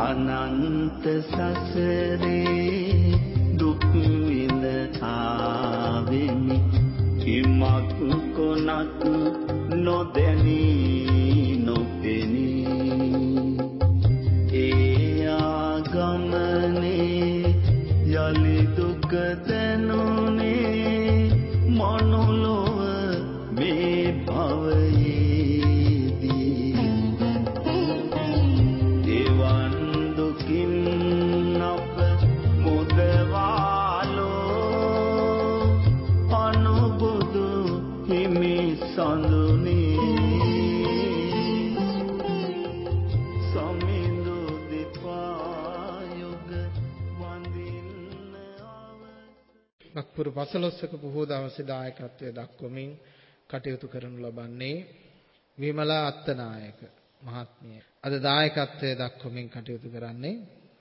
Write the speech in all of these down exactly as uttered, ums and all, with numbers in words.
අනන්ත සසරේ දුක් විඳ ආවෙමි කිමක් කොනක් නොදැනී නොපෙනී ඒ ආගමනේ යලි දුක දැනුනේ මනුලොව මේ භවයේදී දෙවන් දුකින් අප මුදවාලෝ අනුබුදු හිමි සඳුනේ සමිඳු දීපායුග වඳින්න මක්පුර පසළොස්වක පොහොය දවසේ දායකත්වයේ දක්වමින් කටයුතු කරනු ලබන්නේ විමලා අත්තනායක මහත්මිය. අද දායකත්වයේ දක්වමින් කටයුතු කරන්නේ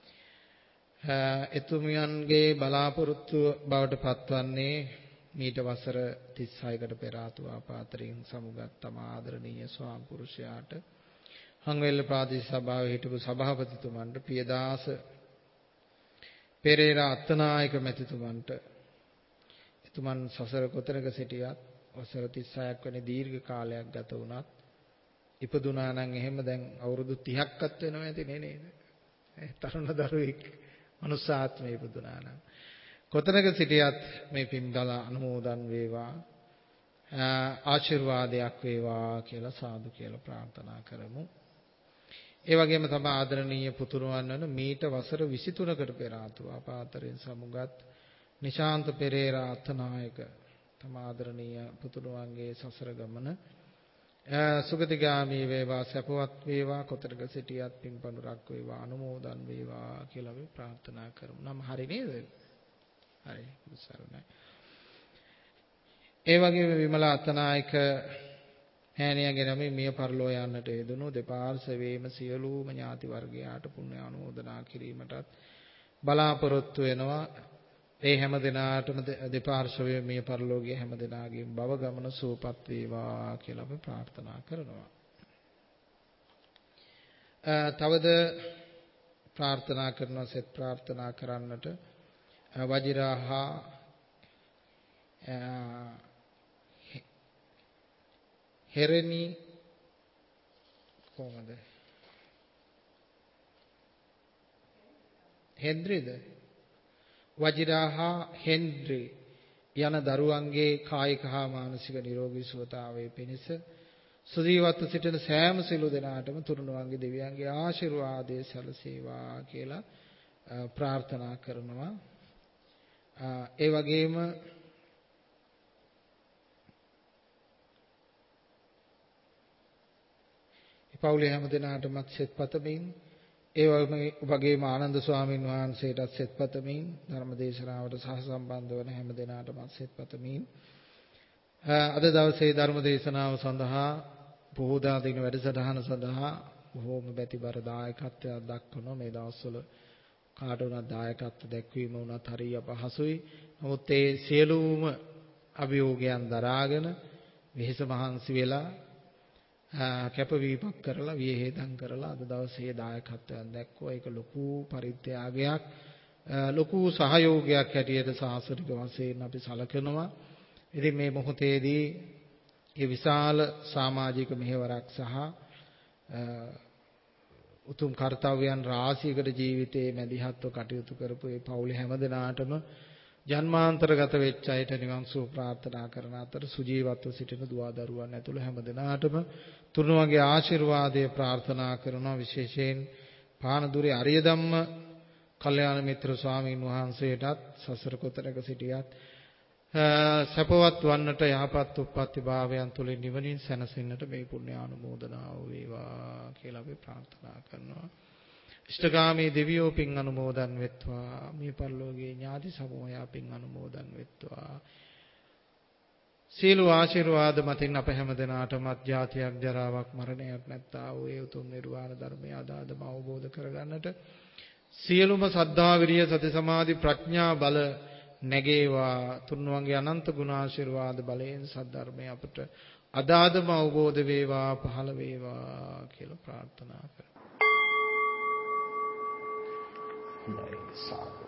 එතුමියන්ගේ බලාපොරොත්තු බවට පත්වන්නේ මීට වසර තිස් හයකට පෙර ආතුව ආපාතරින් සමුගත් තම ආදරණීය ස්වාමි පුරුෂයාට හංවෙල්ල ප්‍රාදේශ සභාවේ හිටපු සභාපතිතුමන්ට පියදාස පෙරේරා අත්තනායක මැතිතුමන්ට එතුමන් සසර කොතනක සිටියත් වසර තිස් හයක් වැනි දීර්ඝ කාලයක් ගත වුණත් ඉපදුනා නම් එහෙම දැන් අවුරුදු තිහක්වත් වෙනවා ඇති නේ නේද? ඒ තරුණ දරුවෙක් මනුස්ස ආත්මේ ඉපදුනා නම් කොතනක සිටියත් මේ පින්බල අනුමෝදන් වේවා ආශිර්වාදයක් වේවා කියලා සාදු කියලා ප්‍රාර්ථනා කරමු. ඒ වගේම තම ආදරණීය පුතුණුවන් වන මීට වසර විසිතුනකට පෙර ආතුව ආපාතරෙන් සමුගත් නිශාන්ත පෙරේරා අත්තනායක තම ආදරණීය පුතුණුවන්ගේ සසර ගමන සුගතිගාමී වේවා සපවත් වේවා කොතරක සිටියත් පින්පඳුරක් වේවා අනුමෝදන් වේවා කියලා අපි ප්‍රාර්ථනා කරමු. නම් හරි නේද? හරි. සරණයි. ඒ වගේම විමලා අත්තනායක මෑණියන්ගේ නමින් මිය පරලෝ යන්නට යෙදුණු දෙපාර්ශවයේම සියලුම ඥාති වර්ගයාට පුණ්‍ය අනුමෝදනා කිරීමටත් බලාපොරොත්තු වෙනවා. ඒ හැම දිනාටම දෙපාර්ශවයේ මිය පරලෝකයේ හැම දිනාගේම භව ගමන සුවපත් වේවා කියලා අපි ප්‍රාර්ථනා කරනවා. තවද ප්‍රාර්ථනා කරනවා සෙත් ප්‍රාර්ථනා කරන්නට වජිරාහා හෙරණි කොහමද හෙන්ද්‍රිද වජිරාහා හෙන්ද්‍රි යන දරුවන්ගේ කායික හා මානසික නිරෝගී සුවතාවයේ පිණිස සුජීවත්ව සිටින සෑම සිළු දෙනාටම තුරුණුවන්ගේ දෙවියන්ගේ ආශිර්වාදයේ සැලසේවා කියලා ප්‍රාර්ථනා කරනවා. ඒ වගේම පවුලේ හැම දෙනාටමත් සෙත් පතමින් ඒ වගේම ආනන්ද ස්වාමීන් වහන්සේටත් සෙත් පතමින් ධර්ම දේශනාවට සහ සම්බන්ධ වන හැම දෙනාටමත් සෙත් පතමින් අද දවසේ ධර්ම දේශනාව සඳහා පොහොදා දින වැඩසටහන සඳහා බොහෝම බැතිබර දායකත්වයක් දක්වන මේ දවස්වල කාට වුණත් දායකත්ව දැක්වීම වුණත් හරිය අපහසුයි. නමුත් ඒ සියලුම අභියෝගයන් දරාගෙන වෙහෙස මහන්සි වෙලා කැපවීමක් කරලා වියහෙදම් කරලා අද දවසේ දායකත්වයෙන් දැක්වුවා. ඒක ලොකු පරිත්‍යාගයක් ලොකු සහයෝගයක් හැටියට සාසනික වශයෙන් අපි සැලකනවා. ඉතින් මේ මොහොතේදී මේ විශාල සමාජික මෙහෙවරක් සහ උතුම් කාර්යයන් රාශියකට ජීවිතයේ මැදිහත්ව කටයුතු කරපු මේ පවුලේ හැමදෙනාටම ජන්මාන්තරගත වෙච්ච අයට නිවන් සුව ප්‍රාර්ථනා කරන අතර සුජීවත්ව සිටින දුවා දරුවන් ඇතුළු හැමදෙනාටම තුනුවගේ ආශිර්වාදය ප්‍රාර්ථනා කරනවා. විශේෂයෙන් පානදුරේ අරිය ධම්ම කල්යාණ මිත්‍ර ස්වාමීන් වහන්සේටත් සසර කොතරක සිටියත් සපවත් වන්නට යහපත් උප්පත්ති භාවයන් තුලින් නිවනින් සැනසෙන්නට මේ පුණ්‍ය ආනුමෝදනාව වේවා කියලා අපි ප්‍රාර්ථනා කරනවා. ඉෂ්ඨගාමී දෙවියෝ පින් අනුමෝදන් වෙත්වා. මේ පරිලෝකීය ඥාති සමූහයා පින් අනුමෝදන් වෙත්වා. සීල ආශිර්වාද මතින් අප හැම දිනාටමත් ජාතියක් ජරාවක් මරණයක් නැත්තා වූ ඒ උතුම් නිර්වාණ ධර්මය අදාදම අවබෝධ කරගන්නට සියලුම සද්ධා විරිය සති සමාධි ප්‍රඥා බල නැගේවා. තුන්වන්ගේ අනන්ත ගුණ ආශිර්වාද බලයෙන් සද්ධර්මය අපට අදාදම අවබෝධ වේවා පහළ වේවා කියලා ප්‍රාර්ථනා කරමු. හොඳයි සාදු.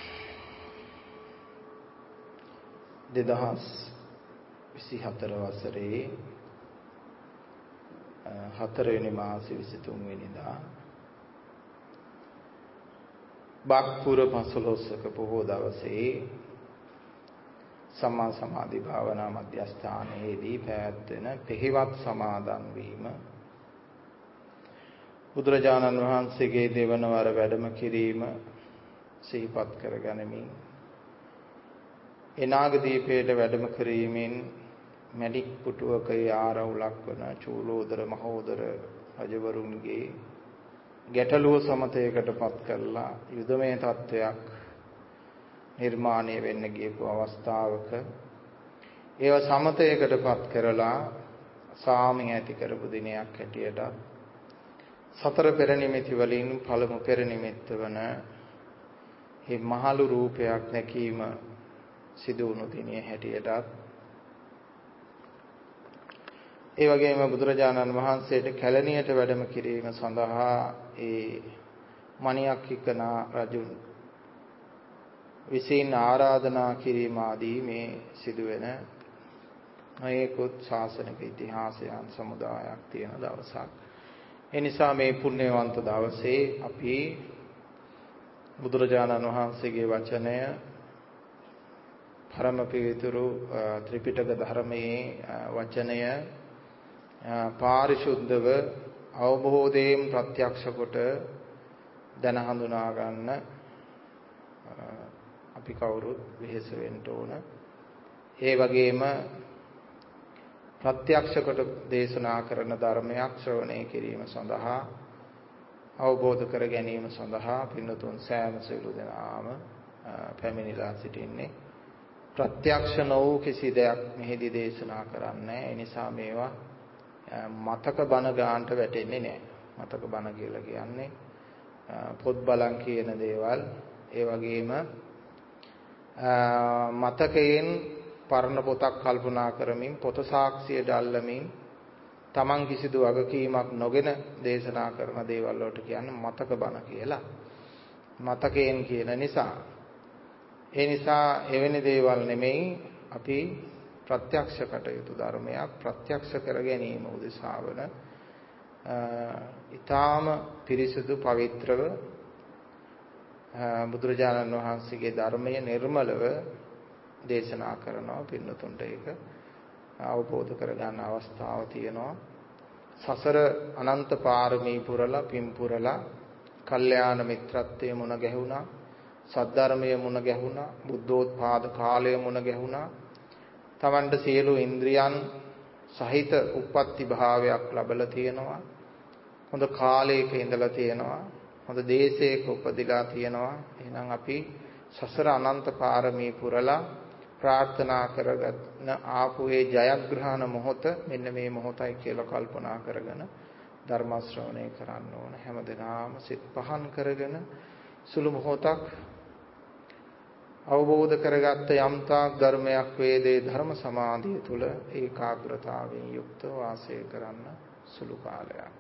දෙදහස් විසිහතර වසරේ හතරවෙනි මාසේ විසිතුන් වෙනිදා බක්පුර පසළොස්වක පොහොය දවසේ සම්මා සමාධි භාවනා මධ්‍යස්ථානයේදී පැවැත්වෙන පෙහෙවත් සමාදන් වීම බුදුරජාණන් වහන්සේගේ දෙවන වර වැඩම කිරීම සිහිපත් කරගනිමින් එනාගදීපයට වැඩම කිරීමෙන් මැඩික් පුටුවක ආරවුලක් වන චූලෝදර මහෝදර රජවරුන්ගේ ගැටලුව සමතයකටපත් කරලා යුදමය තත්වයක් නිර්මාණය වෙන්න ගියපු අවස්ථාවක ඒව සමතයකටපත් කරලා සාමය ඇති කරපු දිනයක් හැටියට සතර පෙර නිමිති වලින් පළමු පෙර නිමිත්ත වන මේ මහලු රූපයක් දැකීම සිදු වුණු දිනේ හැටියට ඒ වගේම බුදුරජාණන් වහන්සේට කැලණියට වැඩම කිරීම සඳහා ඒ මණියක්ඛිකනා රජු විසින් ආරාධනා කිරීම ආදී මේ සිදුවෙන මේකොත් ශාසනික ඉතිහාසයන් සමුදායක් තියෙන දවසක්. ඒ නිසා මේ පුණ්‍යවන්ත දවසේ අපි බුදුරජාණන් වහන්සේගේ වචනය පරම පිවිතුරු ත්‍රිපිටක ධර්මයේ වචනය පාරිශුද්ධව අවබෝධයෙන් ප්‍රත්‍යක්ෂ කොට දැන හඳුනා ගන්න අපි කවුරුත් වෙහෙස වෙන්න ඕන. ඒ වගේම ප්‍රත්‍යක්ෂ කොට දේශනා කරන ධර්මයක් ශ්‍රවණය කිරීම සඳහා අවබෝධ කර ගැනීම සඳහා පින්නතුන් සෑම සියලු දෙනාම පැමිණිලා සිටින්නේ. ප්‍රත්‍යක්ෂ නොවූ කිසි දෙයක් මෙහිදී දේශනා කරන්නේ. ඒ නිසා මේවා මතක බණ ගන්නට වැටෙන්නේ නැහැ. මතක බණ කියලා කියන්නේ පොත් බලන් කියන දේවල්. ඒ වගේම මතකයෙන් පරණ පොතක් කල්පනා කරමින් පොත සාක්ෂියට අල්ලමින් Taman කිසිදු වගකීමක් නොගෙන දේශනා කරන දේවල් වලට කියන්නේ මතක බණ කියලා. මතකයෙන් කියන නිසා ඒ නිසා එවැනි දේවල් නෙමෙයි අපි ප්‍රත්‍යක්ෂ කටයුතු ධර්මයක් ප්‍රත්‍යක්ෂ කර ගැනීම උදෙසා වන ඊටාම පිරිසුදු පවිත්‍රව බුදුරජාණන් වහන්සේගේ ධර්මය නිර්මලව දේශනා කරනවා. පින්නතුන්ට ඒක අවබෝධ කරගන්න අවස්ථාව තියෙනවා. සසර අනන්ත පාරමී පුරලා පින් පුරලා කල්යාණ මිත්‍රත්වයේ මුණ ගැහුණා. සද්ධර්මයේ මුණ ගැහුණා. බුද්ධෝත්පාද කාලයේ මුණ ගැහුණා. තමන්ට සියලු ඉන්ද්‍රියන් සහිත උප්පත්ති භාවයක් ලැබලා තියෙනවා. හොඳ කාලයක ඉඳලා තියෙනවා. හොඳ දේශයක උපදිලා තියෙනවා. එහෙනම් අපි සසර අනන්ත පාරමී පුරලා ප්‍රාර්ථනා කරගන්න ආපු ඒ ජයග්‍රහණ මොහොත මෙන්න මේ මොහොතයි කියලා කල්පනා කරගෙන ධර්ම ශ්‍රවණය කරන්න ඕන. හැමදෙනාම සිත පහන් කරගෙන සුළු මොහොතක් අවබෝධ කරගත්ත යම්තාක් ධර්මයක් වේදේ ධර්ම සමාධිය තුල ඒකාග්‍රතාවයෙන් යුක්තව වාසය කරන්න සුළු කාලයක්.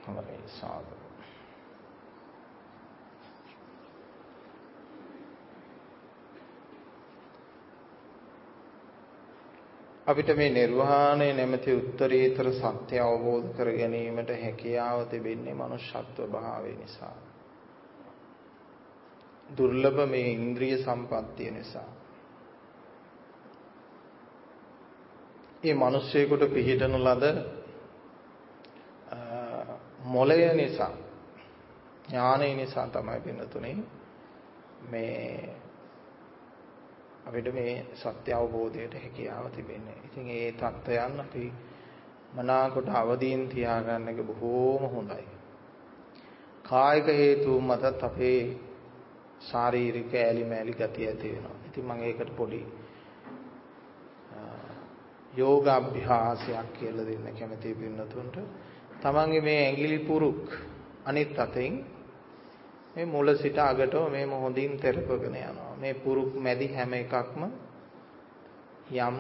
හොඳයි සාදු. අපිට මේ නිර්වාණය නැමැති උත්තරීතර සත්‍ය අවබෝධ කර ගැනීමට හැකියාව තිබෙන්නේ මනුෂ්‍යත්ව භාවය නිසා. දුර්ලභ මේ ඉන්ද්‍රිය සම්පත්තිය නිසා. මේ මිනිස්සෙකුට පිහිටන ලද මොළය නිසා, ඥානය නිසා තමයි වෙනතුනේ මේ අපිට මේ සත්‍ය අවබෝධයට හැකියාව තිබෙන්නේ. ඉතින් ඒ தත්වයන් අපි මනාකොට අවදීන් තියාගන්න එක බොහෝම හොඳයි. කායික හේතු මතත් අපේ ශාරීරික ඇලිමැලි ගතිය ඇති වෙනවා. ඉතින් මම ඒකට පොඩි යෝගාභ්‍යාසයක් කියලා දෙන්න කැමතියි පින්නතුන්ට. තමන්ගේ මේ ඇඟිලි පුරුක් අනිත් අතින් මේ මුල සිට අගට මේම හොඳින් තෙරපගෙන යනවා. මේ පුරුක් මැදි හැම එකක්ම යම්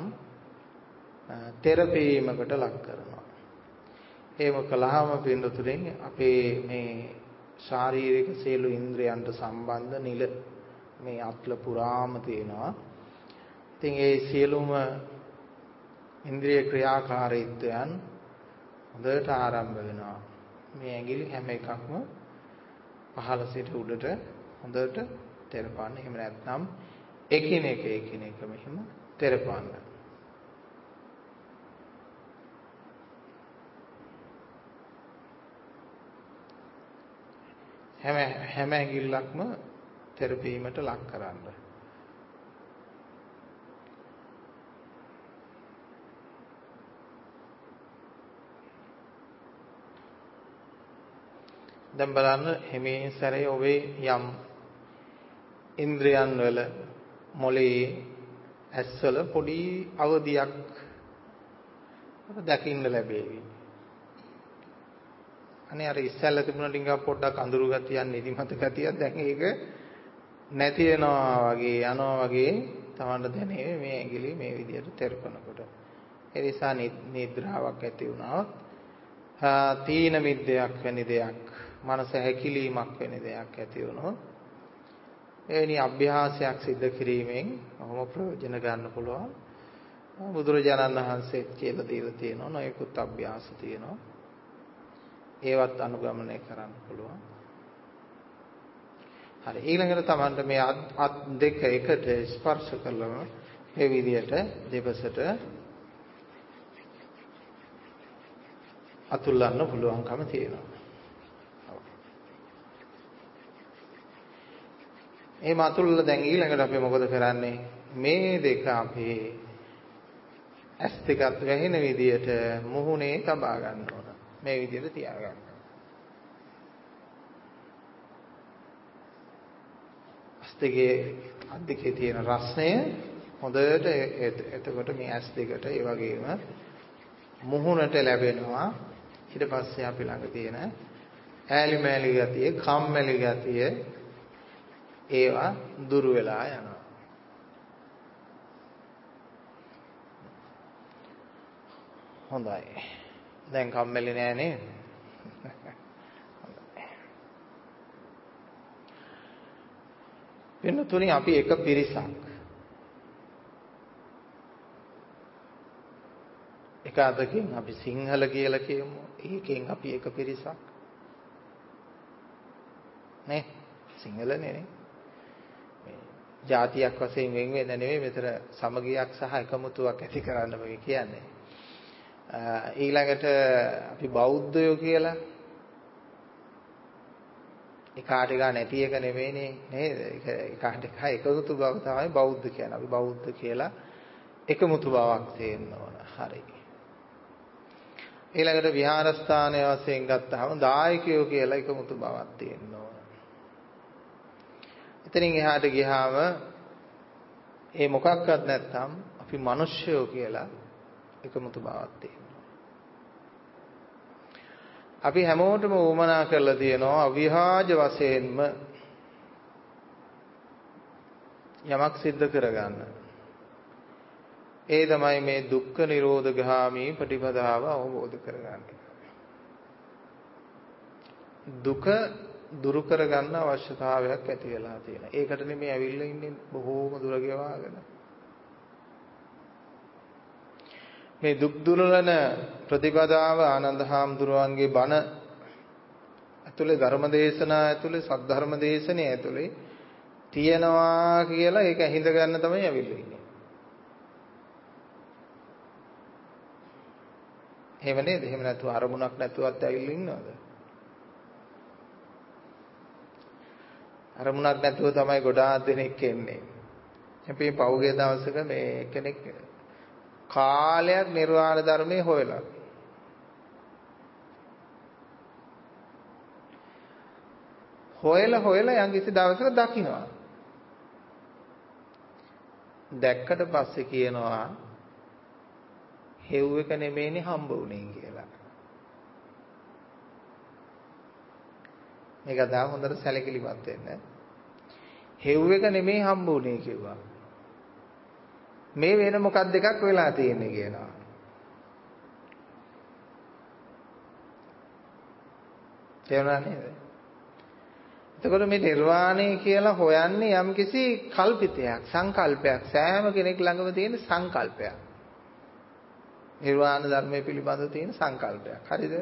තෙරපීමකට ලක් කරනවා. එහෙම කළාම පින්නතුනේ අපේ මේ ශාරීරික සියලු ඉන්ද්‍රයන්ට සම්බන්ධ නිල මේ අත්ල පුරාම තියෙනවා. ඉතින් ඒ සියලුම ඉන්ද්‍රිය ක්‍රියාකාරීත්වයන් හොඳට ආරම්භ වෙනවා. මේ ඇඟිලි හැම එකක්ම පහළ සිට උඩට හොඳට තෙරපන්න. එහෙම නැත්නම් එකිනෙක එකිනෙක මෙහෙම තෙරපන්න. හැම හැම ඇඟිල්ලක්ම තෙරපීමට ලක් කරන්න. දැන් බලන්න හිමේ සැරේ ඔබේ යම් ඉන්ද්‍රයන් වල මොළේ ඇස්වල පොඩි අවදියක් දකින්න ලැබෙවි. අනේ අර ඉස්සැල්ලා තිබුණ ටිකක් පොඩ්ඩක් අඳුරු ගතියක් නිදිමත ගතියක් දැන් ඒක නැති වෙනවා වගේ යනවා වගේ තමන්ට දැනෙන්නේ මේ ඇඟිලි මේ විදිහට තෙරපනකොට. ඒ නිසා නිද්‍රාවක් ඇති වුණා. තීන මිද්දයක් වැනි දෙයක්, මනස හැකිලීමක් වැනි දෙයක් ඇති වුණොත් එවැනි අභ්‍යාසයක් සිද්ධ කිරීමෙන් ඔහොම ප්‍රයෝජන ගන්න පුළුවන්. බුදුරජාණන් වහන්සේත් කියලා දීලා තියෙනවා නොයෙකුත් අභ්‍යාස තියෙනවා. ඒවත් අනුගමනය කරන්න පුළුවන්. හරි ඊළඟට තමන්ට මේ අත් දෙක එකට ස්පර්ශ කරලම මේ විදිහට දෙපසට අතුල්ලන්න පුළුවන්කම තියෙනවා. මේ මතුල්ල දැන් ඊළඟට අපි මොකද කරන්නේ? මේ දෙක අපේ ඇස් දෙකත් වැහෙන විදියට මුහුණේ තබා ගන්න ඕන. මේ විදියට තියාගන්න. ඇස් දෙකේ අත් දෙකේ තියෙන රස්නය හොඳට එතකොට මේ ඇස් දෙකට ඒ වගේම මුහුණට ලැබෙනවා. ඊට පස්සේ අපි ළඟ තියෙන ඈලි මෑලි ගතිය, කම්මැලි ගතිය ඒවා දුර වෙලා යනවා. හොඳයි. දැන් කම්මැලි නෑ නේද? වෙන තුනේ අපි එක පිරිසක්. එක අතකින් අපි සිංහල කියලා කියමු. ඒකෙන් අපි එක පිරිසක්. නේ? සිංහලනේ නේ. ජාතියක් වශයෙන් වෙන් වෙන නෙවෙයි මෙතන සමගියක් සහ එකමුතුවක් ඇති කරන්න වගේ කියන්නේ. ඊළඟට අපි බෞද්ධයෝ කියලා එකාට එක නැති එක නෙවෙයිනේ නේද? එකාට එක එකමුතු බව තමයි බෞද්ධ කියන්නේ. අපි බෞද්ධ කියලා එකමුතු බවක් තියෙන්න ඕන. හරි. ඊළඟට විහාරස්ථානය වශයෙන් ගත්තාම දායකයෝ කියලා එකමුතු බවක් තියෙන්න ඕන. එතනින් එහාට ගියාම ඒ මොකක්වත් නැත්නම් අපි මිනිස්සුયો කියලා එකමුතු බවක් තියෙනවා. අපි හැමෝටම උවමනා කරලා තියෙනවා අවිහාජ වශයෙන්ම යමක් සිද්ධ කරගන්න. ඒ තමයි මේ දුක්ඛ නිරෝධගාමී ප්‍රතිපදාව අවබෝධ කරගන්න. දුක දුරු කරගන්න අවශ්‍යතාවයක් ඇති වෙලා තියෙනවා. ඒකට නෙමෙයි ඇවිල්ලා ඉන්නේ බොහෝම දුර ගෙවාගෙන. මේ දුක් දුරලන ප්‍රතිපදාව ආනන්ද හාමුදුරුවන්ගේ බණ ඇතුලේ ධර්ම දේශනා ඇතුලේ සද්ධර්ම දේශනේ ඇතුලේ තියෙනවා කියලා ඒක ඇහිඳ ගන්න තමයි ඇවිල්ලා ඉන්නේ. එහෙම නේද? එහෙම නැතුව අරමුණක් නැතුවත් ඇවිල්ලා ඉන්නවද? අරමුණක් නැතුව තමයි ගොඩාක් දෙනෙක් එන්නේ. අපි පෞගේ දවසක මේ කෙනෙක් කාලයක් නිර්වාණ ධර්මයේ හොයලා හොයලා හොයලා යම් කිසි දවසක දකින්නවා. දැක්කට පස්සේ කියනවා හෙව් එක නෙමෙයිනේ හම්බ වුනේ කියලා. මේක දා හොඳට සැලකිලිමත් වෙන්න. හෙව් එක නෙමෙයි හම්බ වුනේ කිව්වා. මේ වෙන මොකක්ද එකක් වෙලා තියෙන්නේ කියනවා. තේරුණා නේද? එතකොට මේ නිර්වාණය කියලා හොයන්නේ යම්කිසි කල්පිතයක්, සංකල්පයක්. සෑම කෙනෙක් ළඟම තියෙන සංකල්පයක්. නිර්වාණ ධර්මයේ පිළිබඳව තියෙන සංකල්පයක්. හරිද?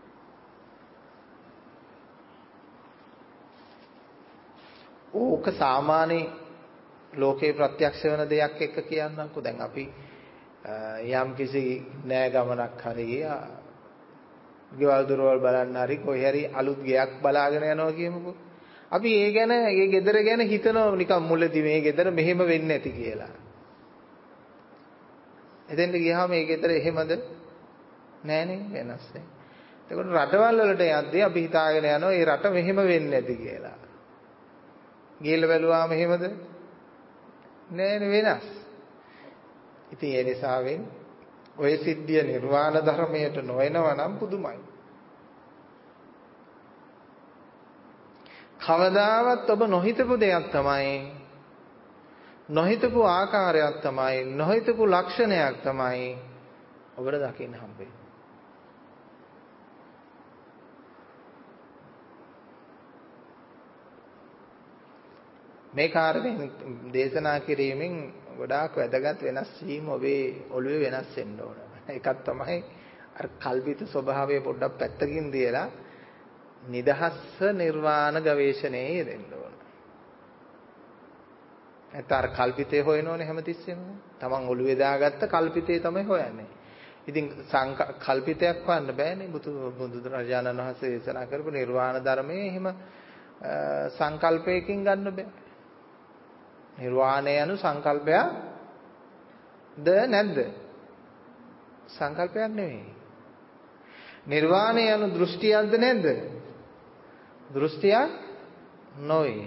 ඕක සාමාන්‍ය ලෝකේ ප්‍රත්‍යක්ෂ වෙන දෙයක් එක්ක කියන්නම්කෝ. දැන් අපි යම්කිසි නෑ ගමනක් හරි ගෙවල් දොරවල් බලන්න හරි කොහේ හරි අලුත් ගෙයක් බලාගෙන යනවා කියමුකෝ. අපි ඒ ගැන ඒ ගෙදර ගැන හිතනවා නිකන් මුලදී මේ ගෙදර මෙහෙම වෙන්නේ නැති කියලා. එතෙන්ට ගියාම මේ ගෙදර එහෙමද? නෑනේ වෙනස් නේ. එතකොට රටවල් වලට යද්දී අපි හිතාගෙන යනවා මේ රට මෙහෙම වෙන්නේ නැති කියලා. ගිහලා බැලුවාම එහෙමද? නෑනේ වෙනස්. ඉතින් ඒ නිසාවෙන් ඔය සිද්ධිය නිර්වාණ ධර්මයට නොවනවා නම් පුදුමයි. කවදාවත් ඔබ නොහිතපු දෙයක් තමයි නොහිතපු ආකාරයක් තමයි නොහිතපු ලක්ෂණයක් තමයි ඔබට දකින්න හම්බෙන්නේ. මේ කාර්යයෙන් දේශනා කිරීමෙන් ගොඩාක් වැදගත් වෙනස් වීම ඔබේ ඔළුවේ වෙනස් වෙන්න ඕන. එකක් තමයි අර කල්පිත ස්වභාවය පොඩ්ඩක් පැත්තකින් තියලා නිදහස් නිර්වාණ ගවේෂණයේ යෙදෙන්න ඕන. නැත්නම් අර කල්පිතේ හොයනෝනේ හැමතිස්සෙම. Taman ඔළුවේ දාගත්ත කල්පිතේ තමයි හොයන්නේ. ඉතින් කල්පිතයක් හොයන්න බෑනේ. බුදු බුදුරජාණන් වහන්සේ දේශනා කරපු නිර්වාණ ධර්මයේ එහෙම සංකල්පයකින් ගන්න බෑ. නිර්වාණය anu සංකල්පයක් ද නැද්ද? සංකල්පයක් නෙවෙයි. නිර්වාණය anu දෘෂ්ටියක්ද නැද්ද? දෘෂ්ටියක් නොවේ.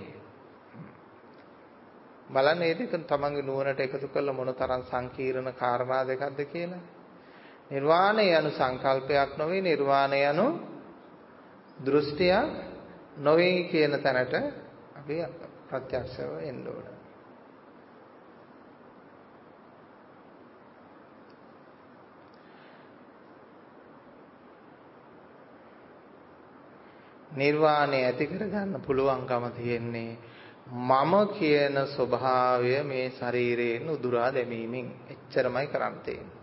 බලන්න මේ දෙක තමන්ගේ නුවණට එකතු කරලා මොන තරම් සංකීර්ණ කාරණා දෙකක්ද කියලා. නිර්වාණය anu සංකල්පයක් නොවේ. නිර්වාණය anu දෘෂ්ටියක් නොවේ කියන තැනට අපි ප්‍රත්‍යක්ෂව එන්න ඕන. නිර්වාණය ඇති කරගන්න පුළුවන්කම තියෙන්නේ මම කියන ස්වභාවය මේ ශරීරයෙන් උදුරා දැමීමෙන්. එච්චරමයි කරන්න තියෙන්නේ.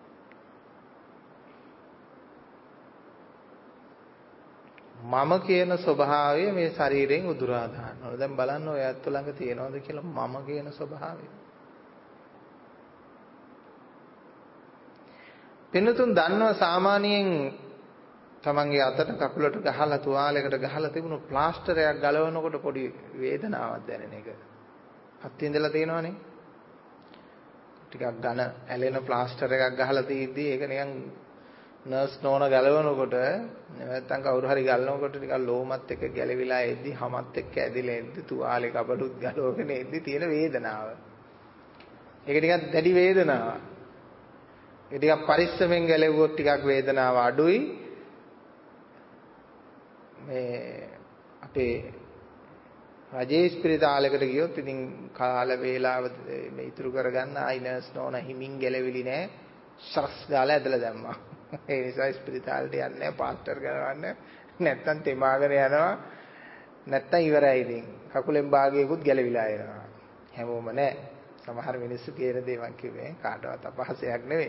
මම කියන ස්වභාවය මේ ශරීරයෙන් උදුරා දාන්න ඕන. දැන් බලන්න ඔය ඇත්ත ළඟ තියෙනවද කියලා මම කියන ස්වභාවය. පින්නතුන් දන්නවා සාමාන්‍යයෙන් තමන්ගේ අතට කකුලට ගහලා තුවාලයකට ගහලා තිබුණු ප්ලාස්ටරයක් ගලවනකොට පොඩි වේදනාවක් දැනෙන එක. අත්විඳලා තියෙනවනේ. ටිකක් ඝන ඇලෙන ප්ලාස්ටර් එකක් ගහලා තියෙද්දි ඒක නිකන් නර්ස් නෝන ගලවනකොට නැත්නම් කවුරු හරි ගලවනකොට නිකන් ලෝමත් එක්ක ගැලවිලා එද්දි හැමත් එක්ක ඇදිලා එද්දි තුවාලේ කබඩුත් ගලවගෙන එද්දි තියෙන වේදනාව. ඒක ටිකක් දැඩි වේදනාවක්. ඒ ටිකක් පරිස්සමෙන් ගැලෙවුවොත් ටිකක් වේදනාව අඩුයි. මේ අපේ රජේ ස්පිරිතාලයකට ගියොත් ඉතින් කාල වේලාව මේ ඉතුරු කරගන්න ආයිනර්ස් නෝන හිමින් ගැලවිලි නෑ ශස් ගාලා ඇදලා දැම්මා. ඒ නිසා ස්පිරිතාලට යන්නේ නෑ පාස්ටර් ගලවන්න නැත්තම් තෙමාගෙන යනවා. නැත්තම් ඉවරයි ඉතින්. කකුලෙන් භාගයකුත් ගැලවිලා යනවා. හැමෝම නෑ. සමහර මිනිස්සු කියන දේ මං කිව්වේ කාටවත් අපහසයක් නෙවෙයි.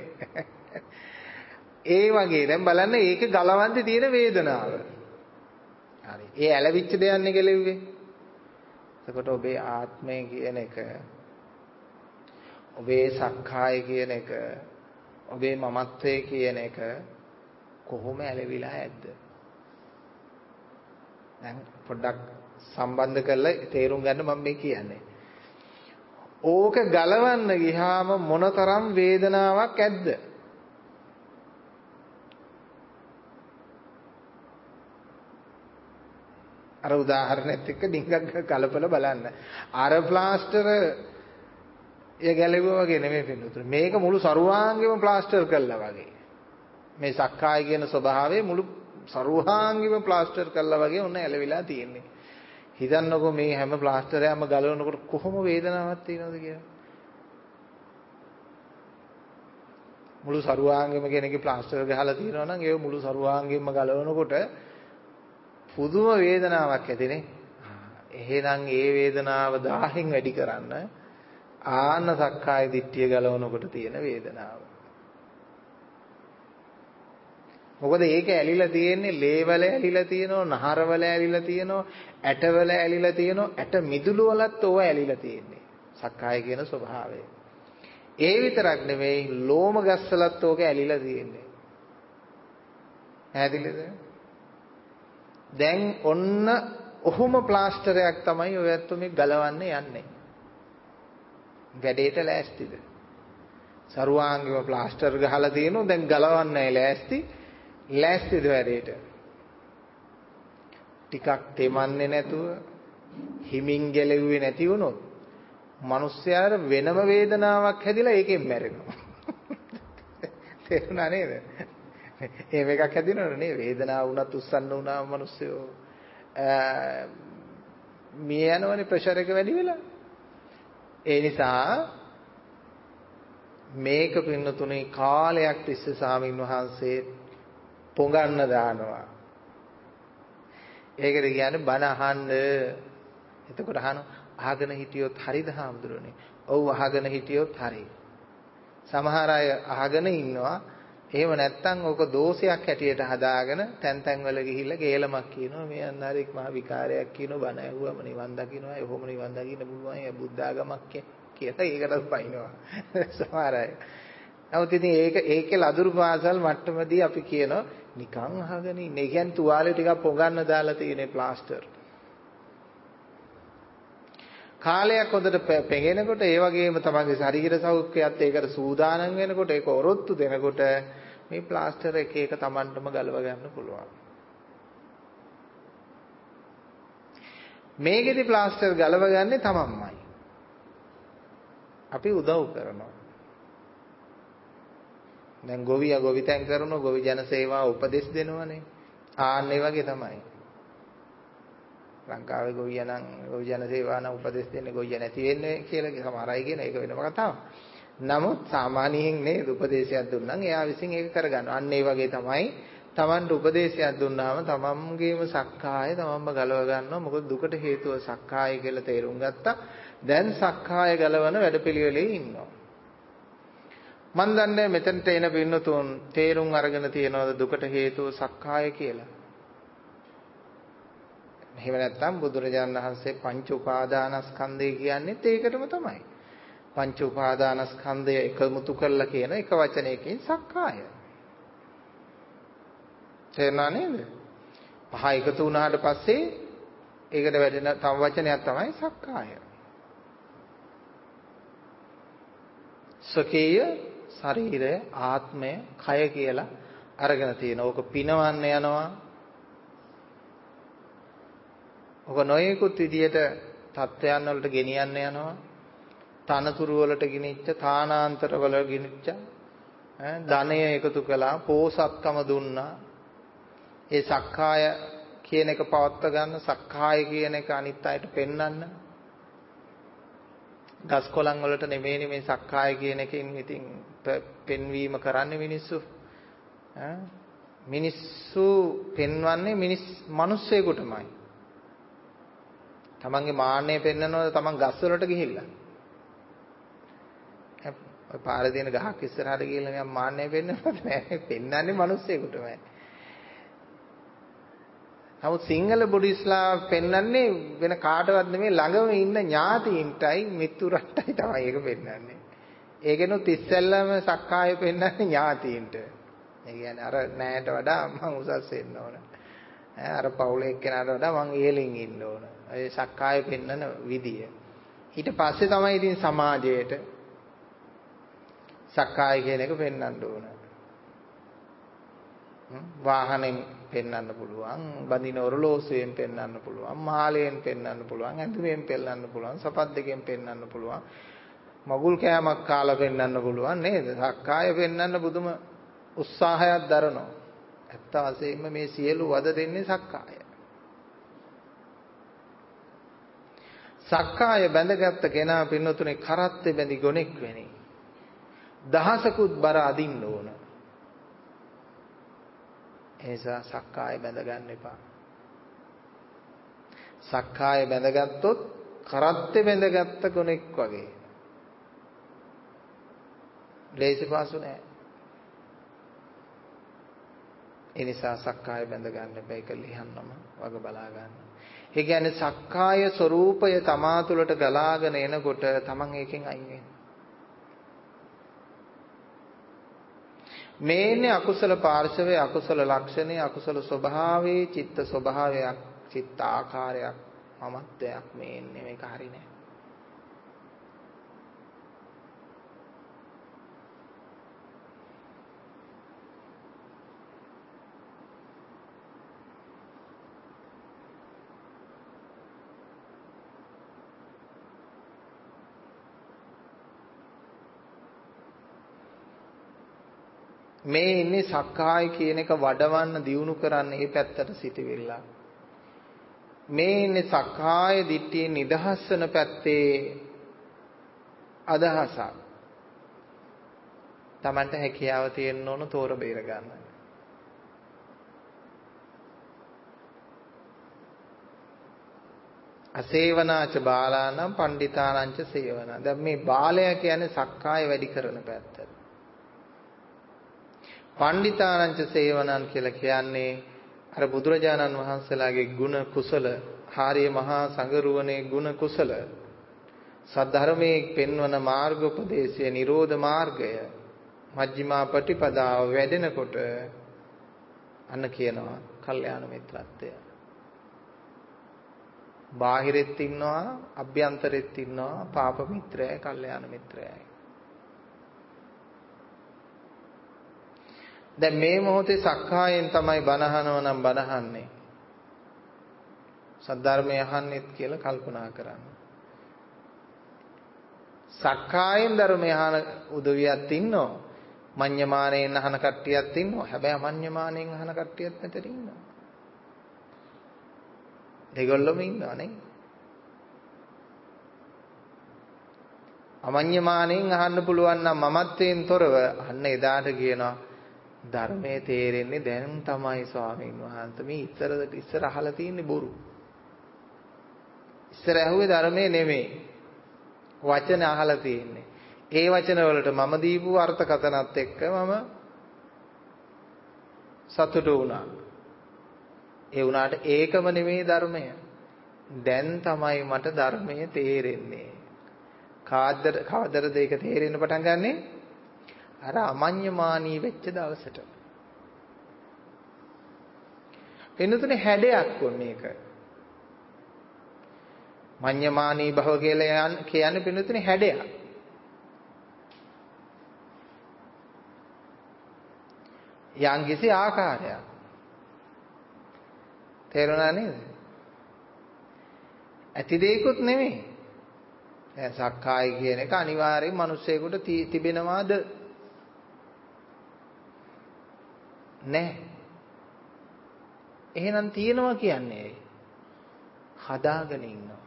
ඒ වගේ දැන් බලන්න ඒක ගලවන්න තියෙන වේදනාව. හරි. ඒ ඇලවිච්ච දෙයන්නේ ගැලෙව්වේ. එතකොට ඔබේ ආත්මය කියන එක, ඔබේ සක්කාය කියන එක, ඔබේ මමත්වය කියන එක කොහොම ඇලවිලා ඇද්ද? දැන් පොඩ්ඩක් සම්බන්ධ කරලා තේරුම් ගන්න මම මේ කියන්නේ. ඕක ගලවන්න ගියාම මොනතරම් වේදනාවක් ඇද්ද? අර උදාහරණෙත් එක්ක ඩිංගක් කලපලා බලන්න. අර ප්ලාස්ටර් ඒ ගැලෙවුවා වගේ නෙමෙයි පිටුතුනේ. මේක මුළු සරුවාංගෙම ප්ලාස්ටර් කළා වගේ. මේ සක්කාය කියන ස්වභාවය මුළු සරුවාංගෙම ප්ලාස්ටර් කළා වගේ ඔන්න ඇලවිලා තියෙන්නේ. හිතන්නකෝ මේ හැම ප්ලාස්ටරයක්ම ගලවනකොට කොහොම වේදනාවක් තියෙනවද කියලා. මුළු සරුවාංගෙම කෙනෙක්ගේ ප්ලාස්ටර් ගහලා තියෙනවා නම් ඒ මුළු සරුවාංගෙම ගලවනකොට පුදුම වේදනාවක් ඇතිනේ. එහෙනම් ඒ වේදනාව දහයෙන් වැඩි කරන්න ආන්න සක්කාය දිට්ඨිය ගලවනකොට තියෙන වේදනාව. මොකද ඒක ඇලිලා තියෙන්නේ ලේවල ඇලිලා තියෙනවා, නහරවල ඇලිලා තියෙනවා, ඇටවල ඇලිලා තියෙනවා, ඇට මිදුළු වලත් ඕව ඇලිලා තියෙන්නේ. සක්කාය කියන ස්වභාවය. ඒ විතරක් නෙවෙයි ලෝම ගස්වලත් ඕක ඇලිලා තියෙන්නේ. ඈදිලද? දැන් ඔන්න ඔහොම ප්ලාස්ටරයක් තමයි ඔය ඇත්තෝ මේ ගලවන්න යන්නේ. වැඩේට ලෑස්තිද? සරුවාංගෙම ප්ලාස්ටර් ගහලා තියෙනවා දැන් ගලවන්නයි ලෑස්ති. ලෑස්තිද වැඩේට? ටිකක් තෙමන්නේ නැතුව හිමින් ගැලෙව්වේ නැති වුණොත් මිනිස්යාර වෙනම වේදනාවක් හැදිලා ඒකෙන් මැරෙනවා. තේරුණා නේද? එහෙම එකක් හැදිනවනේ නේ වේදනාව වුණත් උස්සන්න වුණාම මිනිස්සු මිය යනවනේ ප්‍රෙෂර් එක වැඩි වෙලා. ඒ නිසා මේක පින්නතුනේ කාලයක් තිස්සේ සාමින් වහන්සේ පොඟන්න දානවා. ඒකට කියන්නේ බණ අහන්න. එතකොට අහන අහගෙන හිටියොත් හරිද හාමුදුරනේ? ඔව් අහගෙන හිටියොත් හරි. සමහර අය අහගෙන ඉන්නවා. එහෙම නැත්තම් ඕක දෝෂයක් හැටියට හදාගෙන තැන් තැන් වල ගිහිල්ලා ගේලමක් කියනවා. මේ අන්නාරෙක් මහ විකාරයක් කියනවා බණ ඇහුවම නිවන් දකින්නවා. එහෙම නිවන් දකින්න පුළුවන්. ඒ බුද්ධාගමක් කියලා ඒකටත් පයින්නවා. සමහර අය. නමුත් ඉතින් ඒක ඒකේ ලදරු පාසල් මට්ටමදී අපි කියනවා නිකන් අහගෙන ඉන්න. ඒ කියන්නේ තුවාලේ ටිකක් පොගන්න දාලා තියෙන ප්ලාස්ටර්. කාලයක් හොඳට පෙඟෙනකොට ඒ වගේම තමන්ගේ ශරීර සෞඛ්‍යයත් ඒකට සූදානම් වෙනකොට ඒක ඔරොත්තු දෙනකොට මේ ප්ලාස්ටර් එක එක තමන්ටම ගලව ගන්න පුළුවන්. මේකෙදි ප්ලාස්ටර් ගලව ගන්නේ තමන්මයි. අපි උදව් කරනවා. දැන් ගොවියා ගොවිතැන් කරනවා ගොවි ජන සේවාව උපදෙස් දෙනවනේ. ආන්න ඒ වගේ තමයි. ලංකාවේ ගොවියා නම් ගොවි ජන සේවා නම් උපදෙස් දෙන්නේ ගොවියා නැති වෙන්නේ කියලා සමහර අය කියන එක වෙනම කතාවක්. නමුත් සාමාන්‍යයෙන් නේද උපදේශයක් දුන්නම් එයා විසින් ඒක කරගන්නවා. අන්න ඒ වගේ තමයි Tamanට උපදේශයක් දුන්නාම තමන්ගේම සක්කාය තමන්ම ගලව ගන්නවා. මොකද දුකට හේතුව සක්කාය කියලා තේරුම් ගත්තා. දැන් සක්කාය ගලවන වැඩපිළිවෙලේ ඉන්නවා. මන් දන්නේ මෙතනට එන පින්නතුන් තේරුම් අරගෙන තියනවාද දුකට හේතුව සක්කාය කියලා? එහෙම නැත්නම් බුදුරජාණන් වහන්සේ පංච උපාදානස්කන්ධය කියන්නේත් ඒකටම තමයි. පංච උපාදානස්කන්ධය එකමුතු කරලා කියන එක වචනයකින් සක්කාය. තේරුණා නේද? පහ එකතු වුණාට පස්සේ ඒකට වැඩෙන තව වචනයක් තමයි සක්කාය. සකේය ශරීරය ආත්මය කය කියලා අරගෙන තියෙනවා. ඕක පිනවන්න යනවා. ඕක නොයෙකුත් විදියට තත්වයන් වලට ගෙනියන්න යනවා. තනතුරු වලට ගෙනිච්ච, තානාන්තර වල ගෙනිච්ච, ධනය එකතු කළා, පෝසත්කම දුන්නා. ඒ සක්කාය කියන එක පවත්වා ගන්න, සක්කාය කියන එක අනිත් අයට පෙන්වන්න. ගස් කොළන් වලට නෙමෙයිනේ මේ සක්කාය කියන එකෙන් ඉතින් පෙන්වීම කරන්නේ මිනිස්සු. ඈ මිනිස්සු පෙන්වන්නේ මිනිස් මිනිස්සෙකුටමයි. තමන්ගේ මාන්නය පෙන්වනවද තමන් ගස් වලට ගිහිල්ලා? ඔය පාරේ තියෙන ගහක් ඉස්සරහට ගිහිල්ලා නිකන් මාන්නය පෙන්වනවද? නෑ, පෙන්වන්නේ මිනිස්සෙකුටමයි. නමුත් සිංහල බුද්දිස්ලා පෙන්වන්නේ වෙන කාටවත් නෙමෙයි ළඟම ඉන්න ඥාතීන්ටයි මිතුරන්ටයි තමයි ඒක පෙන්වන්නේ. ඒකෙනුත් ඉස්සෙල්ලාම සක්කාය පෙන්වන්නේ ඥාතීන්ට. ඒ කියන්නේ අර නෑට වඩා මං උසස් වෙන්න ඕන. අර පවුලේ එක්කෙනාට වඩා මං ඉහළින් ඉන්න ඕන. ඒ සක්කාය පෙන්වන විදිය. ඊට පස්සේ තමයි ඉතින් සමාජයට සක්කාය කියන එක පෙන්වන්න ඕන. වාහනෙන් පෙන්වන්න පුළුවන්, බඳින ඔරලෝසුවෙන් පෙන්වන්න පුළුවන්, මාලයෙන් පෙන්වන්න පුළුවන්, ඇඳුමෙන් පෙන්වන්න පුළුවන්, සපත් දෙකෙන් පෙන්වන්න පුළුවන්, මගුල් කෑමක් කාලා පෙන්වන්න පුළුවන් නේද? සක්කාය පෙන්වන්න බුදුම උත්සාහයක් දරනවා. ඇත්ත වශයෙන්ම මේ සියලු වද දෙන්නේ සක්කාය. සක්කාය බැඳගත්ත කෙනා පින්නතුනේ කරත්තේ බැඳි ගොනෙක් වෙන්නේ. දහසකුත් බර අදින්න ඕන. එනිසා සක්කාය බැඳ ගන්න එපා. සක්කාය බැඳගත්තොත් කරත්තේ බැඳගත්ත ගොනෙක් වගේ. ලේසි පාසු නෑ. එනිසා සක්කාය බැඳ ගන්න එපා. ඒක ලියන්නම වග බලා ගන්න. ඒ කියන්නේ සක්කාය ස්වરૂපය තමා තුළට ගලාගෙන එනකොට තමන් ඒකෙන් අයින් වෙනවා. මේන්නේ අකුසල පාර්ශවයේ අකුසල ලක්ෂණේ අකුසල ස්වභාවයේ චිත්ත ස්වභාවයක් චිත්ත ආකාරයක් මමත්වයක් මේන්නේ මේක හරි නෑ. මේ ඉන්නේ සක්කාය කියන එක වඩවන්න දියුණු කරන්න මේ පැත්තට සිටිවිල්ල. මේ ඉන්නේ සක්කාය දිට්ඨිය නිදහස් වෙන පැත්තේ අදහසක්. Tamanට හැකියාව තියෙන්න ඕන තෝර බේර ගන්න. අසේවනාච බාලානම් පණ්ඩිතානංච සේවන. දැන් මේ බාලයා කියන්නේ සක්කාය වැඩි කරන පැත්ත. පණ්ඩිතානංච සේවනං කියලා කියන්නේ අර බුදුරජාණන් වහන්සේලාගේ ගුණ කුසල ආර්ය මහා සංගරුවනේ ගුණ කුසල සද්ධර්මයේ පෙන්වන මාර්ගෝපදේශය නිරෝධ මාර්ගය මජ්ක්‍ධිමා පටිපදාව වැඩෙනකොට අන්න කියනවා කල්යාණ මිත්‍රත්වය. බාහිරෙත් ඉන්නවා අභ්‍යන්තරෙත් ඉන්නවා පාප මිත්‍රයයි කල්යාණ මිත්‍රයයි. දැන් මේ මොහොතේ සක්කායෙන් තමයි බණහනව නම් බණහන්නේ. සද්ධර්මය අහන්නෙත් කියලා කල්පනා කරන්න. සක්කායෙන් ධර්මය අහන උදවියක් ඉන්නවා. මඤ්ඤමාණයෙන් අහන කට්ටියක් ඉන්නවා. හැබැයි අමඤ්ඤමාණයෙන් අහන කට්ටියක් මෙතන ඉන්නවා. දෙගොල්ලම ඉන්නවා නේ. අමඤ්ඤමාණයෙන් අහන්න පුළුවන් නම් මමත්වයෙන් තොරව අන්න එදාට කියනවා ධර්මයේ තේරෙන්නේ දැන් තමයි ස්වාමීන් වහන්සේ. මේ ඉස්සර ඉස්සර අහලා තියෙන්නේ බොරු. ඉස්සර ඇහුවේ ධර්මයේ නෙමෙයි. වචන අහලා තියෙන්නේ. ඒ වචන වලට මම දීපු අර්ථකථනත් එක්ක මම සතුටු වුණා. ඒ වුණාට ඒකම නෙමෙයි ධර්මය. දැන් තමයි මට ධර්මයේ තේරෙන්නේ. කාද්දර කවදරද ඒක තේරෙන්න පටන් ගන්නෙ? අර අමඤ්ඤමානී වෙච්ච දවසට. එන්නතුනේ හැඩයක් වොන්නේ ඒක. මඤ්ඤමානී භව කියලා කියන්නේ පින්නතුනේ හැඩයක්. යම්කිසි ආකාරයක්. තේරුණා නේද? ඇති දෙයක්වත් නෙමෙයි. දැන් සක්කාය කියන එක අනිවාර්යයෙන් මිනිස්සෙකුට තිබෙනවාද? නැහැ. එහෙනම් තියෙනවා කියන්නේ හදාගෙන ඉන්නවා.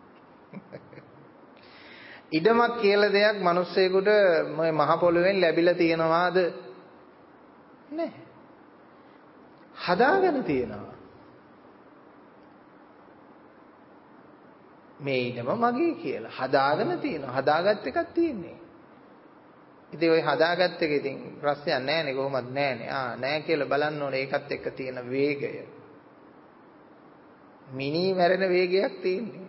ඉඩමක් කියලා දෙයක් මිනිස්සෙකුට මේ මහ පොළොවෙන් ලැබිලා තියෙනවාද? නැහැ. හදාගෙන තියෙනවා. මේ ඉඩම මගේ කියලා හදාගෙන තියෙනවා. හදාගත් එකක් තියෙන්නේ. ඉතින් ওই හදාගත්ත එක ඉතින් ප්‍රශ්නයක් නැහැනේ කොහොමද නැහැනේ. ආ නැහැ කියලා බලන්න ඕනේ ඒකත් එක්ක තියෙන වේගය. මිනි මැරෙන වේගයක් තියෙන්නේ.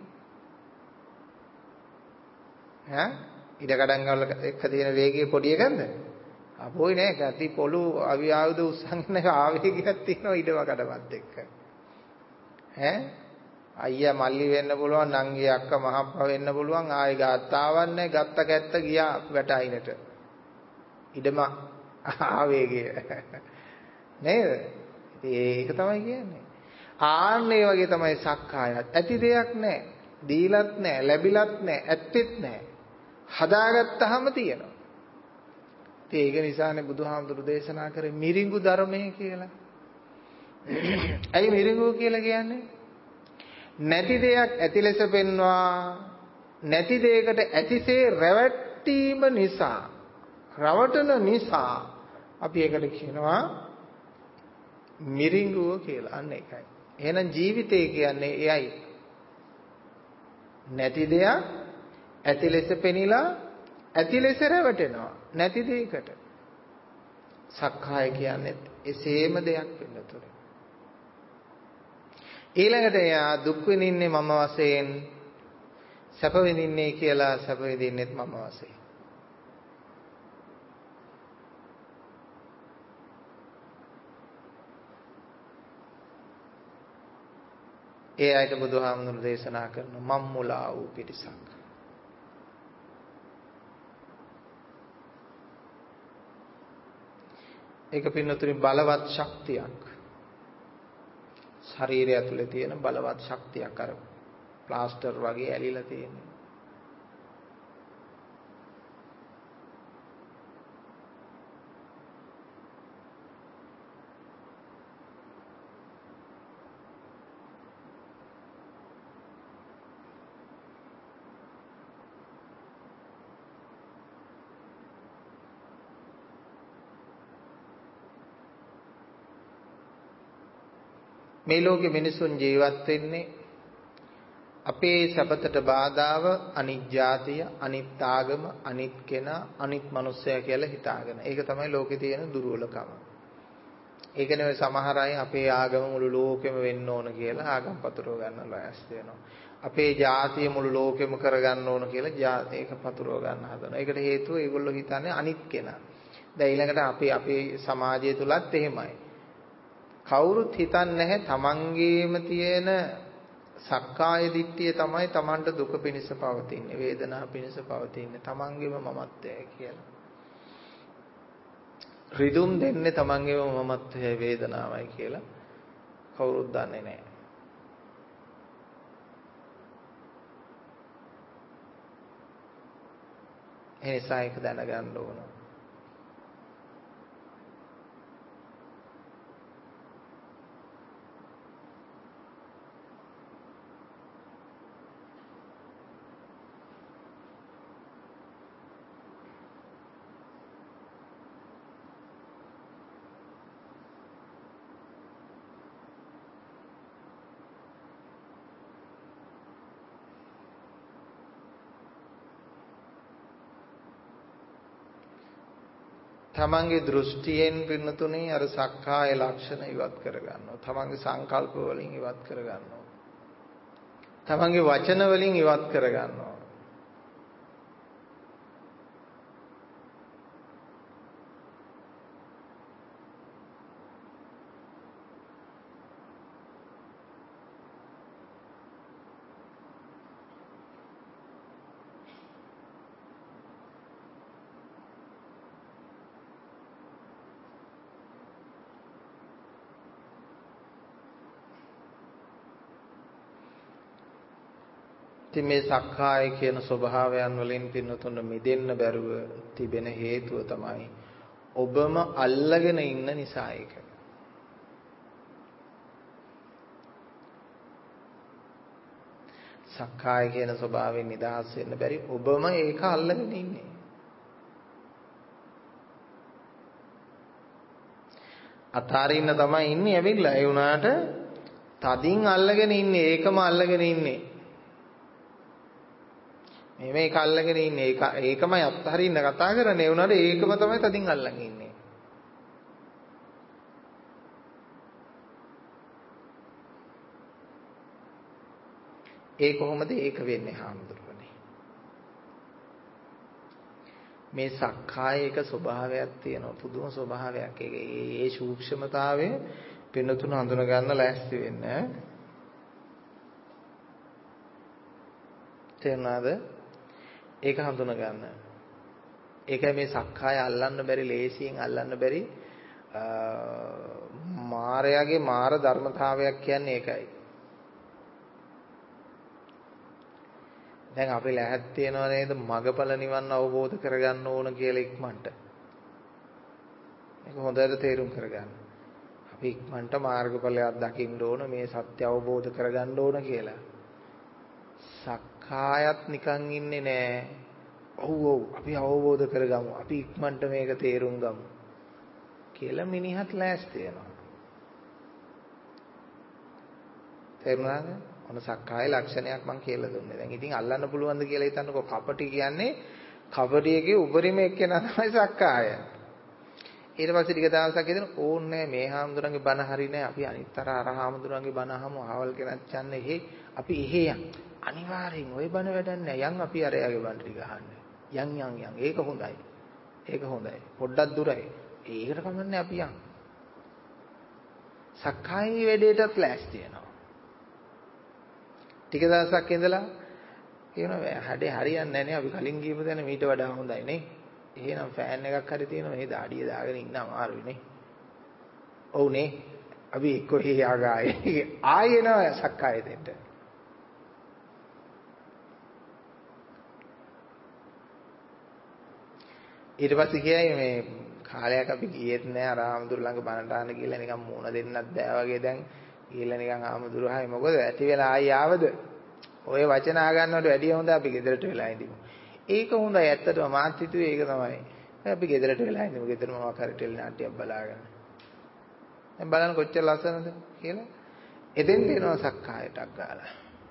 ඈ ඉඩකඩම් වල එක්ක තියෙන වේගය පොඩි එකක්ද? අපෝයි නෑ කටි පොළු අවි ආයුධ උස්සගෙන ආවේගයක් තියෙනවා ඉඩකඩමත් එක්ක. ඈ අයියා මල්ලි වෙන්න පුළුවන් නංගි අක්කා මහප්පා වෙන්න පුළුවන් ආයෙ ගත්තාවක් නැහැ ගත්ත කැත්ත ගියා වැටයිනට. ඉඩම ආවේගය නේද? ඉතින් ඒක තමයි කියන්නේ. ආන්න ඒ වගේ තමයි සක්කායත්. ඇති දෙයක් නැහැ. දීලත් නැහැ, ලැබිලත් නැහැ, ඇත්තෙත් නැහැ. හදාගත්තාම තියෙනවා. ඉතින් ඒක නිසානේ බුදුහාමුදුරු දේශනා කරේ මිරිඟු ධර්මය කියලා. ඇයි මිරිඟු කියලා කියන්නේ? නැති දෙයක් ඇති ලෙස පෙන්වා නැති දෙයකට ඇතිසේ රැවටීම නිසා රවටන නිසා අපි ඒකට කියනවා මිරිඟුව කියලා. අන්න ඒකයි. එහෙනම් ජීවිතය කියන්නේ එයයි. නැති දෙයක් ඇති ලෙස පෙනිලා ඇති ලෙස රැවටෙනවා නැති දෙයකට. සක්කාය කියන්නේ එසේම දෙයක් වෙනතුරු. ඊළඟට එයා දුක් විඳින්නේ මම වශයෙන් සැප විඳින්නේ කියලා සැප විඳින්නෙත් මම වශයෙන්. ඒ අයට බුදුහාමුදුරු දේශනා කරන මම්මුලා වූ පිරිසක්. ඒක පින්නතුනි බලවත් ශක්තියක්. ශරීරය ඇතුලේ තියෙන බලවත් ශක්තියක් අර ප්ලාස්ටර් වගේ ඇලිලා තියෙනවා. මේ ලෝකෙ මිනිසුන් ජීවත් වෙන්නේ අපේ සැපතට බාධාව අනිත් ජාතිය, අනිත් ආගම, අනිත් කෙනා, අනිත් මනුස්සයා කියලා හිතාගෙන. ඒක තමයි ලෝකේ තියෙන දුර්වලකම. ඒක නෙවෙයි සමහර අය අපේ ආගම මුළු ලෝකෙම වෙන්න ඕන කියලා ආගම් පතුරව ගන්න ලෑස්ති වෙනවා. අපේ ජාතිය මුළු ලෝකෙම කරගන්න ඕන කියලා ඒක පතුරව ගන්න හදනවා. ඒකට හේතුව ඒගොල්ලෝ හිතන්නේ අනිත් කෙනා. දැන් ඊළඟට අපි අපේ සමාජය තුලත් එහෙමයි. කවුරුත් හිතන්නේ නැහැ තමන්ගේම තියෙන සක්කාය දිට්ඨිය තමයි තමන්ට දුක පිණිස පවතින්නේ, වේදනාව පිණිස පවතින්නේ තමන්ගේම මමත්වයයි කියලා. රිදුම් දෙන්නේ තමන්ගේම මමත්වයයි වේදනාවයි කියලා කවුරුත් දන්නේ නැහැ. ඒ නිසා ඒක දැනගන්න ඕන. තමන්ගේ දෘෂ්ටියෙන් පින්නතුනේ අර සක්කාය ලක්ෂණ ඉවත් කර ගන්නවා. තමන්ගේ සංකල්ප වලින් ඉවත් කර ගන්නවා. තමන්ගේ වචන වලින් ඉවත් කර ගන්නවා. මේ සක්කාය කියන ස්වභාවයන් වලින් පින්නතුන මිදෙන්න බැරුව තිබෙන හේතුව තමයි ඔබම අල්ලගෙන ඉන්න නිසා ඒක. සක්කාය කියන ස්වභාවයෙන් නිදහස් වෙන්න බැරි ඔබම ඒක අල්ලගෙන ඉන්නේ. අතාරින්න තමයි ඉන්නේ ඇවිල්ලා. ඒ වුණාට තදින් අල්ලගෙන ඉන්නේ. ඒකම අල්ලගෙන ඉන්නේ. මේ මේක අල්ලගෙන ඉන්නේ. ඒක ඒකමයි අත්හරින්න කතා කරන්නේ. ඒ වුණාට ඒකම තමයි තදින් අල්ලගෙන ඉන්නේ. ඒ කොහොමද ඒක වෙන්නේ හාමුදුරුවනේ? මේ සක්කායයක ස්වභාවයක් තියෙනවා. පුදුම ස්වභාවයක්. ඒක ඒ සූක්ෂමතාවය පින්නතුන හඳුන ගන්න ලෑස්ති වෙන්න. තේරුණාද? ඒක හඳුන ගන්න. ඒකයි මේ සක්කාය අල්ලන්න බැරි, ලේසියෙන් අල්ලන්න බැරි මායාවේ මාර ධර්මතාවයක් කියන්නේ ඒකයි. දැන් අපි ලැහත් තියනව නේද මගපල නිවන් අවබෝධ කරගන්න ඕන කියලා ඉක්මනට. ඒක හොඳට තේරුම් කරගන්න. අපි ඉක්මනට මාර්ගඵලයක් දකින්න ඕන, මේ සත්‍ය අවබෝධ කරගන්න ඕන කියලා. සක්කායත් නිකන් ඉන්නේ නෑ. ඔව් ඔව් අපි අවබෝධ කරගමු. අපි ඉක්මනට මේක තේරුම් ගමු කියලා මිනිහත් ලෑස්ති වෙනවා. තේරුණාද? ඔන්න සක්කාය ලක්ෂණයක් මම කියලා දුන්නේ. දැන් ඉතින් අල්ලන්න පුළුවන්ද කියලා හිතන්නකෝ. කපටි කියන්නේ කපටියගේ උපරිම එක්කෙනා තමයි සක්කාය. ඊට පස්සේ ටික දවසක් ඉඳන් ඕන්නේ මේ හාමුදුරන්ගේ බණ හරි නෑ. අපි අනිත්තර අර හාමුදුරන්ගේ බණ අහමු. ආවල් කෙනත් යන්නේ එහෙ. අපි එහෙ යන්. අනිවාර්යෙන් ওই බණ වැඩක් නෑ. යන් අපි අරයාගේ බණ ටික අහන්න. යන් යන් යන්. ඒක හොඳයි. ඒක හොඳයි. පොඩ්ඩක් දුරයි. ඒකට කමන්නේ අපි යන්. සක්කායි වැඩේටත් ලෑස්ති වෙනවා. ටික දවසක් ඉඳලා කියනවා හැඩේ හරියන්නේ නැහැ නේ අපි කලින් ගියපු දේ මීට වඩා හොඳයි නේ. එහෙනම් ෆෑන් එකක් හරි තියෙනවා මේ දාඩිය දාගෙන ඉන්න අමාරුයි නේ. ඔව් නේ. අපි එක්ක හේ ආගායේ ආයෙනවා සක්කාය දෙන්න. ඊට පස්සේ කියයි මේ කාලයක් අපි ගියෙත් නෑ අර ආමඳුර ළඟ බණට ආන්න කියලා නිකන් මූණ දෙන්නත් බෑ වගේ දැන් කියලා නිකන් ආමඳුරහයි මොකද ඇති වෙලා ආයි ආවද ඔය වචන ආගන්නවට වැඩිය හොඳ අපි ගෙදරට වෙලා ඉඳිමු. ඒක හොඳයි ඇත්තටම මාත් හිතුවේ ඒක තමයි. අපි ගෙදරට වෙලා ඉඳිමු. ගෙදර මොනවා කරේ ටෙලි නාට්‍යයක් බලාගෙන. දැන් බලන්න කොච්චර ලස්සනද කියලා. එදෙන් දෙනවා සක්කායටක් ගාලා.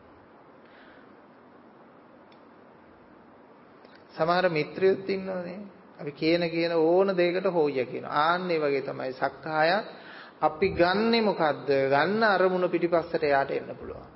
සමහර මිත්‍රයොත් ඉන්නවනේ. අපි කියන කියන ඕන දෙයකට හොయ్య කියනවා. ආන්නේ වගේ තමයි සක්කාය. අපි ගන්නෙ මොකද්ද? ගන්න අරමුණ පිටිපස්සට යාට එන්න පුළුවන්.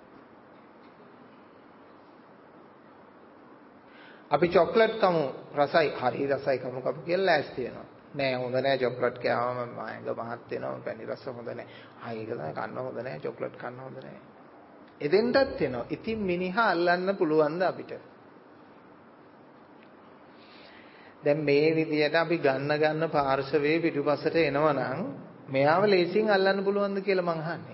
අපි චොක්ලට් කමු රසයි හරි රසයි කමු කමු කියලා ලෑස්ති වෙනවා. නෑ හොඳ නෑ චොක්ලට් කෑවම මායඟ මහත් වෙනවා පැණි රස හොඳ නෑ. ආ ඒක තමයි කන්න හොඳ නෑ චොක්ලට් කන්න හොඳ නෑ. එදෙන්ටත් එනවා. ඉතින් මිනිහා අල්ලන්න පුළුවන්ද අපිට? දැන් මේ විදියට අපි ගන්න ගන්න පාර්ශවයේ පිටුපසට එනවනම් මෙයාව ලේසියෙන් අල්ලන්න පුළුවන්ද කියලා මං අහන්නේ.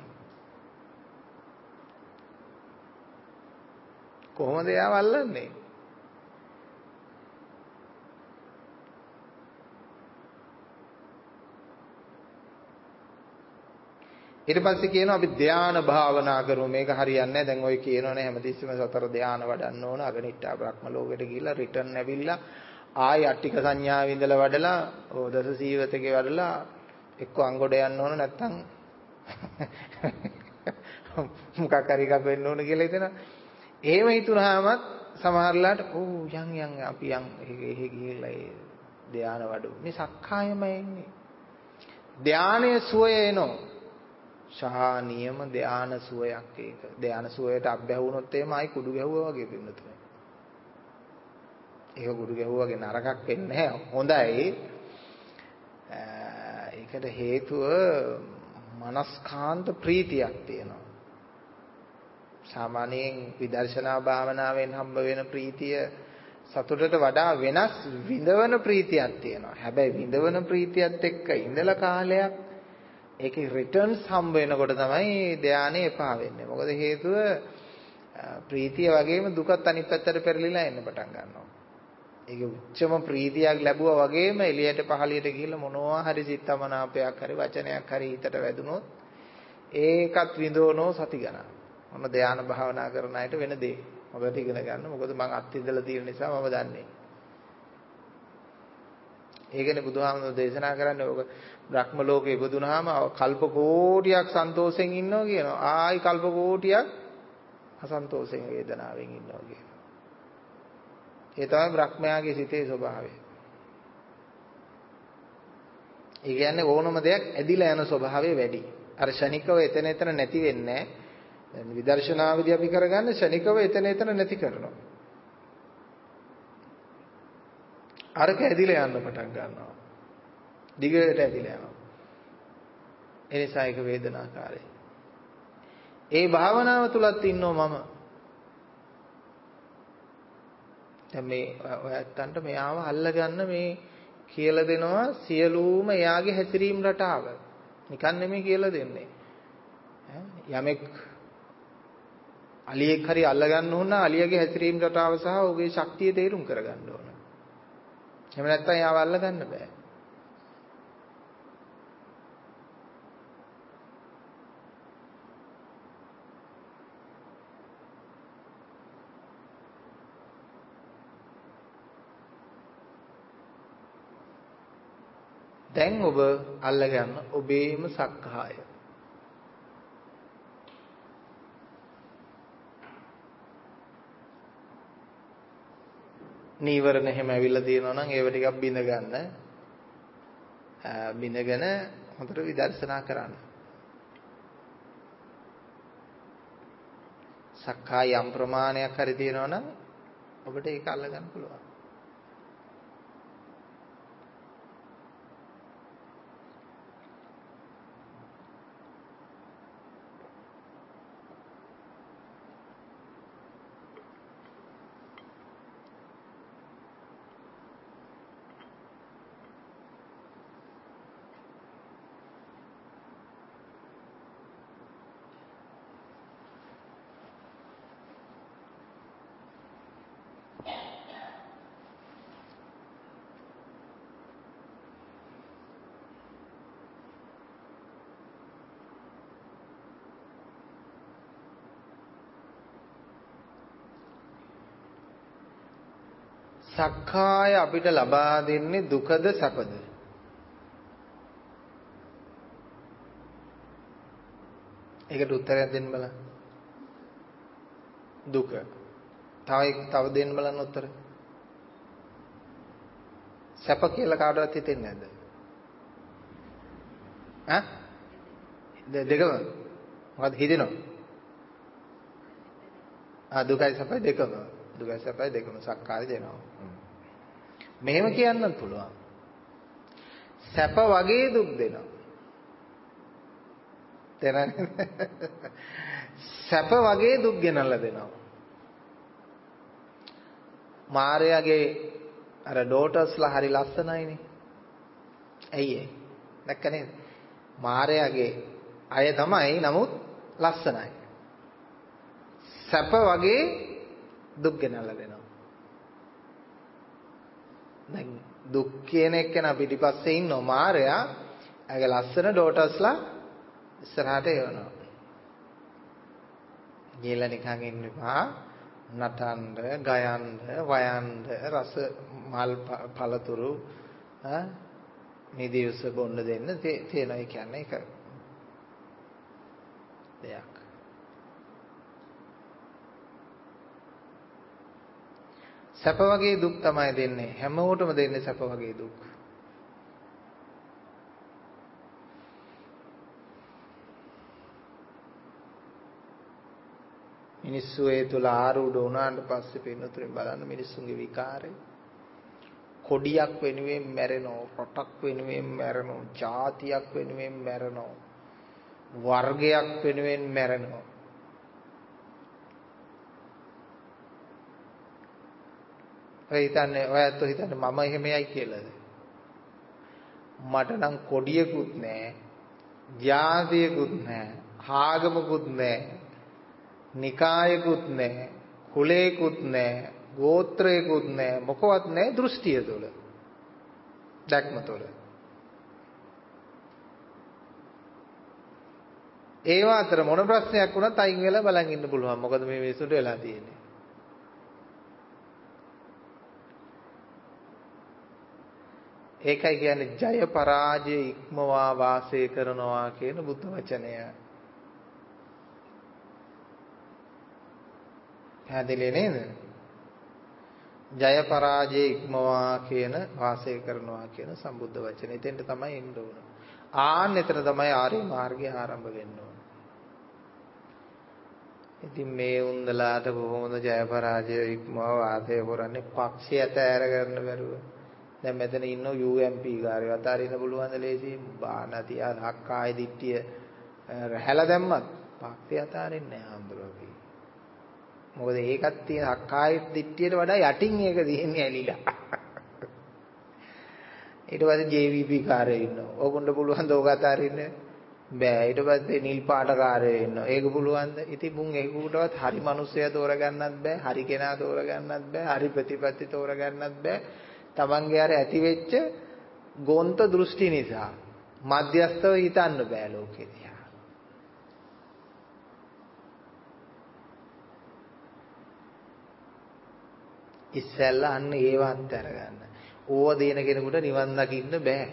කොහොමද එයාව අල්ලන්නේ? ඊට පස්සේ කියනවා අපි ධානා භාවනා කරමු මේක හරියන්නේ නැහැ දැන් ඔය කියනෝනේ හැමතිස්සෙම සතර ධාන වඩන්න ඕන අගනිට්ඨා බ්‍රහ්ම ලෝකෙට ගිහිල්ලා රිටර්න් ඇවිල්ලා ආයි අට්ටික සංඥාව ඉඳලා වඩලා ඕ දස සීවතකේ වඩලා එක්ක අංගොඩ යන්න ඕන නැත්තම් මොකක් හරි එකක් වෙන්න ඕන කියලා හිතෙනවා. එහෙම හිතුනහම සමහරලාට ඕ යන් යන් අපි යන් එහෙ ගිහිල්ලා ඒ ධාන වඩමු. මේ සක්කායමයි ඉන්නේ. ධානයේ සුවය එනවා. ශා නියම ධාන සුවයක් ඒක. ධාන සුවයට අබ්බැහුනොත් එහෙම ආයි කුඩු ගැහුවා වගේ පින්නතුනේ. ඒක කුඩු ගැහුවා වගේ නරකක් වෙන්නේ නැහැ. හොඳයි. ඒකට හේතුව මනස්කාන්ත ප්‍රීතියක් තියෙනවා. සාමාන්‍යයෙන් විදර්ශනා භාවනාවෙන් හම්බ වෙන ප්‍රීතිය සතුටට වඩා වෙනස් විඳවන ප්‍රීතියක් තියෙනවා. හැබැයි විඳවන ප්‍රීතියත් එක්ක ඉඳලා කාලයක් ඒකේ රිටර්න්ස් හම්බ වෙනකොට තමයි ධානය එපා වෙන්නේ. මොකද හේතුව ප්‍රීතිය වගේම දුකත් අනිත් පැත්තට පෙරලිලා එන්න පටන් ගන්නවා. ඒකේ උච්චම ප්‍රීතියක් ලැබුවා වගේම එළියට පහළියට ගිහිල්ලා මොනවා හරි සිතමනාපයක් හරි වචනයක් හරි හිතට වැදුනොත් ඒකත් විඳවනෝ සති ගණන්. මොන ධාන භාවනා කරන අයට වෙන දේ. මොකද ඉගෙන ගන්න. මොකද මම අත් ඉඳලා තියෙන නිසා මම දන්නේ. ඒකනේ බුදුහාමුදුරුවෝ දේශනා කරන්නේ ඔක බ්‍රහ්ම ලෝකේ ඉපදුනහම කල්ප කෝටියක් සන්තෝෂෙන් ඉන්නවා කියනවා. ආයි කල්ප කෝටියක් අසන්තෝෂෙන් වේදනාවෙන් ඉන්නවා කියනවා. ඒ තමයි බ්‍රහ්මයාගේ සිතේ ස්වභාවය. ඒ කියන්නේ ඕනම දෙයක් ඇදිලා යන ස්වභාවය වැඩි. අර ශනිකව එතන එතන නැති වෙන්නේ නැහැ. විදර්ශනාවේදී අපි කරගන්නේ ශනිකව එතන එතන නැති කරනවා. අරක ඇදිලා යන්න පටන් ගන්නවා. දිගට ඇදිලා යනවා. ඒ නිසා ඒක වේදනාකාරයි. ඒ භාවනාව තුලත් ඉන්නෝ මම. දැන් මේ ඔයත්තන්ට මෙයාව අල්ලගන්න මේ කියලා දෙනවා සියලුම එයාගේ හැසිරීම් රටාව. නිකන් නෙමෙයි කියලා දෙන්නේ. යමෙක් අලියෙක් හරි අල්ලගන්න ඕන නම් අලියගේ හැසිරීම් රටාව සහ ඔහුගේ ශක්තිය තේරුම් කරගන්න ඕන. එහෙම නැත්නම් එයාව අල්ලගන්න බෑ. දැන් ඔබ අල්ලගන්න ඔබේම සක්කාය. නීවරණ එහෙම ඇවිල්ලා තියෙනවා නම් ඒව ටිකක් බිඳ ගන්න. බිඳගෙන හොඳට විදර්ශනා කරන්න. සක්කාය යම් ප්‍රමාණයක් හරි තියෙනවා නම් ඔබට ඒක අල්ලගන්න පුළුවන්. සක්කාය අපිට ලබා දෙන්නේ දුකද සැපද? ඒකට උත්තරයක් දෙන්න බලන්න. දුක. තව තව දෙන්න බලන්න උත්තර. සැප කියලා කාටවත් හිතෙන්නේ නැද්ද? ඈ? දෙකම. මොකද හිතෙනවා? ආ දුකයි සැපයි දෙකම. දුකයි සැපයි දෙකම සක්කාය දෙනවා. මෙහෙම කියන්නත් පුළුවන්. සැප වගේ දුක් දෙනවා. තේරෙනවද? සැප වගේ දුක් ගෙනල්ලා දෙනවා. මාර්යාගේ අර ඩෝටර්ස්ලා හරි ලස්සනයිනේ. ඇයි ඒ? දැක්ක නේද? මාර්යාගේ අය තමයි නමුත් ලස්සනයි. සැප වගේ දුක් ගෙනල්ලා දෙනවා. දැන් දුක් කියන එක්කන පිටිපස්සේ ඉන්න මාර්යා ඇගේ ලස්සන ඩෝටර්ස්ලා ඉස්සරහට එවනවා. ගිහලා නිකන් ඉන්න එපා. නටන්න, ගයන්න, වයන්න, රස මල් පළතුරු ඈ නිදිවස බොන්න දෙන්න තියෙනවා. ඒ කියන්නේ ඒක දෙයක්. සැප වගේ දුක් තමයි දෙන්නේ. හැමෝටම දෙන්නේ සැප වගේ දුක්. මිනිස්සු ඒ තුල ආරූඪ වුණාට පස්සේ පින්නතුනේ බලන්න මිනිස්සුන්ගේ විකාරය. කොඩියක් වෙනුවෙන් මැරෙනවා, රටක් වෙනුවෙන් මැරෙනවා, ජාතියක් වෙනුවෙන් මැරෙනවා, වර්ගයක් වෙනුවෙන් මැරෙනවා. ඔය හිතන්නේ ඔයත් හිතන්නේ මම එහෙමයි කියලාද? මට නම් කොඩියකුත් නැහැ, ජාතියකුත් නැහැ, ආගමකුත් නැහැ, නිකායකුත් නැහැ, කුලයකුත් නැහැ, ගෝත්‍රයකුත් නැහැ, මොකවත් නැහැ දෘෂ්ටිය තුළ. දැක්ම තුළ. ඒව අතර මොන ප්‍රශ්නයක් වුණත් අයින් වෙලා බලන් ඉන්න පුළුවන්. මොකද මේ මිනිසුන්ට වෙලා තියෙන්නේ. ඒකයි කියන්නේ ජය පරාජය ඉක්මවා වාසය කරනවා කියන බුද්ධ වචනය. පැහැදිලි නේද? ජය පරාජය ඉක්මවා කියන වාසය කරනවා කියන සම්බුද්ධ වචනේ. එතෙන්ට තමයි එන්න ඕන. ආන්න එතන තමයි ආර්ය මාර්ගය ආරම්භ වෙන්න ඕන. ඉතින් මේ උන්දලාට කොහොමද ජය පරාජය ඉක්මවා වාසය කරන්නේ? පක්ෂය ඇතෑර ගන්න බැරුව. දැන් මෙතන ඉන්න යූ එම් පී කාර්යය අතාරින්න පුළුවන් ද ලේසියෙන්? බානතිය හක්කාය දිට්ඨිය රැහැලා දැම්මත් පක්ෂය අතාරින්නේ නැහැ අම්බරෝපි. මොකද ඒකත් තියෙන හක්කාය දිට්ඨියට වඩා යටින් ඒක තියෙන්නේ ඇලිලා. ඊට පස්සේ ජේ වී පී කාර්යය ඉන්නවා. ඕගොල්ලෝ පුළුවන් ද ඕක අතාරින්න? බෑ. ඊට පස්සේ නිල් පාට කාර්යය ඉන්නවා. ඒක පුළුවන් ද? ඉතින් මුන් ඒකකටවත් හරි මිනිස්සයා තෝරගන්නත් බෑ. හරි කෙනා තෝරගන්නත් බෑ. හරි ප්‍රතිපත්ති තෝරගන්නත් බෑ. තමන්ගේ අර ඇති වෙච්ච ගොන්ත දෘෂ්ටි නිසා මධ්‍යස්තව හිතන්න බෑ ලෝකෙ දිහා. ඉස්සෙල්ලා අන්න ඒවත් අරගන්න. ඕව දෙන කෙනෙකුට නිවන් දකින්න බෑ.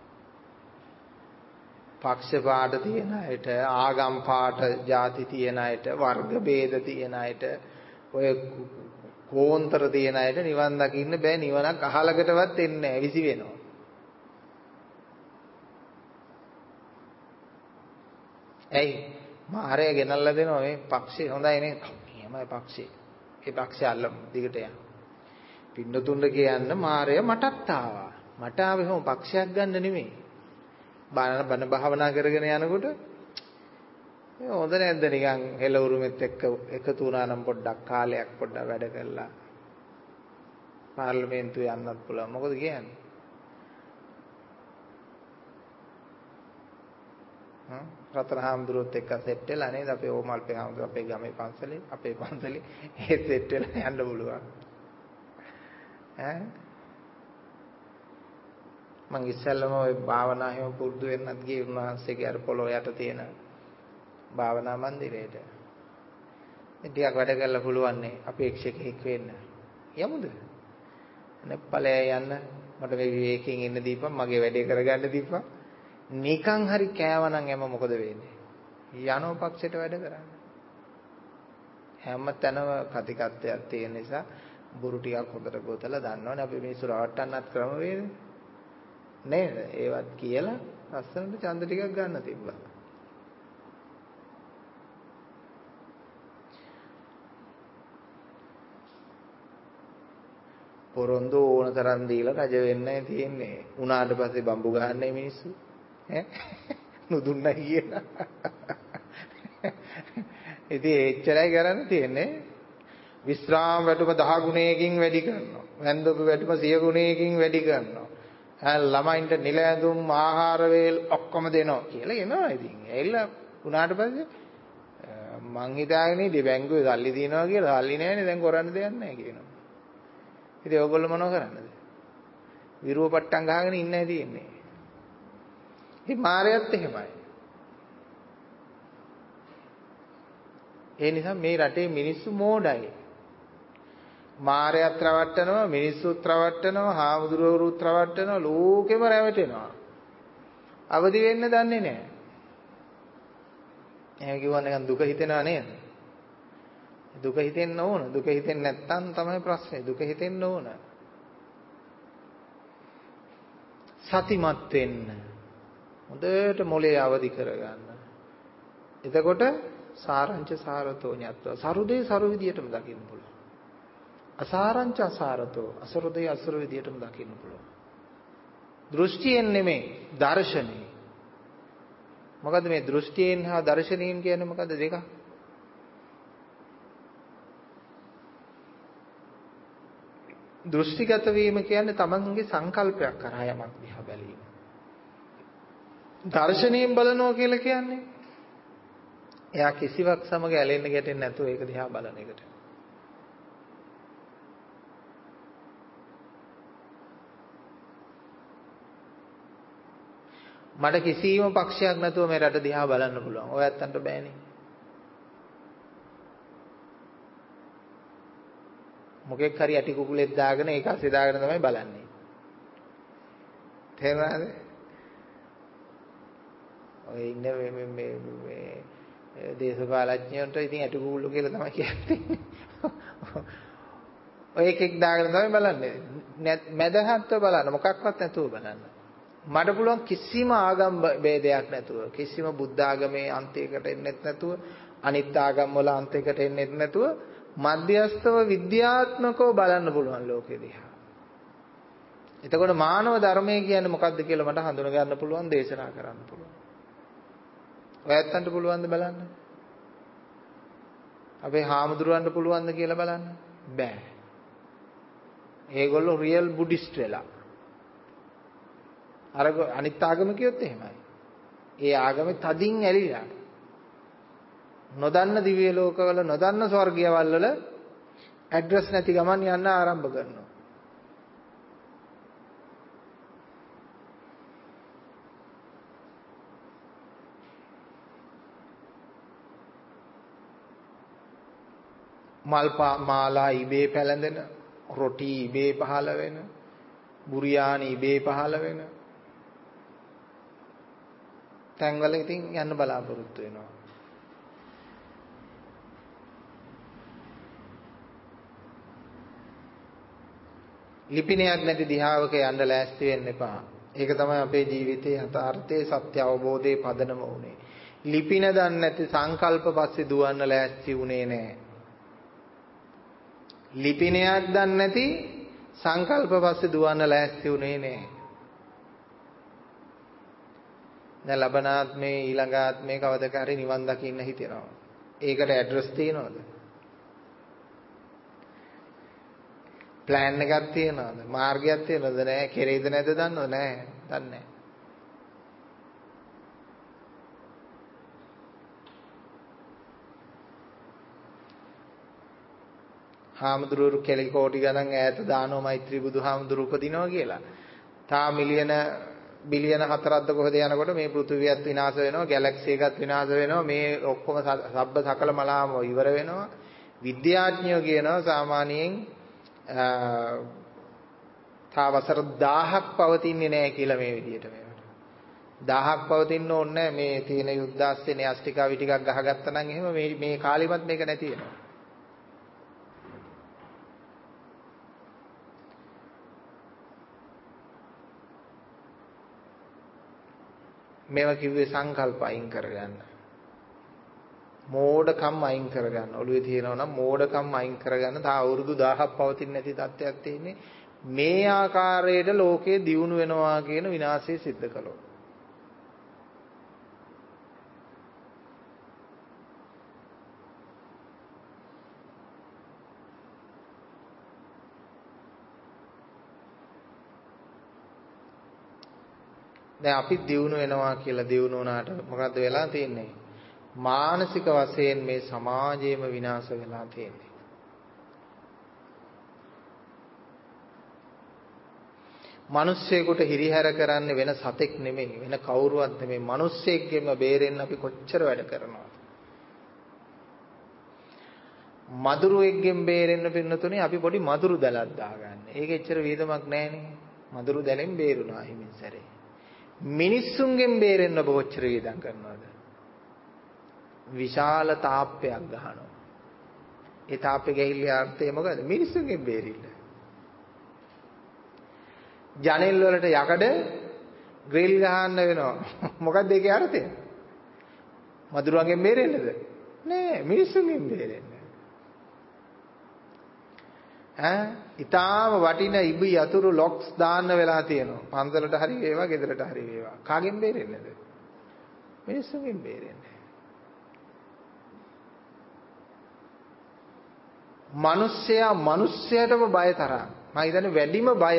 පක්ෂ පාට තියෙන අයට, ආගම් පාට, ಜಾති තියෙන අයට, වර්ග ભેද තියෙන අයට, ඔය කෝන්තර තියෙන අයට නිවන් දකින්න බෑ. නිවනක් අහලකටවත් එන්නේ නැහැ. විසි වෙනවා. ඇයි? මාරය ගෙනල්ලා දෙනවා මේ පක්ෂේ හොඳයි නේ. එහෙමයි පක්ෂේ. ඒ පක්ෂය අල්ලමු දිගට යන්න. පින්නතුන්ද කියන්න මාරය මටත් ආවා. මට ආවේ කොහොම පක්ෂයක් ගන්න නෙමෙයි. බණ බණ භාවනා කරගෙන යනකොට මේ හොඳ නැද්ද නිකන් හෙළවුරුමෙත් එක්ක එකතු වුණා නම් පොඩ්ඩක් කාලයක් පොඩ්ඩක් වැඩ කළා පාර්ලිමේන්තුවේ යන්නත් පුළුවන්. මොකද කියන්නේ? හ්ම් රත්නහාමුදුරුවොත් එක්ක සෙට් වෙලා නේද අපේ ඕමල්පේ හාමුදුරුවෝ අපේ ගමේ පන්සලේ අපේ පන්සලේ ඒ සෙට් වෙලා යන්න පුළුවන්. ඈ මං ඉස්සෙල්ලම ওই භාවනා හැම පුරුදු වෙන්නත් ගියේ උන්වහන්සේගේ අර පොළොව යට තියෙන භාවනා මන්දිරේට. ඉතින් ටිකක් වැඩ කරලා පුළුවන් නේ අපේක්ෂකෙක් වෙන්න. යමුද? නෙප්පලේ යන්න මට මේ විවේකයෙන් ඉන්න දීපන් මගේ වැඩේ කරගන්න දීපන්. නිකන් හරි කෑවනම් එම මොකද වෙන්නේ? යනෝ පක්ෂයට වැඩ කරන්න. හැම තැනම කතිකත්වයක් තියෙන නිසා බුරු ටිකක් හොදට ගොතලා දන්නවනේ අපි මිනිස්සු රවට්ටන්නත් ක්‍රම වේද? නේද? ඒවත් කියලා ලස්සනට ඡන්ද ටිකක් ගන්න තිබ්බා. පොරොන්දු ඕන තරම් දීලා රජ වෙන්නයි තියෙන්නේ. උනාට පස්සේ බම්බු ගහන්නේ මිනිස්සු. ඈ නුදුන්නයි කියලා. ඉතින් එච්චරයි කරන්න තියෙන්නේ. විස්රාම වැටුම දහ ගුණයකින් වැඩි කරනවා. වැන්දොපි වැටුම සිය ගුණයකින් වැඩි කරනවා. ළමයින්ට නිල ඇඳුම් ආහාර වේල් ඔක්කොම දෙනවා කියලා එනවා ඉතින්. ඇවිල්ලා උනාට පස්සේ මං හිතාගෙන ඉන්නේ බැංකුවේ සල්ලි තියනවා කියලා. සල්ලි නැහැනේ දැන් කරන්න දෙයක් නැහැ කියනවා. ඉතින් ඔයගොල්ලෝ මොනව කරන්නද? විරුව පට්ටම් ගහගෙන ඉන්නයි තියෙන්නේ. ඉතින් මාරයත් එහෙමයි. ඒ නිසා මේ රටේ මිනිස්සු මෝඩයි. මාරයත් රවට්ටනවා, මිනිස්සුත් රවට්ටනවා, හාමුදුරුවෝරුත් රවට්ටනවා, ලෝකෙම රැවටෙනවා. අවදි වෙන්න දන්නේ නැහැ. එහෙම කිව්වම නිකන් දුක හිතෙනවා නේද? දුක හිතෙන්න ඕන. දුක හිතෙන්නේ නැත්නම් තමයි ප්‍රශ්නේ. දුක හිතෙන්න ඕන. සතිමත් වෙන්න. හොඳට මොලේ අවදි කරගන්න. එතකොට සාරංච සාරතෝ ඤත්වා. සරුදේ සරු විදියටම දකින්න පුළුවන්. අසාරංච අසාරතෝ. අසරුදේ අසරු විදියටම දකින්න පුළුවන්. දෘෂ්ටියෙන් නෙමෙයි, දර්ශනේ. මොකද මේ දෘෂ්ටියෙන් හා දර්ශනයෙන් කියන්නේ මොකද දෙකක්? දෘෂ්ටිගත වීම කියන්නේ තමන්ගේ සංකල්පයක් කරා යමක් දිහා බැලීම. දර්ශනයෙන් බලනවා කියලා කියන්නේ එයා කිසිවක් සමග ඇලෙන්න ගැටෙන්නේ නැතුව ඒක දිහා බලන එකට. මට කිසිම පක්ෂයක් නැතුව මේ රට දිහා බලන්න පුළුවන්. ඔය ඇත්තන්ට බෑනේ. මොකෙක් හරි යටි කුකුලෙක් දාගෙන ඒක අස්සේ දාගෙන තමයි බලන්නේ. තේරුණාද? ඔය ඉන්න මේ මේ මේ දේශපාලඥයන්ට ඉතින් ඇටුකුල්ලු කියලා තමයි කියන්නේ. ඔය එකෙක් දාගෙන තමයි බලන්නේ. මැදහත්ව බලන්න මොකක්වත් නැතුව බලන්න. මට පුළුවන් කිසිම ආගම් ભેදයක් නැතුව කිසිම බුද්ධ ආගමේ අන්තයකට එන්නෙත් නැතුව අනිත් ආගම් වල අන්තයකට එන්නෙත් නැතුව මධ්‍යස්ථව විද්‍යාත්මකව බලන්න පුළුවන් ලෝකෙ දිහා. එතකොට මානව ධර්මය කියන්නේ මොකක්ද කියලා මට හඳුන ගන්න පුළුවන්, දේශනා කරන්න පුළුවන්. ඔයත්තන්ට පුළුවන්ද බලන්න? අපේ හාමුදුරුවන්ට පුළුවන්ද කියලා බලන්න? බෑ. ඒගොල්ලෝ රියල් බුද්දිස්ට් වෙලා. අර අනිත් ආගම කියොත් එහෙමයි. ඒ ආගමේ තදින් ඇලිලා. නොදන්න දිව්‍ය ලෝකවල නොදන්න ස්වර්ගයවල වල ඇඩ්‍රස් නැති ගමන් යන්න ආරම්භ කරනවා. මල් මාලා ඉබේ පැලඳෙන, රොටි ඉබේ පහළ වෙන, බුරියානි ඉබේ පහළ වෙන තැන්වල ඉතින් යන්න බලාපොරොත්තු වෙනවා. ලිපිනයක් නැති දිහාවක යන්න ලෑස්ති වෙන්න එපා. ඒක තමයි අපේ ජීවිතයේ යථාර්ථයේ සත්‍ය අවබෝධයේ පදනම උනේ. ලිපින දන්නේ නැති සංකල්ප පස්සේ දුවන්න ලෑස්ති උනේ නැහැ. ලිපිනයක් දන්නේ නැති සංකල්ප පස්සේ දුවන්න ලෑස්ති උනේ නැහැ. දැන් ලබනාත්මේ ඊළඟ ආත්මේ කවදක හරි නිවන් දකින්න හිතෙනවා. ඒකට ඇඩ්‍රස් තියෙනවද? ප්ලෑන් එකක් තියෙනවද? මාර්ගයක් තියෙනවද? නැහැ. කෙරෙයිද නැද්ද දන්නවද? නැහැ. දන්නේ නැහැ. හාමුදුරුවෝ කෙලි කෝටි ගණන් ඈත දානවා මෛත්‍රී බුදුහාමුදුරු උපදිනවා කියලා. තා මිලියන බිලියන හතරක්ද කොහෙද යනකොට මේ පෘථිවියත් විනාශ වෙනවා, ගැලැක්සි එකත් විනාශ වෙනවා, මේ ඔක්කොම සබ්බ සකල මලාම ඉවර වෙනවා. විද්‍යාඥයෝ කියනවා සාමාන්‍යයෙන් තා වසර දහයක් පවතින්නේ නැහැ කියලා මේ විදිහට මේවට. දහයක් පවතින්න ඕනේ නැහැ. මේ තියෙන යුද්ධාස්සේ න්‍යෂ්ටිකාවි ටිකක් ගහගත්තා නම් එහෙම මේ මේ කාලෙවත් මේක නැති වෙනවා. මේවා කිව්වේ සංකල්ප අයින් කරගන්න. මෝඩකම් අයින් කරගන්න. ඔළුවේ තියෙනවා නම් මෝඩකම් අයින් කරගන්න. තා අවුරුදු දහයක් පවතින්නේ නැති තත්ත්වයක් තියෙන්නේ. මේ ආකාරයට ලෝකේ දියුණු වෙනවා කියන විනාශය සිද්ධ කළොත්. දැන් අපි දියුණු වෙනවා කියලා දියුණු වුණාට මොකද්ද වෙලා තියෙන්නේ? මානසික වශයෙන් මේ සමාජයේම විනාශ වෙලා තියෙන්නේ. මිනිස්සෙකුට හිරිහැර කරන්නේ වෙන සතෙක් නෙමෙයි, වෙන කවුරුවත් නෙමෙයි. මිනිස්සෙක්ගෙම බේරෙන්න අපි කොච්චර වැඩ කරනවද? මදුරුවෙක්ගෙන් බේරෙන්න පින්නතුනේ අපි පොඩි මදුරු දැලක් දාගන්නේ. ඒක එච්චර වේදමක් නැහනේ. මදුරු දැලෙන් බේරුණා හිමින් සැරේ. මිනිස්සුන්ගෙන් බේරෙන්න ඔබ කොච්චර වේදම් කරනවද? විශාල තාප්පයක් ගහනවා. ඒ තාප්පේ ගහිල්ලේ අර්ථය මොකද? මිනිස්සුන්ගෙන් බේරින්න. ජනෙල් වලට යකඩ ග්‍රිල් ගහන්න වෙනවා. මොකක්ද ඒකේ අර්ථය? මදුරුවන්ගෙන් බේරෙන්නද? නෑ, මිනිස්සුන්ගෙන් බේරෙන්න. ඈ ඊටාම වටින ඉබි යතුරු ලොක්ස් දාන්න වෙලා තියෙනවා. පන්සලට හරි වේවා, ගෙදරට හරි වේවා. කාගෙන් බේරෙන්නද? මිනිස්සුන්ගෙන් බේරෙන්න. මිනිස්සයා මිනිස්සයාටම බය තරම්. මම හිතන්නේ වැඩිම බය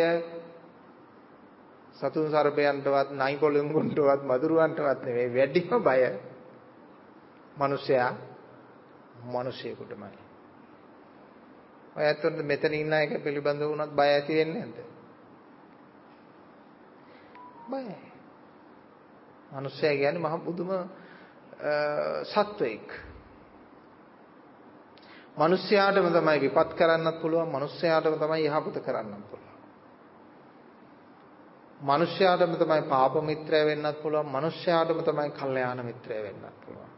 සතුන් සර්පයන්ටවත්, නයි පොළොංගුන්ටවත්, මදුරුවන්ටවත් නෙවෙයි. වැඩිම බය මිනිස්සයා මිනිසෙකුටමයි. ඔය ඇත්තට මෙතන ඉන්න එක පිළිබඳව වුණත් බය ඇති වෙන්නේ නැද්ද? බයයි. මිනිස්සයා කියන්නේ මහ බුදුම සත්වයක්. මිනිස්යාටම තමයි විපත් කරන්නත් පුළුවන්, මිනිස්යාටම තමයි යහපත කරන්නත් පුළුවන්. මනුෂ්‍යයාටම තමයි පාප මිත්‍රය වෙන්නත් පුළුවන්. මනුෂ්‍යයාටම තමයි කල්යාණ මිත්‍රය වෙන්නත් පුළුවන්.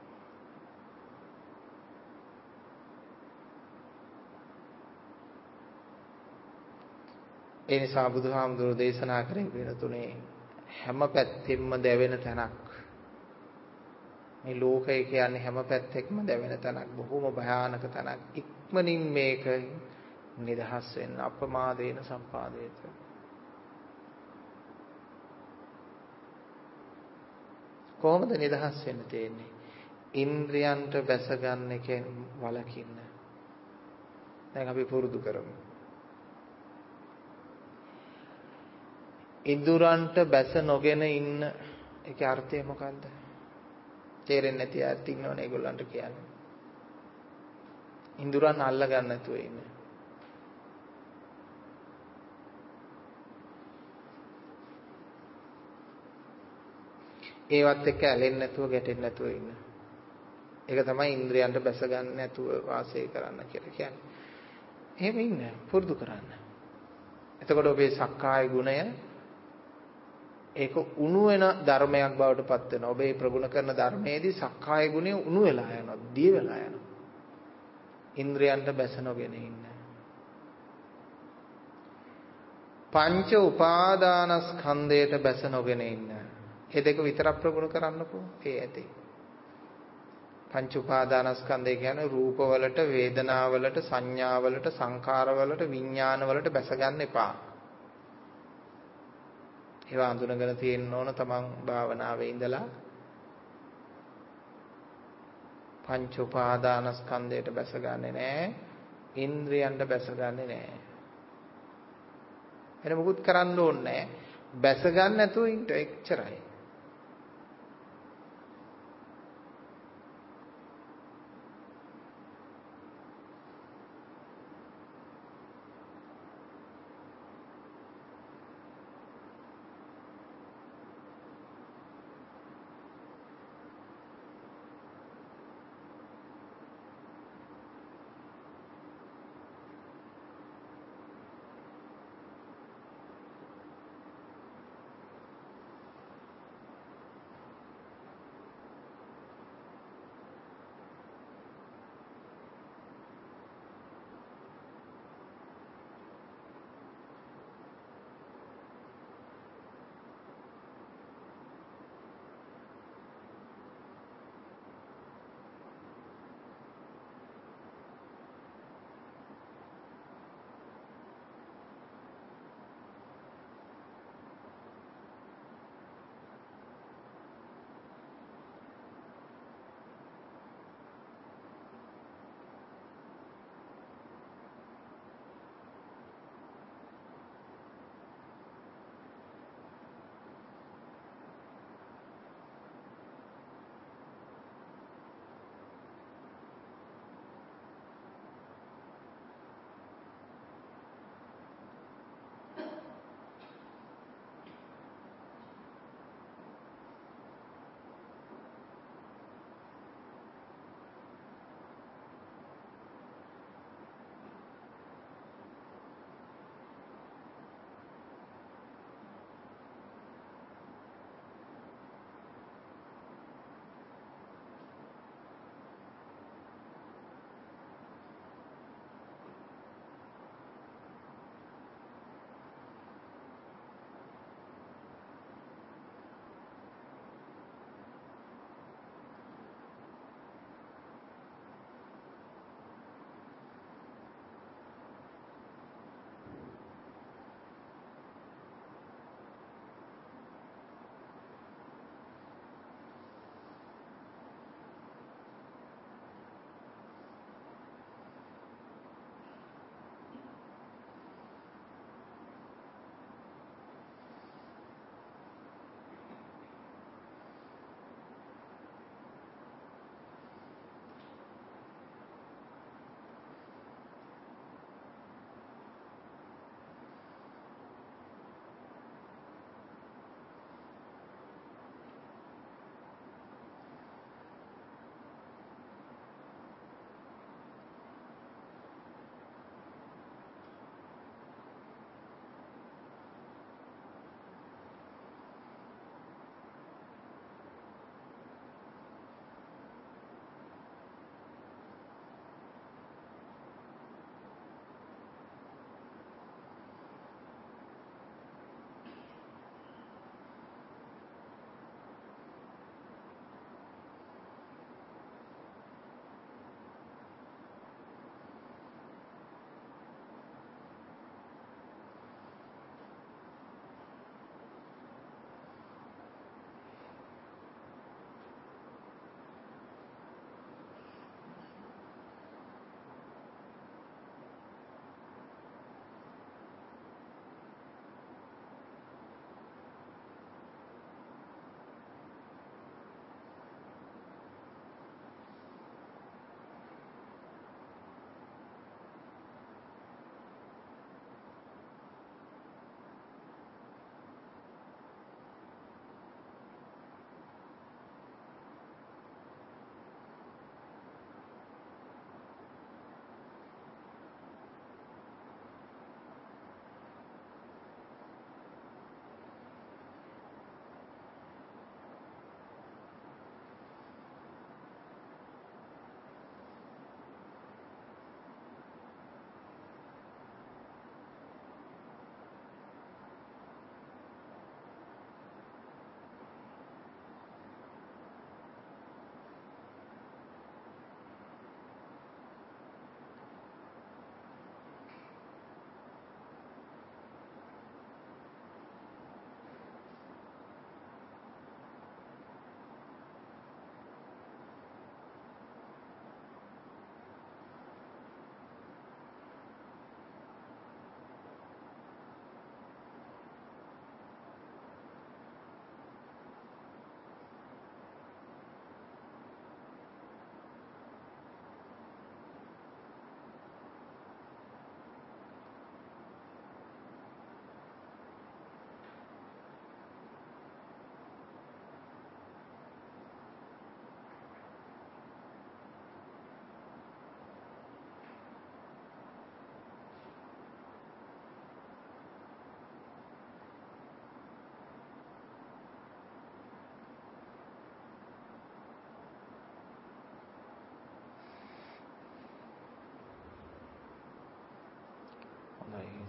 ඒ නිසා බුදුහාමුදුරෝ දේශනා කරේ වෙන තුනේ හැම පැත්තෙම දැවෙන තැනක්. මේ ලෝකය කියන්නේ හැම පැත්තෙකම දැවෙන තැනක්. බොහොම භයානක තැනක්. ඉක්මනින් මේක නිදහස් වෙන්න අප්‍රමාදේන සම්පාදේත. කොහොමද නිදහස් වෙන්න තියෙන්නේ? ඉන්ද්‍රයන්ට බැස ගන්න එකෙන් වළකින්න. දැන් අපි පුරුදු කරමු. ඉඳුරන්ට බැස නොගෙන ඉන්න ඒකේ අර්ථය මොකද්ද? තේරෙන්නේ නැති අයත් ඉන්නවනේ ඒගොල්ලන්ට කියන්නේ. ඉඳුරන් අල්ල ගන්න නැතුව ඉන්න. ඒවත් එක්ක ඇලෙන්නේ නැතුව ගැටෙන්නේ නැතුව ඉන්න. ඒක තමයි ඉන්ද්‍රයන්ට බැස ගන්න නැතුව වාසය කරන්න කියලා කියන්නේ. එහෙම ඉන්න පුරුදු කරන්න. එතකොට ඔබේ සක්කාය ගුණය ඒක උණු වෙන ධර්මයක් බවට පත් වෙනවා. ඔබේ ප්‍රගුණ කරන ධර්මයේදී සක්කාය ගුණය උණු වෙලා යනවා, දිය වෙලා යනවා. ඉන්ද්‍රයන්ට බැස නොගෙන ඉන්න. පංච උපාදානස්කන්ධයට බැස නොගෙන ඉන්න. මේ දෙක විතරක් ප්‍රගුණ කරන්නකෝ. ඒ ඇති. පංච උපාදානස්කන්ධය කියන්නේ රූපවලට, වේදනාවලට, සංඥාවලට, සංකාරවලට, විඥානවලට බැස ගන්න එපා. ඒවා අඳුනගෙන තියෙන්න ඕන තමන් භාවනාවේ ඉඳලා. පංච උපාදානස්කන්ධයට බැසගන්නේ නැහැ. ඉන්ද්‍රියන්ට බැසගන්නේ නැහැ. එන මොකුත් කරන්න ඕනේ නැහැ. බැස ගන්න නැතුව ඉන්න එච්චරයි.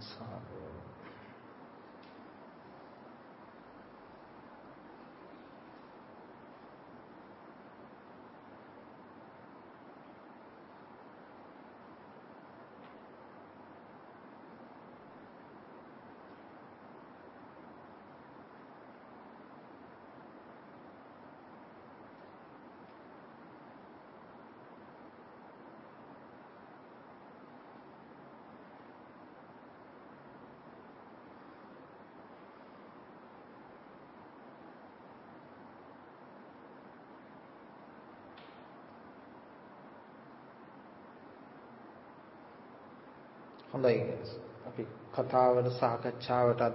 හොඳයි අපි කතාවට සාකච්ඡාවටත්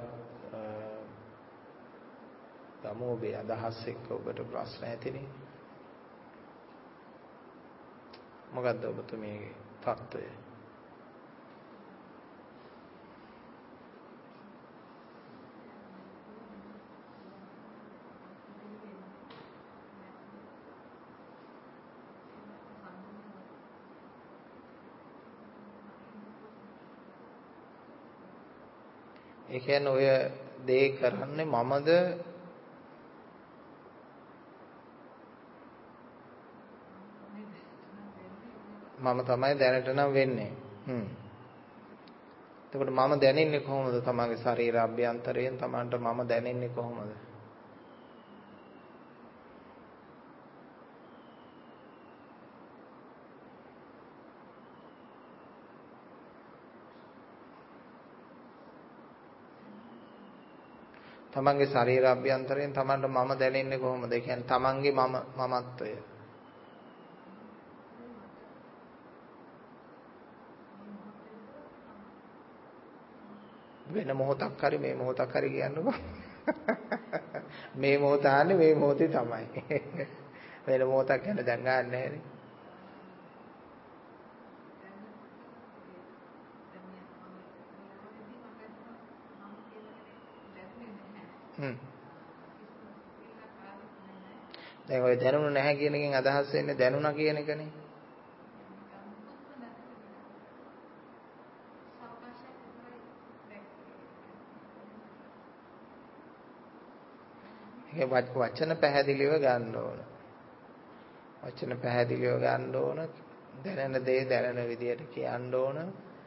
ගමු ඔබේ අදහස් එක්ක ඔබට ප්‍රශ්න ඇතිනේ මොකද්ද ඔබතුමීගේ තත්ත්වය ඒ කියන්නේ ඔය දේ කරන්නේ මමද මම තමයි දැනට නම් වෙන්නේ හ්ම් එතකොට මම දැනෙන්නේ කොහොමද තමන්ගේ ශරීර අභ්‍යන්තරයෙන් තමන්ට මම දැනෙන්නේ කොහොමද තමන්ගේ ශරීර අභ්‍යන්තරයෙන් තමන්ට මම දැනෙන්නේ කොහොමද? ඒ කියන්නේ තමන්ගේ මම මමත්වය. වෙන මොහොතක් හරි මේ මොහොතක් හරි කියන්නකෝ. මේ මොහොත ආන්නේ මේ මොහොතේ තමයි. වෙන මොහොතක් ගැන දැන් ගන්න නැහැ. හ්ම්. දැන් ඔය දැනුණු නැහැ කියන එකෙන් අදහස් වෙන්නේ දැනුණා කියන එකනේ. ඒ වචන පැහැදිලිව ගන්න ඕන. වචන පැහැදිලිව ගන්න ඕන. දැනෙන දේ දැනෙන විදියට කියන්න ඕන.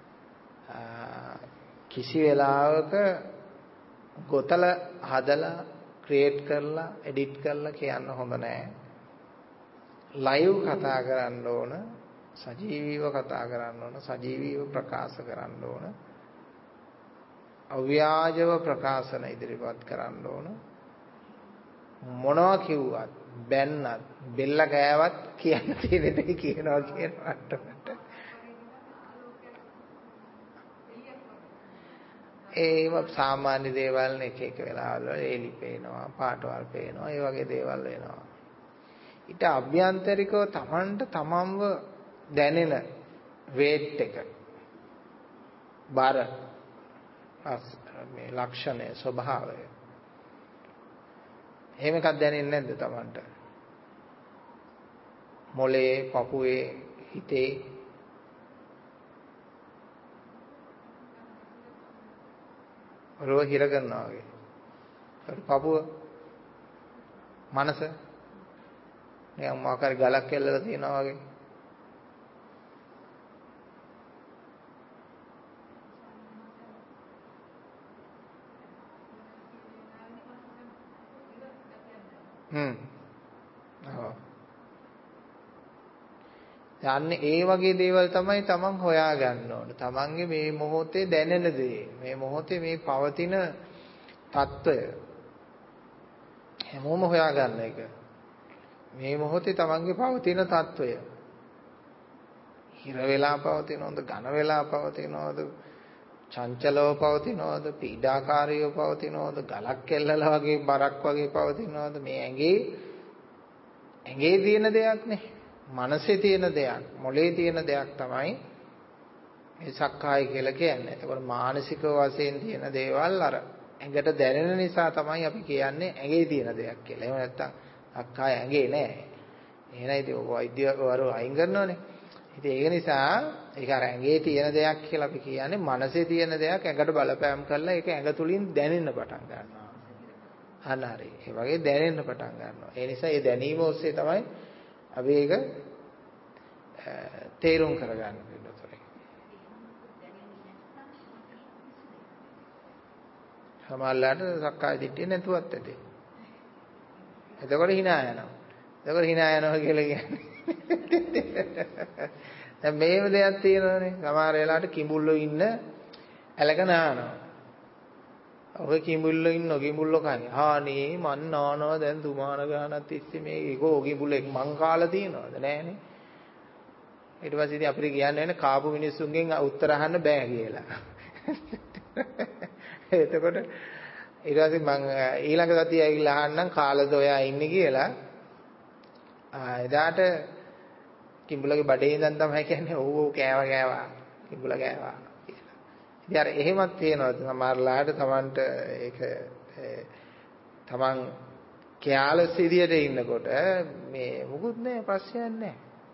කිසි වෙලාවක ගොතල හදලා ක්‍රියේට් කරලා එඩිට් කරලා කියන්න හොඳ නැහැ. ලයිව් කතා කරන්න ඕන, සජීවීව කතා කරන්න ඕන, සජීවීව ප්‍රකාශ කරන්න ඕන. අව්‍යාජව ප්‍රකාශන ඉදිරිපත් කරන්න ඕන. මොනවා කිව්වත්, බැන්නත්, බෙල්ල ගෑවත් කියන්න තියෙන දේ කියනවා කියන අටකට. ඒව සාමාන්‍ය දේවල් නේ එක එක වෙලාවල් වල එලි පේනවා පාටවල් පේනවා ඒ වගේ දේවල් වෙනවා ඊට අභ්‍යන්තරිකව Tamanට තමන්ව දැනෙන වේට් එක බර මේ ලක්ෂණය ස්වභාවය එහෙම එකක් දැනෙන්නේ නැද්ද Tamanට මොලේ පපුවේ හිතේ රෝ හිර කරනවා වගේ. ඒක පපුව මනස නිකන් මාකාරී ගලක් කෙල්ලලා තියනවා වගේ. හ්ම්. ඔව්. යන්නේ ඒ වගේ දේවල් තමයි තමන් හොයාගන්න ඕන. තමන්ගේ මේ මොහොතේ දැනෙන දේ, මේ මොහොතේ මේ පවතින తত্ত্বය හැමෝම හොයාගන්න එක. මේ මොහොතේ තමන්ගේ පවතින తত্ত্বය. හිර වෙලා පවතිනවද, ඝන වෙලා පවතිනවද, චංචලව පවතිනවද, පීඩාකාරීව පවතිනවද, ගලක් කෙල්ලලා වගේ බරක් වගේ පවතිනවද මේ ඇඟේ ඇඟේ තියෙන දෙයක් නේ. මනසේ තියෙන දෙයක්, මොලේ තියෙන දෙයක් තමයි මේ සක්කාය කියලා කියන්නේ. ඒකෝර මානසික වශයෙන් තියෙන දේවල් අර ඇඟට දැනෙන නිසා තමයි අපි කියන්නේ ඇඟේ තියෙන දෙයක් කියලා. එහෙම නැත්නම් සක්කාය ඇඟේ නෑ. එහෙනම් ඉතින් ඔය වෛද්‍යවරු අයින් කරනවනේ. ඉතින් ඒක නිසා ඒක අර ඇඟේ තියෙන දෙයක් කියලා අපි කියන්නේ මනසේ තියෙන දෙයක් ඇඟට බලපෑම් කරලා ඒක ඇඟ තුලින් දැනෙන්න පටන් ගන්නවා. අන්න හරි. ඒ වගේ දැනෙන්න පටන් ගන්නවා. ඒ නිසා ඒ දැනීම ඔස්සේ තමයි අපි ඒක තේරුම් කරගන්න පිළිතුරේ. සමහරවිට සක්කාය දිට්ඨිය නැතුවත් ඇති. එතකොට hina යනවා. එතකොට hina යනවා කියලා කියන්නේ. දැන් මේව දෙයක් තියෙනවනේ. සමහර වෙලාවට කිඹුල්ලෝ ඉන්න ඇලක නානවා. ඔය කිඹුල්ලෝ ඉන්න කිඹුල්ලෝ කන්නේ. හානේ මන් නානවා දැන් තුමාන ගානක් තිස්සේ මේ ඒකෝ කිඹුල්ලෙක් මං කාලා තියනවද නෑනේ. ඊට පස්සේ ඉතින් අපිට කියන්නේ නැහැ කාපු මිනිස්සුන්ගෙන් උත්තර අහන්න බෑ කියලා. එතකොට ඊට පස්සේ මං ඊළඟ සතිය ඇවිල්ලා අහන්නම් කාලද ඔයා ඉන්නේ කියලා. ආ එදාට කිඹුලගේ බඩේ ඉඳන් තමයි කියන්නේ ඔව් ඔව් කෑවා කෑවා කිඹුල කෑවා කියලා. ඉතින් අර එහෙමත් තියෙනවා සමහරලාට Tamanට ඒක Taman කයාලස් විදියට ඉන්නකොට මේ මොකුත් නෑ ප්‍රශ්නයක් නෑ.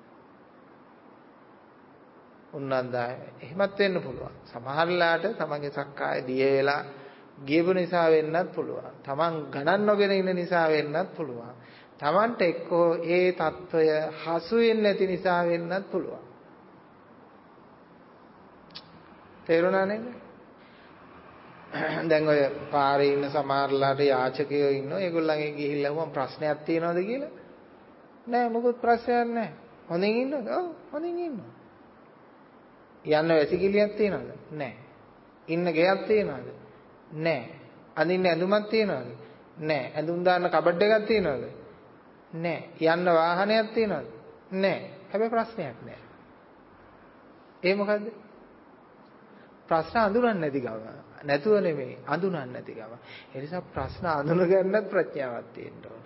උන්නන්දා එහෙමත් වෙන්න පුළුවන්. සමහරලාට Tamanගේ සක්කාය දිය වෙලා ගියපු නිසා වෙන්නත් පුළුවන්. Taman ගණන් නොගෙන ඉන්න නිසා වෙන්නත් පුළුවන්. Tamanට එක්කෝ ඒ తত্ত্বය හසු වෙන්නේ නැති නිසා වෙන්නත් පුළුවන්. තේරුණා නේද? දැන් ඔය පාරේ ඉන්න සමහරලාට යාචකයෝ ඉන්නවා. ඒගොල්ලන්ගේ ගිහිල්ලා වුවම ප්‍රශ්නයක් තියෙනවද කියලා? නෑ මොකුත් ප්‍රශ්නයක් නෑ. හොඳින් ඉන්නවද? ඔව් හොඳින් ඉන්නවා. යන්න වැසිකිළියක් තියෙනවද? නෑ. ඉන්න ගෙයක් තියෙනවද? නෑ. අඳින්න ඇඳුමක් තියෙනවද? නෑ. ඇඳුම් දාන්න කබඩ් එකක් තියෙනවද? නෑ. යන්න වාහනයක් තියෙනවද? නෑ. හැබැයි ප්‍රශ්නයක් නෑ. ඒ මොකද්ද? ප්‍රශ්න අඳුරන්නේ නැති ගම. නැතුව නෙමෙයි අඳුරන්නේ නැති ගම. ඒ නිසා ප්‍රශ්න අඳුන ගන්නත් ප්‍රඥාවක් තියෙන්න ඕන.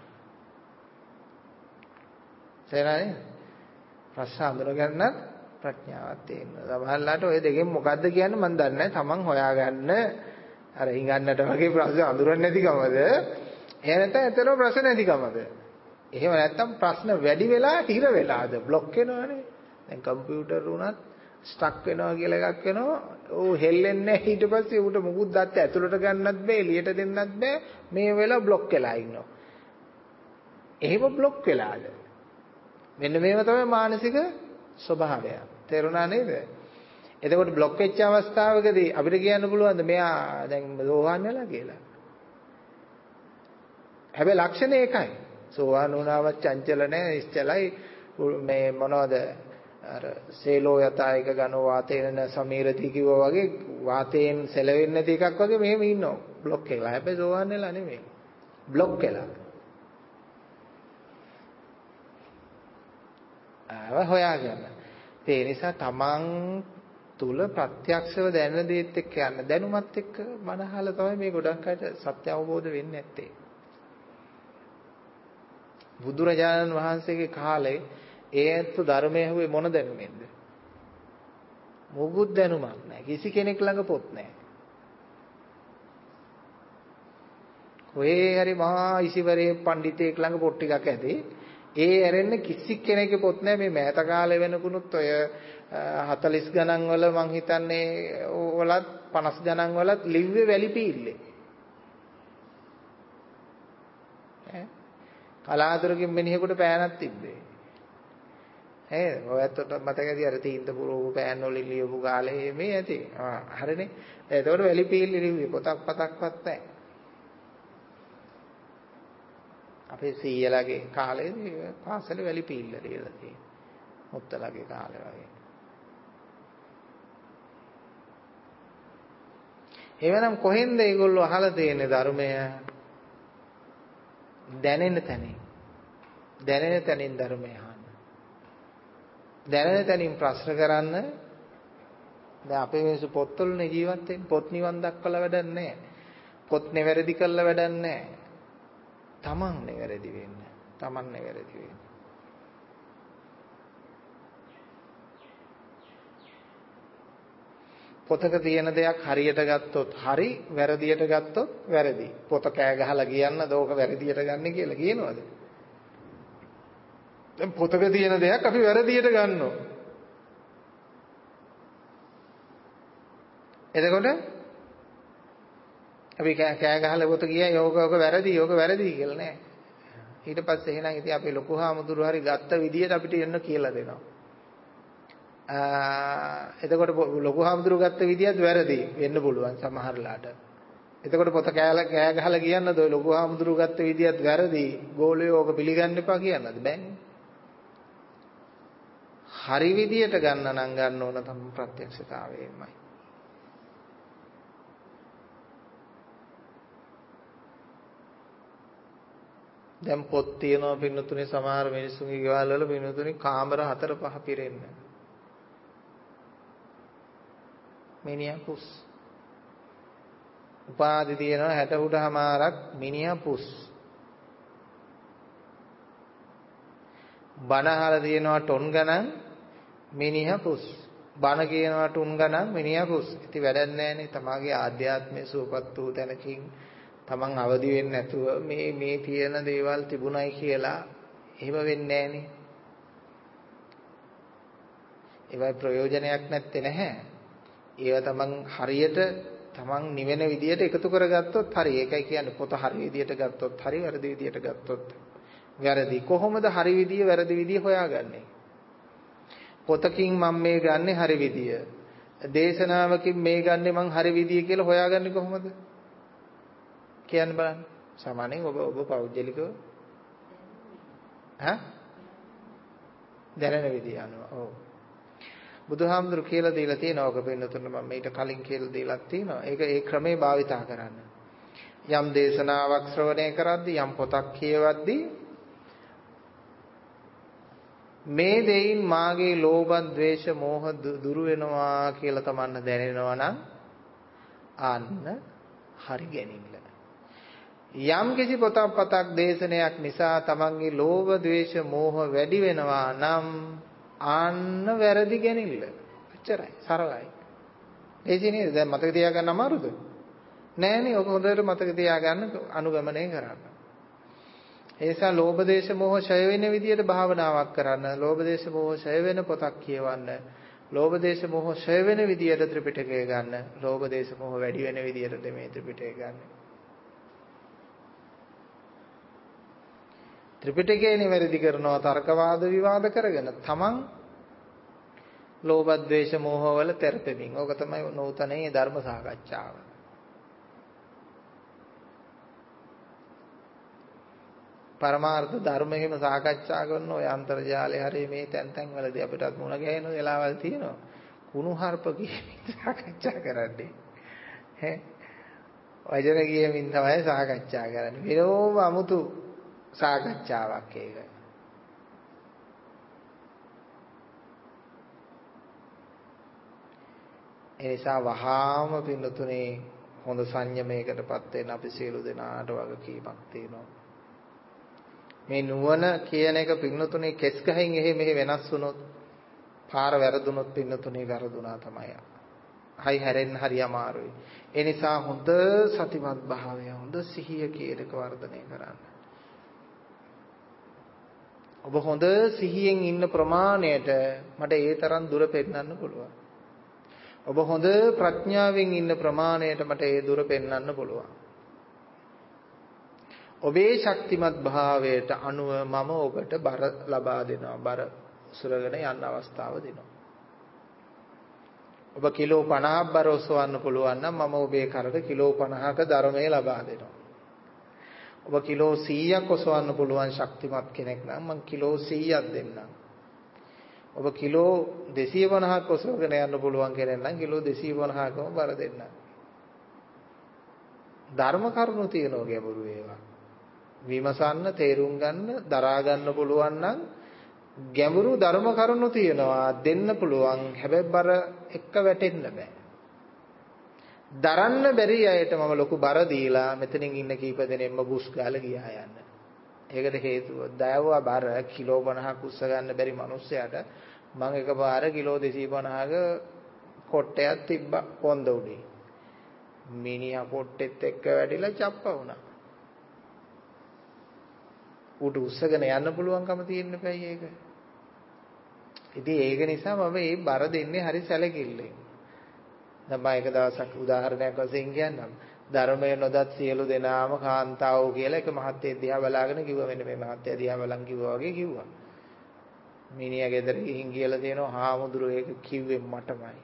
තේරෙනවද? ප්‍රශ්න අඳුන ගන්නත් ප්‍රඥාවක් තියෙනවා. සමහරවිට ඔය දෙකෙන් මොකද්ද කියන්නේ මම දන්නේ නැහැ. Taman හොයාගන්න අර හිඟන්නට වගේ ප්‍රශ්න අඳුරන්නේ නැතිකමද? එහෙම නැත්නම් ඇත්තටම ප්‍රශ්න නැතිකමද? එහෙම නැත්නම් ප්‍රශ්න වැඩි වෙලා හිර වෙලාද? બ્લોක් වෙනවනේ. දැන් කම්පියුටර් උනත් ස්ටක් වෙනවා කියලා එකක් වෙනවා. ਉਹ හෙල්ලෙන්නේ නැහැ ඊට පස්සේ ඌට මුකුත් දත්ත ඇතුළට ගන්නත් බෑ එළියට දෙන්නත් බෑ. මේ වෙලාව બ્લોක් වෙලා ඉන්නවා. එහෙම બ્લોක් වෙලාද? මෙන්න මේව තමයි මානසික ස්වභාවය. තේරුණා නේද? එතකොට બ્લોක් වෙච්ච අවස්ථාවකදී අපිට කියන්න පුළුවන්ද මෙයා දැන් සෝවාන් වෙලා කියලා? හැබැයි ලක්ෂණ ඒකයි. සෝවාන් වුණාම චංචල නැහැ, ඉස්චලයි මේ මොනවද අර සේලෝ යතායක ඝන වාතේන සමීරති කිව්වා වගේ වාතයෙන් සැලෙන්නේ නැති එකක් වගේ මෙහෙම ඉන්නවා. બ્લોක් වෙලා. හැබැයි සෝවාන් වෙලා නෙමෙයි. બ્લોක් වෙලා. ආව හොයාගන්න. ඒ නිසා තමන් තුල ප්‍රත්‍යක්ෂව දැනෙන දේත් එක්ක යන්න. දැනුමත් එක්ක මනහල තමයි මේ ගොඩක් අයට සත්‍ය අවබෝධ වෙන්නේ නැත්තේ. බුදුරජාණන් වහන්සේගේ කාලේ ඒ ඇත්තු ධර්මය ඇහුවේ මොන දැනුමෙන්ද? මොකුත් දැනුමක් නැහැ. කිසි කෙනෙක් ළඟ පොත් නැහැ. කොහේ හරි මහා ඉසිවරේ පඬිතෙක් ළඟ පොත් ටිකක් ඇති. ඒ ඇරෙන්න කිසි කෙනෙකුගේ පොත් නැහැ. මේ මෑත කාලේ වෙනකුණුත් ඔය හතළිස් ගණන් වල මං හිතන්නේ වලත් පනස් ගණන් වලත් ලිව්වේ වැලිපීල්ලේ. ඈ කලාතුරකින් මිනිහෙකුට පෑනක් තිබ්බේ. ඈ ඔයත් මතකදී අර තීන්ත පුරෝප පෑන් වලින් ලියපු කාලේ මේ ඇති. ආ හරිනේ. එතකොට වැලිපීල්ලේ ලිව්වේ පොතක් පතක්වත් නැහැ. අපේ සීයලාගේ කාලේදී පාසලේ වැලිපීල්ල ලියලා තියෙනවා. මුත්තලගේ කාලේ වගේ. එවනම් කොහෙන්ද මේගොල්ලෝ අහලා තියෙන්නේ ධර්මය? දැනෙන තැනින්. දැනෙන තැනින් ධර්මය අහන්න. දැනෙන තැනින් ප්‍රශ්න කරන්න. දැන් අපේ මිනිස්සු පොත්වලනේ ජීවත් වෙන්නේ. පොත් නිවන් දක්වලා වැඩක් නැහැ. පොත් නෙවැරදි කරලා වැඩක් නැහැ. තමන් නෙවැරදි වෙන්න. තමන් නෙවැරදි වෙන්න. පොතක තියෙන දෙයක් හරියට ගත්තොත් හරි, වැරදියට ගත්තොත් වැරදි. පොත කෑ ගහලා කියන්නද ඕක වැරදියට ගන්න කියලා කියනවද? දැන් පොතක තියෙන දෙයක් අපි වැරදියට ගන්නවා. එතකොට අපි කෑ කෑ ගහලා පොත ගියා යෝග යෝග වැරදි යෝග වැරදි කියලා නෑ. ඊට පස්සේ එහෙනම් ඉතින් අපේ ලොකු හාමුදුරු හරි ගත්ත විදියට අපිට එන්න කියලා දෙනවා. එතකොට ලොකු හාමුදුරු ගත්ත විදියත් වැරදි වෙන්න පුළුවන් සමහරලාට. එතකොට පොත කෑලා කෑ ගහලා කියන්නද ඔය ලොකු හාමුදුරු ගත්ත විදියත් වැරදි ගෝලියෝ ඕක පිළිගන්න එපා කියන්නද බෑනේ. හරි විදියට ගන්න නම් ගන්න ඕන තමයි ප්‍රත්‍යක්ෂතාවයෙන්මයි. දැන් පොත් තියනවා පින්නතුනේ සමහර මිනිස්සුන්ගේ ගෙවල් වල පින්නතුනේ කාමර හතර පහ පිරෙන්න. මිනිහා පුස්. උපාධි තියනවා හැට උඩමාරක් මිනිහා පුස්. බණ අහලා තියනවා ටොන් ගණන් මිනිහා පුස්. බණ කියනවා ටොන් ගණන් මිනිහා පුස්. ඉතින් වැඩක් නැහැනේ තමාගේ ආධ්‍යාත්මය සුවපත් වූ තැනකින් තමන් අවදි වෙන්නේ නැතුව මේ මේ තියෙන දේවල් තිබුණයි කියලා එහෙම වෙන්නේ නැහනේ. ඒවයි ප්‍රයෝජනයක් නැත්තේ නැහැ. ඒවා තමන් හරියට තමන් නිවෙන විදියට එකතු කරගත්තොත් හරි. ඒකයි කියන්නේ පොත හරි විදියට ගත්තොත් හරි වැරදි විදියට ගත්තොත් වැරදි. කොහොමද හරි විදිය වැරදි විදිය හොයාගන්නේ? පොතකින් මම මේ ගන්නෙ හරි විදිය. දේශනාවකින් මේ ගන්නෙ මං හරි විදිය කියලා හොයාගන්නේ කොහොමද? කියන්න බලන්න. සාමාන්‍යයෙන් ඔබ ඔබ පෞද්ගලිකව ඈ දැනෙන විදිය අනුව. ඔව්. බුදුහාමුදුරු කියලා දීලා තියෙනවා. ඔක පින්නතුන මම ඊට කලින් කියලා දීලා තියෙනවා. ඒක ඒ ක්‍රමේ භාවිතා කරන්න. යම් දේශනාවක් ශ්‍රවණය කරද්දී යම් පොතක් කියවද්දී මේ දෙයින් මාගේ ලෝභ, ද්වේෂ, මෝහ දුරු වෙනවා කියලා තමන්න දැනෙනවා නම් අන්න හරි ගැනීමල. යම් කිසි පොතක් පතක් දේශනයක් නිසා තමන්ගේ ලෝභ, ද්වේෂ, මෝහ වැඩි වෙනවා නම් අන්න වැරදි ගැනීමල. එච්චරයි. සරලයි. ඒකේ නේද? දැන් මතක තියාගන්න අමාරුද? නෑනේ. ඔක හොඳට මතක තියාගන්න අනුගමනය කරන්න. ඒ නිසා ලෝභ දේශ මොහ ඡය වෙන විදියට භාවනාවක් කරන්න. ලෝභ දේශ මොහ ඡය වෙන පොතක් කියවන්න. ලෝභ දේශ මොහ ඡය වෙන විදියට ත්‍රිපිටකය ගන්න. ලෝභ දේශ මොහ වැඩි වෙන විදියට මේ ත්‍රිපිටකය ගන්න. ත්‍රිපිටකය නිවැරදි කරනවා තර්කවාද විවාද කරගෙන තමන් ලෝභ ද්වේෂ මොහ වල තෙරපෙමින්. ඕක තමයි නූතනයේ ධර්ම සාකච්ඡාව. පරමාර්ථ ධර්ම එහෙම සාකච්ඡා කරන ඔය අන්තර්ජාලය හරිය මේ තැන් තැන් වලදී අපිටත් මුණ ගැහෙන වෙලාවල් තියෙනවා. කුණුහරුප කියමින් සාකච්ඡා කරන්නේ. ඈ වචන කියමින් තමයි සාකච්ඡා කරන්නේ. විරෝම අමුතු සාකච්ඡාවක් ඒක. ඒ නිසා වහාම පින්නතුනේ හොඳ සංයමයකටපත් වෙන්න අපි සියලු දෙනාට වගකීමක් තියෙනවා. මේ නුවණ කියන එක පින්නතුනේ කෙස් ගහින් එහෙ මෙහෙ වෙනස් වුණොත් පාර වැරදුනොත් පින්නතුනේ වැරදුනා තමයි. හයි හැරෙන්න හරි අමාරුයි. ඒ නිසා හොඳ සතිමත් භාවය හොඳ සිහිය කියන එක වර්ධනය කරන්න. ඔබ හොඳ සිහියෙන් ඉන්න ප්‍රමාණයට මට ඒ තරම් දුර පෙන්නන්න පුළුවන්. ඔබ හොඳ ප්‍රඥාවෙන් ඉන්න ප්‍රමාණයට මට ඒ දුර පෙන්වන්න පුළුවන්. ඔබේ ශක්තිමත් භාවයට අනුව මම ඔබට බර ලබා දෙනවා. බර උසුරගෙන යන්න අවස්ථාව දෙනවා. ඔබ කිලෝ පනහක් බර ඔසවන්න පුළුවන් නම් මම ඔබේ කරට කිලෝ පනහක ධර්මය ලබා දෙනවා. ඔබ කිලෝ සීයක් ඔසවන්න පුළුවන් ශක්තිමත් කෙනෙක් නම් මම කිලෝ සීයක් දෙන්නම්. ඔබ කිලෝ දෙසිය පනහක් ඔසවගෙන යන්න පුළුවන් කෙනෙක් නම් කිලෝ දෙසිය පනහකම බර දෙන්නම්. ධර්ම කරුණු තියෙනවා ගැඹුරු ඒවා. විමසන්න, තේරුම් ගන්න, දරා ගන්න පුළුවන් නම් ගැඹුරු ධර්ම කරුණු තියෙනවා දෙන්න පුළුවන්. හැබැයි බර එක්ක වැටෙන්න බෑ. දරන්න බැරි අයට මම ලොකු බර දීලා මෙතනින් ඉන්න කීප දෙනෙක්ම බුස් ගාලා ගියා යන්න. ඒකට හේතුව දයවවා බර කිලෝ පනහක් උස්ස ගන්න බැරි මිනිස්සයාට මම එකපාර කිලෝ දෙසිය පනහක කොට්ටයක් තිබ්බා පොන්ද උඩේ. මිනිහා කොට්ටෙත් එක්ක වැඩිලා චප්ප වුණා. උඩ උස්සගෙන යන්න පුළුවන්කම තියෙන්න බෑයි ඒක. ඉතින් ඒක නිසා මම මේ බර දෙන්නේ හරි සැලකිල්ලෙන්. දැන් මම එක දවසක් උදාහරණයක් වශයෙන් කියන්නම්. ධර්මය නොදත් සියලු දෙනාම කාන්තාවෝ කියලා එක මහත්තයෙක් දිහා බලාගෙන කිව්වා. මෙන්න මේ මහත්තයා දිහා බලන් කිව්වා වගේ කිව්වා. මිනිහා ගෙදර ගිහින් කියලා තියෙනවා හාමුදුරුවෝ ඒක කිව්වේ මටමයි.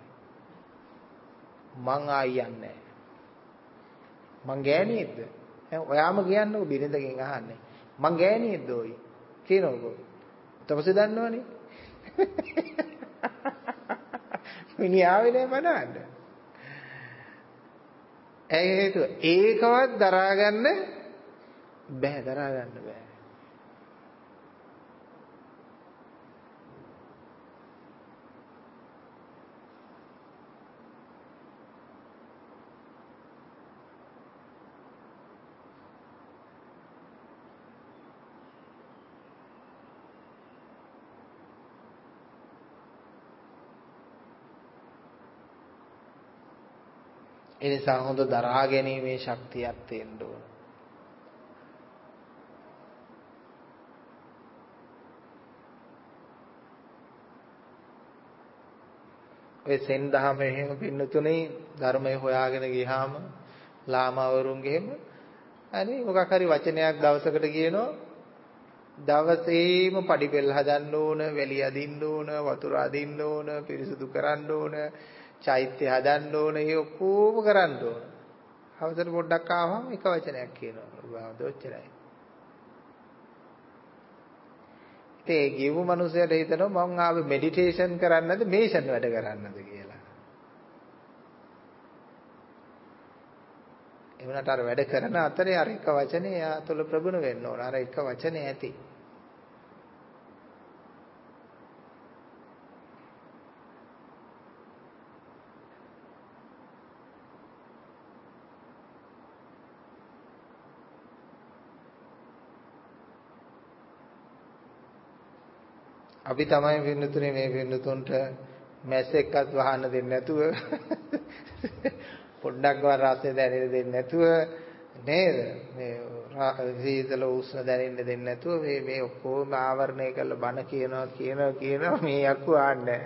මං ආයන්නේ මං ගෑණියෙක්ද? ඔයාම කියන්නකෝ බිරිඳගෙන් අහන්නේ. මං ගෑණියෙක්ද ඔයි? කියනකෝ. තවසේ දන්නවනේ. මිනිහා ආවේ නෑ බලන්න. ඒ හේතුව ඒකවත් දරා ගන්න බෑ දරා ගන්න බෑ. ඒ නිසා හොඳ දරා ගැනීමේ ශක්තියක් තියෙන්න ඕන. ඔය සෙන්දහම එහෙම පින්නතුනේ ධර්මය හොයාගෙන ගියාම ලාමවරුන්ගෙම අනේ මොකක් හරි වචනයක් දවසකට කියනවා දවසේම පඩි පෙළ හදන්න ඕන, වැලි අදින්න ඕන, වතුර අදින්න ඕන, පිරිසුදු කරන්න ඕන, චෛත්‍ය හදන්න ඕන, ඒ ඔක්කොම කරන්න ඕන. අවසර පොඩ්ඩක් ආවම එක වචනයක් කියනවා. ඔබ ඔච්චරයි. ඒ ගිහුව මිනිහයට හිතනවා මම ආවේ මෙඩිටේෂන් කරන්නද මේෂන් වැඩ කරන්නද කියලා. ඒ වුණාට අර වැඩ කරන අතරේ අර එක වචනේ එයා තුළ ප්‍රගුණ වෙන්න ඕන. අර එක වචනේ ඇති. අපි තමයි වෙනතුනේ මේ වෙනතුන්ට මැස් එක්කත් වහන්න දෙන්නේ නැතුව පොඩ්ඩක් ගාන රසය දැනෙන්න දෙන්නේ නැතුව නේද මේ සීතල උෂ්ණ දැනෙන්න දෙන්නේ නැතුව මේ මේ ඔක්කොම ආවරණය කරලා බණ කියනවා කියනවා කියනවා මේ යක්කු ආන්නේ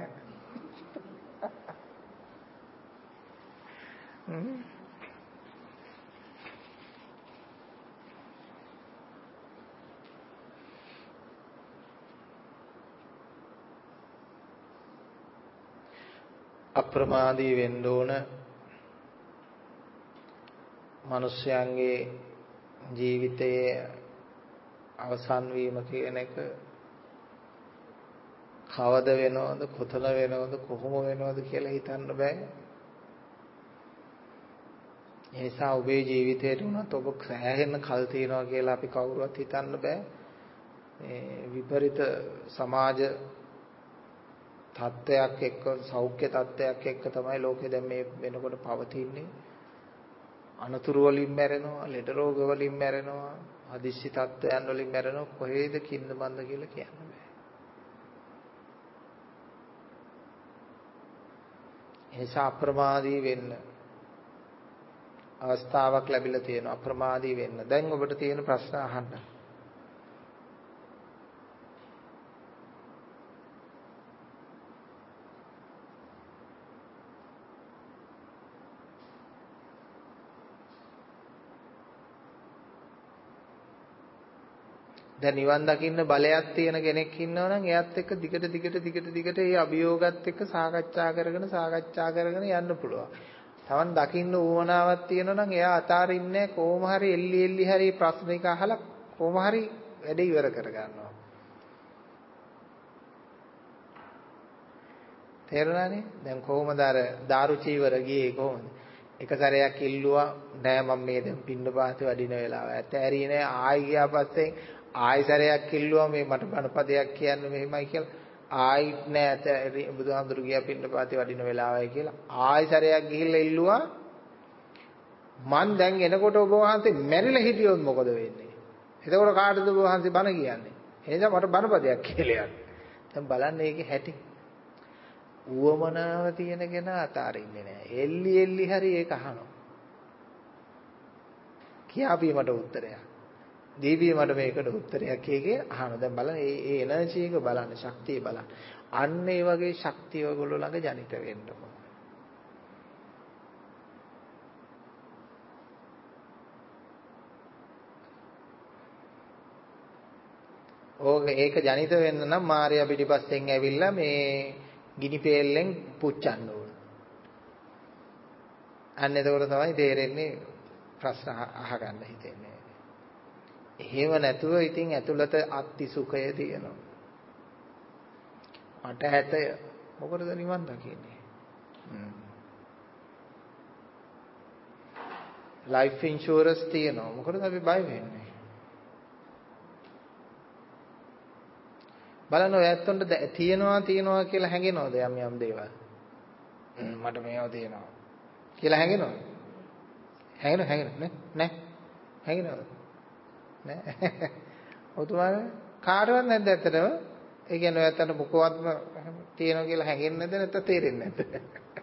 අප්‍රමාදී වෙන්න ඕන. මිනිස්යාගේ ජීවිතයේ අවසන් වීම කියන එක කවද වෙනවද කොතන වෙනවද කොහොම වෙනවද කියලා හිතන්න බෑ. ඒ නිසා ඔබේ ජීවිතේට උනත් ඔබ සෑහෙන කල් තියනවා කියලා අපි කවුරුවත් හිතන්න බෑ. මේ විපරිත සමාජ තත්ත්වයක් එක්ක සෞඛ්‍ය තත්ත්වයක් එක්ක තමයි ලෝකේ දැන් මේ වෙනකොට පවතින්නේ. අනතුරු වලින් මැරෙනවා, ලෙඩ රෝග වලින් මැරෙනවා, හදිස්සි තත්ත්වයන් වලින් මැරෙනවා. කොහේද කින්න බන්ද කියලා කියන්න බෑ. එනිසා අප්‍රමාදී වෙන්න අවස්ථාවක් ලැබිලා තියෙනවා. අප්‍රමාදී වෙන්න. දැන් ඔබට තියෙන ප්‍රශ්න අහන්න. දැන් නිවන් දකින්න බලයක් තියෙන කෙනෙක් ඉන්නවා නම් එයාත් එක්ක දිගට දිගට දිගට දිගට මේ අභියෝගات එක්ක සාකච්ඡා කරගෙන සාකච්ඡා කරගෙන යන්න පුළුවන්. තවන් දකින්න උවමනාවක් තියෙනවා නම් එයා අතාරින්නේ කොහොම හරි එල්ලි එල්ලි හරි ප්‍රශ්න එක අහලා කොහොම හරි වැඩ ඉවර කර ගන්නවා. තේරුණානේ? දැන් කොහොමද අර දාරුචීවර ගියේ කොහොමද? එක සැරයක් ඉල්ලුවා නෑ මම මේ දැන් පින්න පාතේ වඩින වෙලාව. ඇත්ත ඇරියේ නෑ ආයි ගියා පස්සේ ආයි සැරයක් ඉල්ලුවා මේ මට බණපදයක් කියන්න මෙහෙමයි කියලා. ආයිත් නෑ ඇත බුදුහාමුදුරු ගියා පින්න පාතේ වඩින වෙලාවයි කියලා. ආයි සැරයක් ගිහිල්ලා ඉල්ලුවා මං දැන් එනකොට ඔබ වහන්සේ මැරිලා හිටියොත් මොකද වෙන්නේ? එතකොට කාටද ඔබ වහන්සේ බණ කියන්නේ? එහෙනම් මට බණපදයක් කියලා යන්න. දැන් බලන්න ඒකේ හැටි. උවමනාව තියෙන කෙනා අතාරින්නේ නෑ. එල්ලි එල්ලි හරි ඒක අහනවා. කියාපී මට උත්තරයක්. දීපී මට මේකට උත්තරයක් කියකේ අහනවා. දැන් බලන්න මේ ඒ එනර්ජි එක බලන්න, ශක්තිය බලන්න. අන්න ඒ වගේ ශක්තිය ඔයගොල්ලෝ ළඟ ජනිත වෙන්න ඕන. ඕක ඒක ජනිත වෙන්න නම් මාර්යා පිටිපස්සෙන් ඇවිල්ලා මේ ගිනි පෙල්ලෙන් පුච්චන්න ඕන. අන්න එතකොට තමයි තේරෙන්නේ ප්‍රශ්න අහගන්න හිතෙන්නේ. එහෙම නැතුව ඉතින් ඇතුළත අත්ති සුඛය තියෙනවා. මට හැටය මොකටද නිවන් දකින්නේ? ලයිෆ් ඉන්ෂුරන්ස් තියෙනවා. මොකටද අපි බය වෙන්නේ? බලන්න ඔය ඇත්තොන්ට තියෙනවා තියෙනවා කියලා හැඟෙනවද යම් යම් දේවල්? මට මේවා තියෙනවා කියලා හැඟෙනවද? හැඟෙනව හැඟෙනව නේ? නෑ. හැඟෙනවද? නෑ. ඔතුමානේ කාටවත් නැද්ද ඇත්තටම? ඒ කියන්නේ ඔය ඇත්තට මොකවත්ම තියෙනවා කියලා හැඟෙන්නේ නැද්ද නැත්නම් තේරෙන්නේ නැද්ද?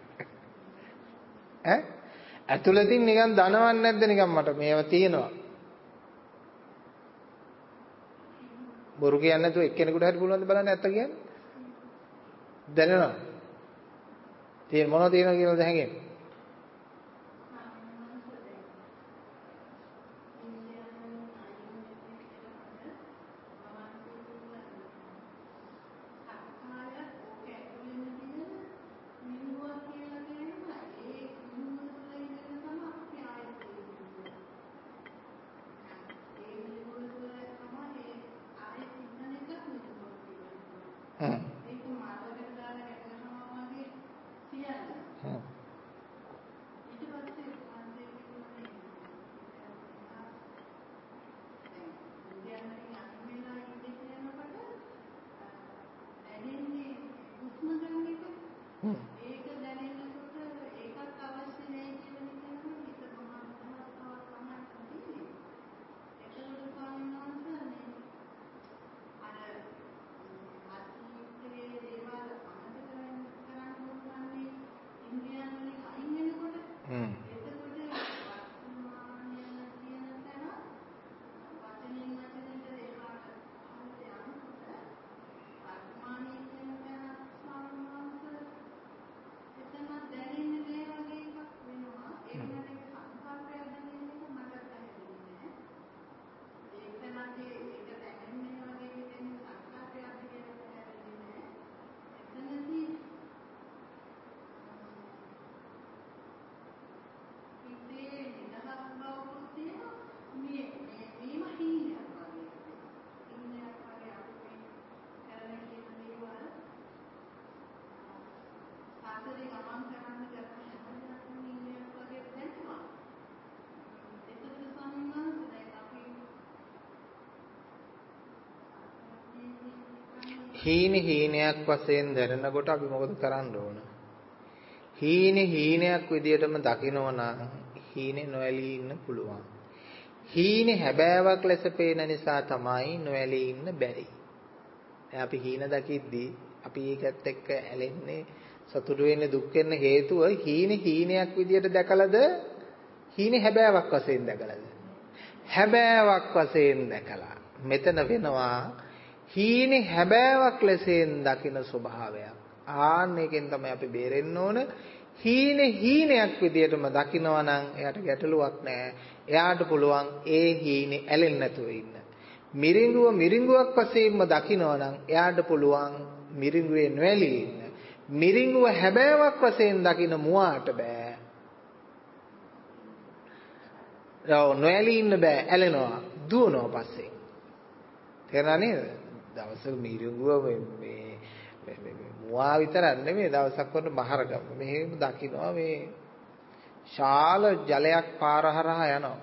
ඈ? ඇතුළතින් නිකන් දනවන්නේ නැද්ද නිකන් මට මේවා තියෙනවා? බොරු කියන්නේ නැතුව එක්කෙනෙකුට හරි පුළුවන් ද බලන්න ඇත්ත කියන්නේ? දැනෙනවා. තියෙන මොනවද තියෙනවා කියලාද හැංගෙන්නේ? හීනි හීනයක් වශයෙන් දැනෙනකොට අපි මොකද කරන්න ඕන? හීනි හීනයක් විදියටම දකිනවා නම් හීනේ නොඇලී ඉන්න පුළුවන්. හීනේ හැබෑවක් ලෙස පේන නිසා තමයි නොඇලී ඉන්න බැරි. දැන් අපි හීන දකිද්දී අපි ඒකත් එක්ක ඇලෙන්නේ සතුටු වෙන්නේ දුක් වෙන්න හේතුව හීනේ හීනයක් විදියට දැකලාද හීනේ හැබෑවක් වශයෙන් දැකලාද? හැබෑවක් වශයෙන් දැකලා. මෙතන වෙනවා හීනේ හැබෑවක් ලෙසෙන් දකින ස්වභාවයක්. ආන්න එකෙන් තමයි අපි බේරෙන්න ඕන. හීනේ හීනයක් විදියටම දකිනවා නම් එයාට ගැටලුවක් නැහැ. එයාට පුළුවන් ඒ හීනේ ඇලෙන්නේ නැතුව ඉන්න. මිරිඟුව මිරිඟුවක් වශයෙන්ම දකිනවා නම් එයාට පුළුවන් මිරිඟුවේ නොඇලී ඉන්න. මිරිඟුව හැබෑවක් වශයෙන් දකින මුවාට බෑ. රෝ නොඇලී ඉන්න බෑ. ඇලෙනවා. දුවනවා පස්සේ. තේරුණා නේද? දවසක මිරිඟුව මේ මුවා විතරක් නෙමෙයි දවසක් වුණ මහරගම මෙහෙම දකින්නවා මේ ශාල ජලයක් පාර හරහා යනවා.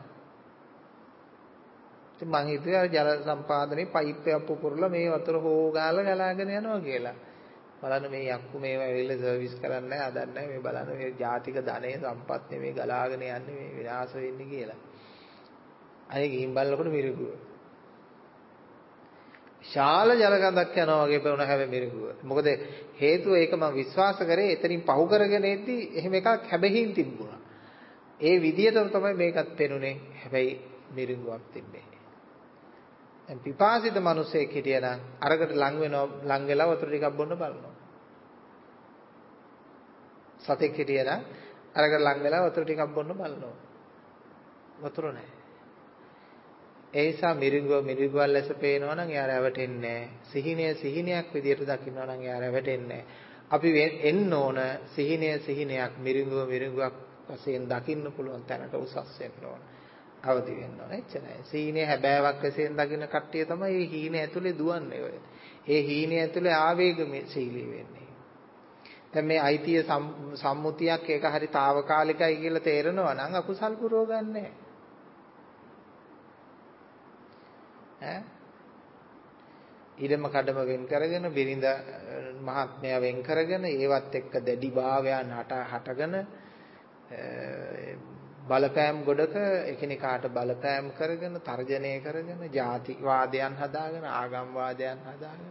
ඉතින් මං හිතුවා ජල සම්පාදනයේ පයිප් එකක් පුපුරලා මේ වතුර හොගාලා ගලාගෙන යනවා කියලා. බලන්න මේ යක්කු මේවා ඇවිල්ලා සර්විස් කරන්නේ නැහැ, හදන්නේ නැහැ. මේ බලන්න මේ ජාතික ධනය සම්පත් මේ ගලාගෙන යන්නේ මේ විනාශ වෙන්නේ කියලා. අනේ ගිහින් බලනකොට මිරිඟුව ශාල ජල ගඳක් යනවා වගේ පෙනුන හැබැයි මිරිඟුව. මොකද හේතුව ඒක මම විශ්වාස කරේ එතනින් පහු කරගෙන එද්දි එහෙම එකක් හැබැයින් තිබුණා. ඒ විදියටම තමයි මේකත් පෙනුනේ. හැබැයි මිරිඟුවක් තිබ්බේ. දැන් පිපාසිත මිනිසෙක් හිටියනම් අරකට ලං වෙනවා ලං වෙලා වතුර ටිකක් බොන්න බලනවා. සතෙක් හිටියනම් අරකට ලං වෙලා වතුර ටිකක් බොන්න බලනවා. වතුර නැහැ. ඒ නිසා මිරිඟුව මිරිඟුවල් ලෙස පේනවා නම් එයා රැවටෙන්නේ නැහැ. සිහිනය සිහිනයක් විදියට දකිනවා නම් එයා රැවටෙන්නේ නැහැ. අපි එන්න ඕන සිහිනය සිහිනයක් මිරිඟුව මිරිඟුවක් වශයෙන් දකින්න පුළුවන් තැනට උසස් වෙන්න ඕන. අවදි වෙන්න ඕන. එච්චරයි. සීනේ හැබෑවක් වශයෙන් දකින්න කට්ටිය තමයි මේ හීනේ ඇතුලේ දුවන්නේ ඔය. ඒ හීනේ ඇතුලේ ආවේගශීලී වෙන්නේ. දැන් මේ අයිතිය සම්මුතියක් ඒක හරි తాවකාලිකයි කියලා තේරෙනවා නම් අකුසල් පුරව ගන්නෑ. ඈ ඊළම කඩම වෙන් කරගෙන බිරිඳ මහත්මයා වෙන් කරගෙන ඒවත් එක්ක දැඩි භාවයන් හට හටගෙන බලපෑම් ගොඩක එකිනෙකාට බලපෑම් කරගෙන තර්ජනය කරගෙන ජාතිවාදයන් හදාගෙන ආගම් වාදයන් හදාගෙන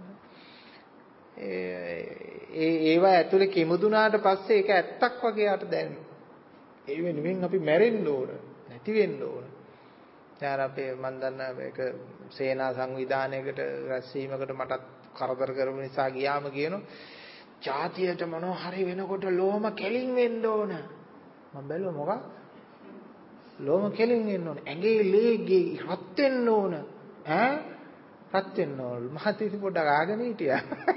ඒ ඒවා ඇතුලේ කිමුදුනාට පස්සේ ඒක ඇත්තක් වගේ යට දැනෙනවා. ඒ වෙනුවෙන් අපි මැරෙන්න ඕන නැති වෙන්න ඕන. දැන් අපේ මන් දන්න මේක සේනා සංවිධානයකට රැස්වීමකට මටත් කරදර කරපු නිසා ගියාම කියනවා ජාතියට මොනවා හරි වෙනකොට ලෝම කෙලින් වෙන්න ඕන. මම බැලුවා මොකක්? ලෝම කෙලින් වෙන්න ඕන. ඇඟේ ලේගේ රත් වෙන්න ඕන. ඈ රත් වෙන්න ඕන. මහතිසි පොඩ්ඩක් ආගෙන හිටියා.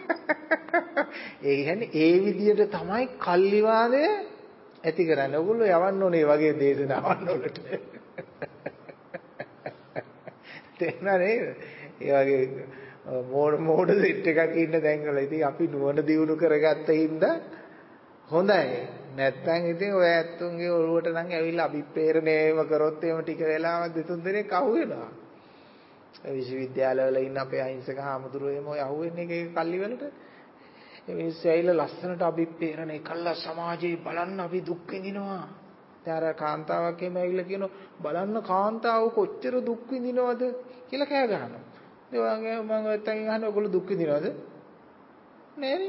ඒ කියන්නේ ඒ විදියට තමයි කල්ලිවාදය ඇති කරන්නේ. ඔයගොල්ලෝ යවන්න ඕනේ මේ වගේ දේශනාවන් වලට. තේරුණා නේද? ඒ වගේ මෝඩ මෝඩ සෙට් එකක් ඉන්න තැන්වල ඉතින් අපි නුවණ දියුණු කරගත්ත හින්දා හොඳයි. නැත්තම් ඉතින් ඔය ඇත්තුන්ගේ ඔළුවට නම් ඇවිල්ලා අභිප්‍රේරණයම කරොත් එහෙම ටික වෙලාවක් දෙතුන් දිනක් අහු වෙනවා. ඒ විශ්වවිද්‍යාලවල ඉන්න අපේ අහිංසක හාමුදුරුවෝ එහෙම ඔය අහුවෙන්නේ එක කල්ලි වලට. ඒ මිනිස්සු ඇවිල්ලා ලස්සනට අභිප්‍රේරණය කළා සමාජයේ බලන්න අපි දුක් විඳිනවා. දැන් අර කාන්තාවක් එහෙම ඇවිල්ලා කියනවා බලන්න කාන්තාව කොච්චර දුක් විඳිනවද කියලා කෑ ගහනවා. ඒ වගේ මම නැත්තම් අහනවා ඔයගොල්ලෝ දුක් විඳිනවද? නෑනේ.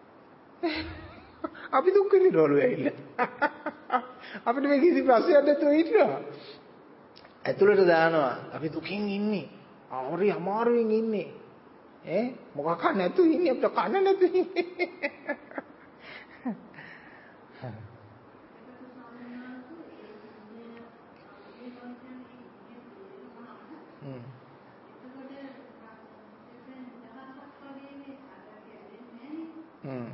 අපි දුක් විඳිනවලු ඇවිල්ලා. අපිට මේ කිසි ප්‍රශ්නයක් නැතුව හිටිනවා. ඇතුළට දානවා අපි දුකින් ඉන්නේ. ආරි අමාරුවෙන් ඉන්නේ. ඈ මොකක් නැතුව ඉන්නේ අපිට කන්න නැතුව ඉන්නේ. හ්ම්.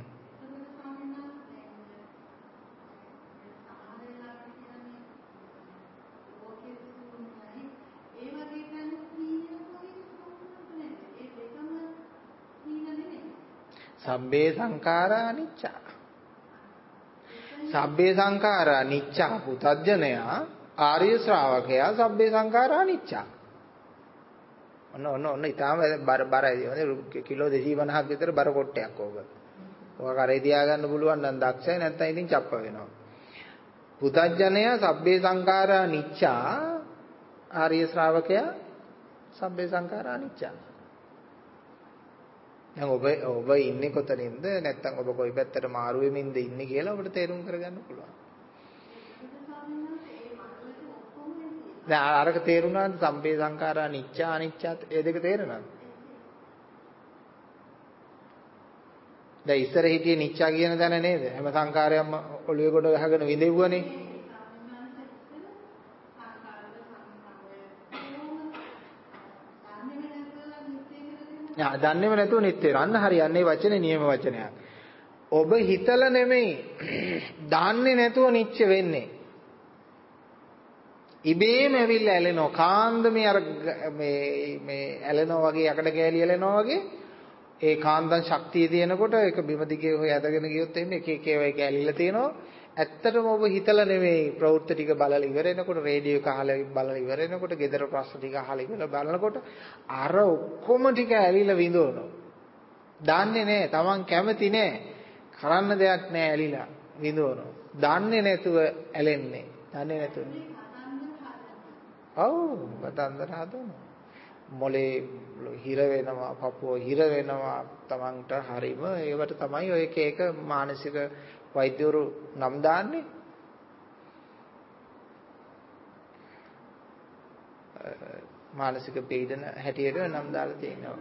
සබ්බේ සංඛාරා අනිච්චා. සබ්බේ සංඛාරා අනිච්චා පුතඥයා ආර්ය ශ්‍රාවකයා සබ්බේ සංඛාරා අනිච්චා. ඔන්න ඔන්න ඔන්න ඊටාම බර බරයි. කිලෝ දෙසිය පනහක් විතර බර කොටයක් ඕක. ඔක කරේ තියාගන්න පුළුවන් නම් දක්ෂයි නැත්නම් ඉතින් චප්ප වෙනවා. පුතඥයා සබ්බේ සංඛාරා අනිච්චා ආර්ය ශ්‍රාවකයා සබ්බේ සංඛාරා අනිච්චා. දැන් ඔබ ඔබ ඉන්නේ කොතනින්ද නැත්නම් ඔබ කොයි පැත්තට මාරු වෙමින්ද ඉන්නේ කියලා ඔබට තේරුම් කරගන්න පුළුවන්. දැන් අරක තේරුණාද සම්පේ සංඛාරා නිච්චා අනිච්චා ඒ දෙක තේරෙනවද? දැන් ඉස්සර හිටියේ නිච්චා කියන දන නේද? හැම සංඛාරයක්ම ඔළුවේ කොට ගහගෙන විඳෙව්වනේ. යා දන්නේම නැතුව නිත්‍ය රන්න හරියන්නේ වචනේ නියම වචනයක්. ඔබ හිතලා නෙමෙයි දාන්නේ නැතුව නිච්ච වෙන්නේ. ඉබේම ඇවිල්ලා ඇලෙනවා. කාන්දමේ අර මේ මේ ඇලෙනවා වගේ යකඩ කෑලි ඇලෙනවා වගේ ඒ කාන්දන් ශක්තිය තියෙනකොට ඒක බිම දිගේ හොය ඇදගෙන ගියොත් එන්නේ එක එක ඒවා ඒක ඇලිලා තියෙනවා. ඇත්තටම ඔබ හිතලා නෙමෙයි ප්‍රවෘත්ති ටික බලලා ඉවර වෙනකොට රේඩියෝ එක අහලා බලලා ඉවර වෙනකොට ගෙදර ප්‍රශ්න ටික අහලා ඉවර බලනකොට අර ඔක්කොම ටික ඇලිලා විඳවනවා. දන්නේ නැහැ. Taman කැමති නැහැ. කරන්න දෙයක් නැහැ ඇලිලා විඳවනවා. දන්නේ නැතුව ඇලෙන්නේ. දන්නේ නැතුව. ඔව් කතන්දර හදනවා. මොලේ හිර වෙනවා, පපුව හිර වෙනවා Tamanට හරීම ඒවට තමයි ඔය එක එක මානසික වෛද්‍යවරු නම් දාන්නේ. මානසික පීඩන හැටියට නම් දාලා තියෙනවා.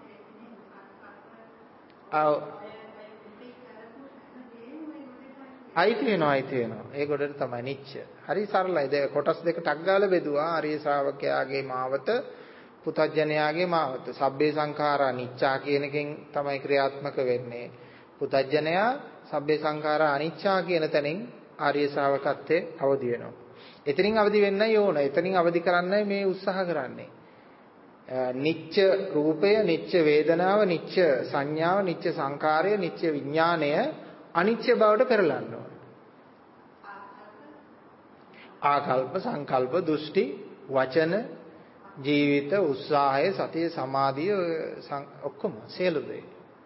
ආ අයිති වෙනවා අයිති වෙනවා. ඒ ගොඩට තමයි නිච්ච. හරි සරලයි. දැන් කොටස් දෙක ටක් ගාලා බෙදුවා. ආර්ය ශ්‍රාවකයාගේ මාවත, පුතඥයාගේ මාවත. සබ්බේ සංඛාරා නිච්චා කියන එකෙන් තමයි ක්‍රියාත්මක වෙන්නේ. පුතඥයා සබ්බේ සංඛාරා අනිච්චා කියන තැනින් ආර්ය ශ්‍රාවකත්වයේ අවදි වෙනවා. එතනින් අවදි වෙන්නයි ඕන. එතනින් අවදි කරන්නයි මේ උත්සාහ කරන්නේ. නිච්ච රූපය, නිච්ච වේදනාව, නිච්ච සංඥාව, නිච්ච සංකාරය, නිච්ච විඥාණය අනිච්ච බවට පෙරලන්න ඕන. ආකල්ප, සංකල්ප, දෘෂ්ටි, වචන, ජීවිත, උත්සාහය, සතිය, සමාධිය ඔක්කොම සියලු දේ.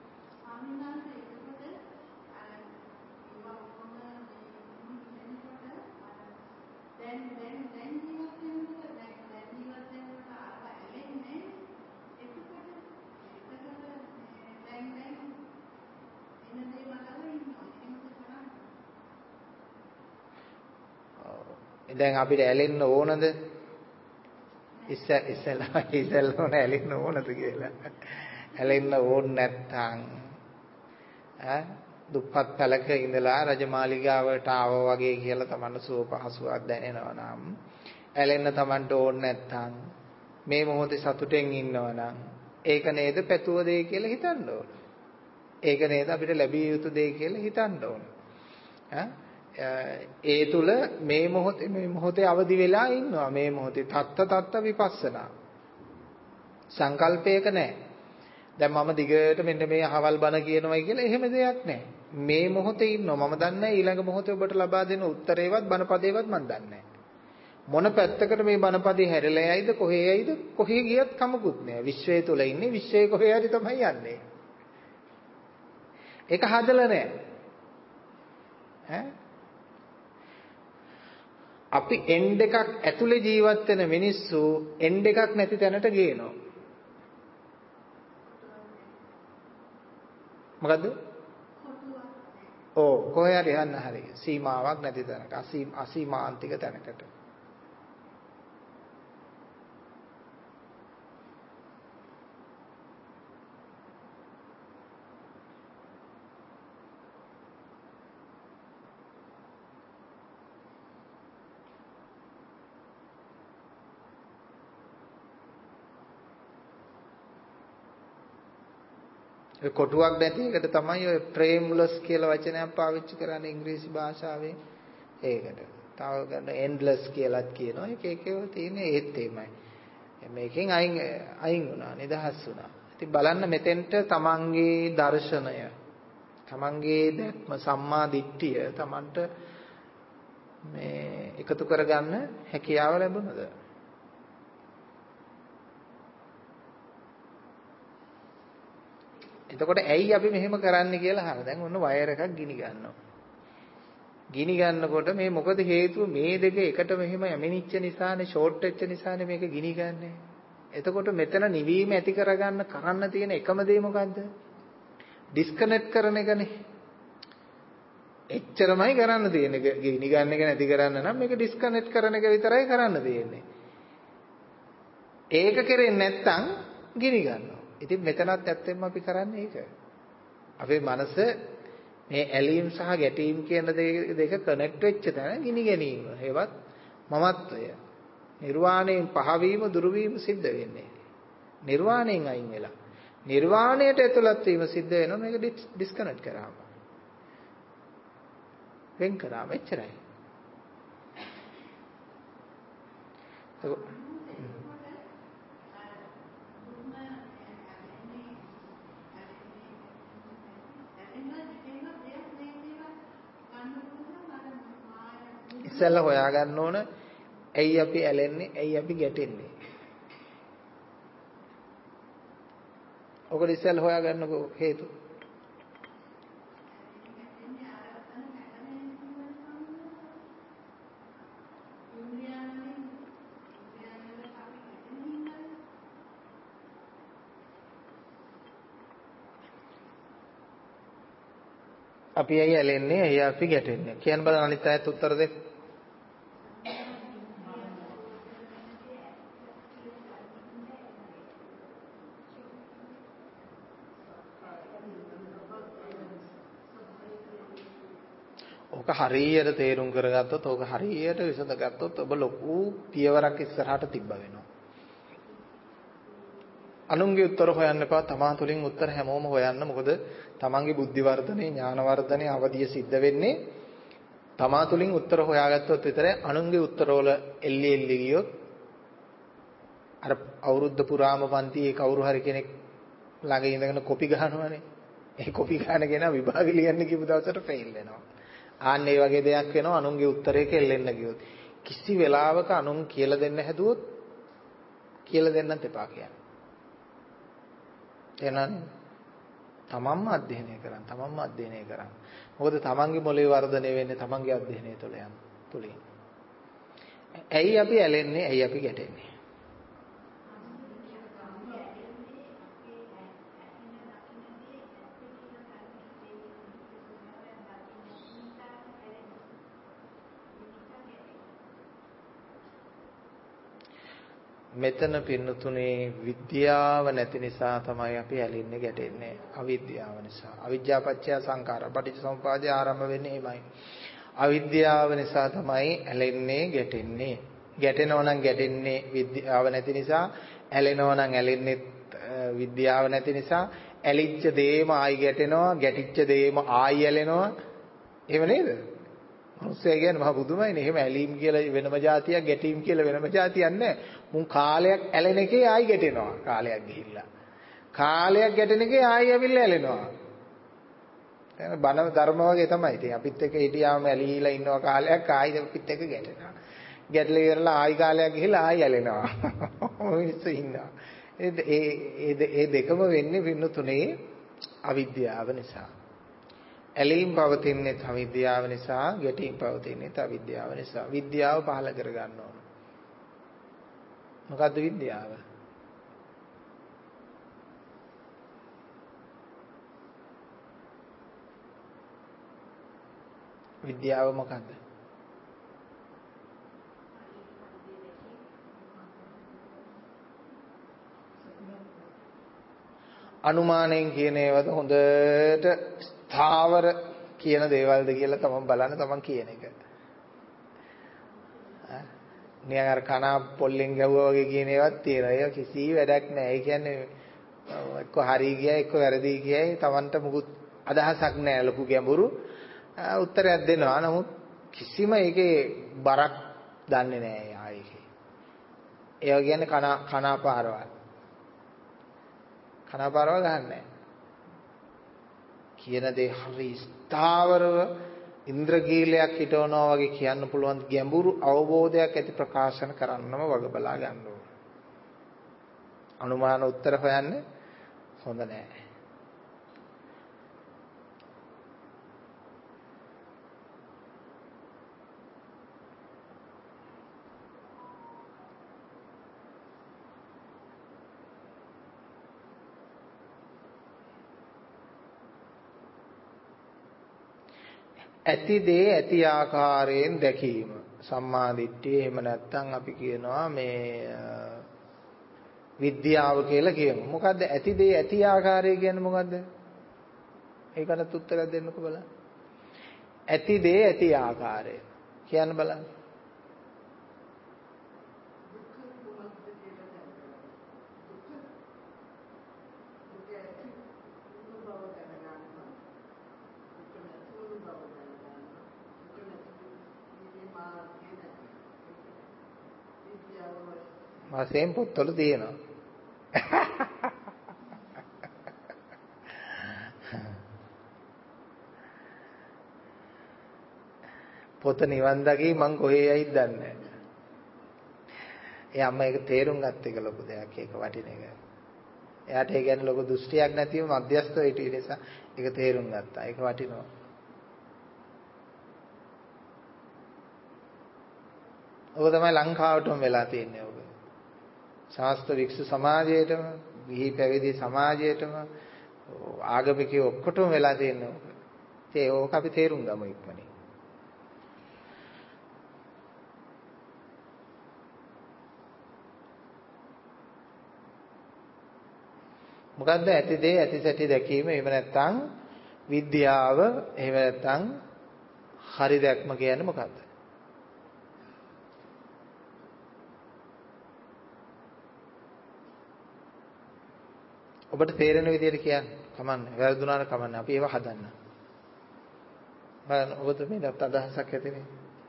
දැන් අපිට ඇලෙන්න ඕනද? ඉස්සෙල් ඉස්සෙල්ලා ඉස්සෙල්ලා ඕන ඇලෙන්න ඕනද කියලා. ඇලෙන්න ඕන නැත්නම් ඈ දුප්පත් පැලක ඉඳලා රජමාලිගාවට ආවා වගේ කියලා තමන්න සුව පහසුවක් දැනෙනවා නම් ඇලෙන්න තමන්ට ඕන නැත්නම් මේ මොහොතේ සතුටෙන් ඉන්නවා නම් ඒක නේද පැතුව දෙය කියලා හිතන්න ඕන. ඒක නේද අපිට ලැබිය යුතු දෙය කියලා හිතන්න ඕන. ඈ ඒ තුල මේ මොහොතේ මේ මොහොතේ අවදි වෙලා ඉන්නවා. මේ මොහොතේ තත්ත තත්ත විපස්සනා. සංකල්පයක නැහැ. දැන් මම දිගට මෙන්න මේ අහවල් බණ කියනවායි කියලා එහෙම දෙයක් නැහැ. මේ මොහොතේ ඉන්නවා. මම දන්නේ ඊළඟ මොහොතේ ඔබට ලබා දෙන උත්තරේවත් බණපදේවත් මම දන්නේ මොන පැත්තකට මේ බණපදේ හැරලා යයිද කොහේ යයිද කොහේ ගියත් කමකුත් නැහැ. විශ්වය තුල ඉන්නේ විශ්වයේ කොහේ හරි තමයි යන්නේ. ඒක හදලා නැහැ. ඈ අපි එන්ඩ් එකක් ඇතුලේ ජීවත් වෙන මිනිස්සු එන්ඩ් එකක් නැති තැනට ගේනවා. මොකද්ද? ඔව් කොහේ හරි යන්න හරි සීමාවක් නැති තැනක අසීමාන්තික තැනකට. ඒ කොටුවක් නැති එකට තමයි ඔය ප්‍රේම්ලස් කියලා වචනයක් පාවිච්චි කරන්නේ ඉංග්‍රීසි භාෂාවෙන්. ඒකට. තව ගන්න එන්ඩ්ලස් කියලාත් කියනවා. එක එක ඒවා තියෙන්නේ ඒත් එමය. මේකෙන් අයින් අයින් වුණා, නිදහස් වුණා. ඉතින් බලන්න මෙතෙන්ට තමන්ගේ දර්ශනය, තමන්ගේ දැක්ම, සම්මා දිට්ඨිය තමන්ට මේ එකතු කරගන්න හැකියාව ලැබුණද? එතකොට ඇයි අපි මෙහෙම කරන්න කියලා අහන. දැන් ඔන්න වයර් එකක් ගිනි ගන්නවා. ගිනි ගන්නකොට මේ මොකද හේතුව? මේ දෙක එකට මෙහෙම යමිනිච්ච නිසානේ, ෂෝට් වෙච්ච නිසානේ මේක ගිනි ගන්නෙ. එතකොට මෙතන නිවීම ඇති කරගන්න කරන්න තියෙන එකම දේ මොකද්ද? ඩිස්කනෙක්ට් කරන එකනේ. එච්චරමයි කරන්න තියෙන්නේ. ගිනි ගන්න එක නැති කරන්න නම් මේක ඩිස්කනෙක්ට් කරන එක විතරයි කරන්න තියෙන්නේ. ඒක කරෙන්නේ නැත්නම් ගිනි ගන්නවා. ඉතින් මෙතනත් ඇත්තෙන්ම අපි කරන්නේ ඒක. අපේ මනස මේ ඇලීම් සහ ගැටීම් කියන දෙක කනෙක්ට් වෙච්ච තැන ගිනි ගැනීම. හේවත් මමත්වය. නිර්වාණයෙන් පහවීම දුරු වීම සිද්ධ වෙන්නේ. නිර්වාණයෙන් අයින් වෙලා. නිර්වාණයට ඇතුළත් වීම සිද්ධ වෙනවා මේක ඩිස්කනෙක්ට් කරාම. වෙන් කරාම එච්චරයි. ඉස්සෙල්ලා හොයාගන්න ඕන ඇයි අපි ඇලෙන්නේ, ඇයි අපි ගැටෙන්නේ. ඔකට ඉස්සෙල්ලා හොයාගන්නකෝ හේතු. අපි ඇයි ඇලෙන්නේ, ඇයි අපි ගැටෙන්නේ කියන්න බලන්න. අනිත් අයත් උත්තර දෙන්න. ඔක හරියට තේරුම් කරගත්තොත්, ඔක හරියට විසඳගත්තොත් ඔබ ලොකු පියවරක් ඉස්සරහට තිබ්බ වෙනවා. අනුන්ගේ උත්තර හොයන්න එපා. තමා තුළින් උත්තර හැමෝම හොයන්න. මොකද තමන්ගේ බුද්ධි වර්ධනේ, ඥාන වර්ධනේ අවදිය සිද්ධ වෙන්නේ තමා තුළින් උත්තර හොයාගත්තොත් විතරයි. අනුන්ගේ උත්තරවල එල්ලි එල්ලි ගියොත් අර අවුරුද්ද පුරාම පන්තියේ කවුරු හරි කෙනෙක් ළඟ ඉඳගෙන කොපි ගහනවනේ. ඒ කොපි ගහන කෙනා විභාග ලියන්න කියපු දවසට ෆේල් වෙනවා. ආන්න ඒ වගේ දෙයක් වෙනවා අනුන්ගේ උත්තරයක එල්ලෙන්න ගියොත්. කිසි වෙලාවක අනුන් කියලා දෙන්න හැදුවොත් කියලා දෙන්නත් එපා කියන්නේ. එහෙනම් තමන්ම අධ්‍යයනය කරන්න, තමන්ම අධ්‍යයනය කරන්න. මොකද තමන්ගේ මොළේ වර්ධනය වෙන්නේ තමන්ගේ අධ්‍යයනය තුළ යන තුලින්. ඇයි අපි ඇලෙන්නේ? ඇයි අපි ගැටෙන්නේ? මෙතන පින්නතුනේ විද්‍යාව නැති නිසා තමයි අපි ඇලින්නේ ගැටෙන්නේ. අවිද්‍යාව නිසා. අවිද්‍යාව පත්‍ය සංඛාර පටිච්චසමුපාදය ආරම්භ වෙන්නේ එමයයි. අවිද්‍යාව නිසා තමයි ඇලෙන්නේ ගැටෙන්නේ. ගැටෙනවා නම් ගැටෙන්නේ විද්‍යාව නැති නිසා, ඇලෙනවා නම් ඇලෙන්නේ විද්‍යාව නැති නිසා. ඇලිච්ච දේම ආයි ගැටෙනවා, ගැටිච්ච දේම ආයි ඇලෙනවා. එහෙම නේද? මොහොතේ කියන්නේ මහා බුදුමයිනේ. එහෙම ඇලීම් කියලා වෙනම જાතියක්, ගැටීම් කියලා වෙනම જાතියක් නැහැ. මුන් කාලයක් ඇලෙන එකේ ආයි ගැටෙනවා. කාලයක් ගිහිල්ලා. කාලයක් ගැටෙන එකේ ආයි ඇවිල්ලා ඇලෙනවා. එහෙනම් බණ ධර්ම වගේ තමයි. ඉතින් අපිත් එක්ක හිටියාම ඇලීලා ඉන්නවා කාලයක් ආයි අපිත් එක්ක ගැටෙනවා. ගැටලා ඉවරලා ආයි කාලයක් ගිහිල්ලා ආයි ඇලෙනවා. මිනිස්සු ඉන්නවා. ඒ ඒ දෙකම වෙන්නේ පින්නතුනේ අවිද්‍යාව නිසා. ඇලීම් පවතින්නේ අවිද්‍යාව නිසා, ගැටීම් පවතින්නේ අවිද්‍යාව නිසා. විද්‍යාව පහළ කර ගන්න ඕන. මොකද්ද විද්‍යාව? විද්‍යාව මොකද්ද? අනුමානයෙන් කියන ඒවාද හොඳට ස්ථාවර කියන දේවල්ද කියලා තමන් බලන්න, තමන් කියන එක. ඈ නිකන් අර කන පොල්ලෙන් ගැහුවා වගේ කියන ඒවාත් තියෙනවා. ඒක කිසි වැඩක් නැහැ. ඒ කියන්නේ එක්ක හරි ගියයි එක්ක වැරදි ගියයි තමන්ට මුකුත් අදහසක් නැහැ. ලොකු ගැඹුරු උත්තරයක් දෙනවා. නමුත් කිසිම ඒකේ බරක් දන්නේ නැහැ ආයේ. ඒවා කියන්නේ කන කනපාරවල්. කනපාරව ගන්නෑ. කියන දේ හරි ස්ථාවරව ඉන්ද්‍රගීලයක් හිටවනවා වගේ කියන්න පුළුවන් ගැඹුරු අවබෝධයක් ඇති ප්‍රකාශන කරන්නම වග බලා ගන්න ඕන. අනුමාන උත්තර හොයන්න හොඳ නෑ. ඇති දේ ඇති ආකාරයෙන් දැකීම සම්මා දිට්ඨිය. එහෙම නැත්නම් අපි කියනවා මේ විද්‍යාව කියලා කියමු. මොකද්ද ඇති දේ ඇති ආකාරය කියන්නේ මොකද්ද? ඒකට උත්තරයක් දෙන්නකෝ බලන්න. ඇති දේ ඇති ආකාරය කියන්න බලන්න. මාසෙන් පොත්වල තියෙනවා. පොත නිවන් දකි මං කොහේ යයිද දන්නේ නැහැ. ඒ අම්මා ඒක තේරුම් ගත්ත එක ලොකු දෙයක්. ඒක වටින එක. එයාට ඒ කියන්නේ ලොකු දෘෂ්ටියක් නැතිව මධ්‍යස්ථව හිටිය නිසා ඒක තේරුම් ගත්තා. ඒක වටිනවා. ඔබ තමයි ලංකාවටම වෙලා තියෙන්නේ ඔබ. ශාස්ත්‍ර වික්ෂු සමාජයේටම, ගිහි පැවිදි සමාජයේටම, ආගමිකයෝ ඔක්කොටම වෙලා තියෙන්නේ ඔබ. ඒ ඕක අපි තේරුම් ගමු ඉක්මනින්. මොකද්ද ඇති දේ ඇති සැටි දැකීම? එහෙම නැත්නම් විද්‍යාව, එහෙම නැත්නම් හරි දැක්ම කියන්නේ මොකද්ද? ඔබට තේරෙන විදිහට කියන්න. කමන්නේ. වැරදුනාට කමන්නේ. අපි ඒව හදන්න. බලන්න ඔබට මේ අදහසක් ඇතිනේ.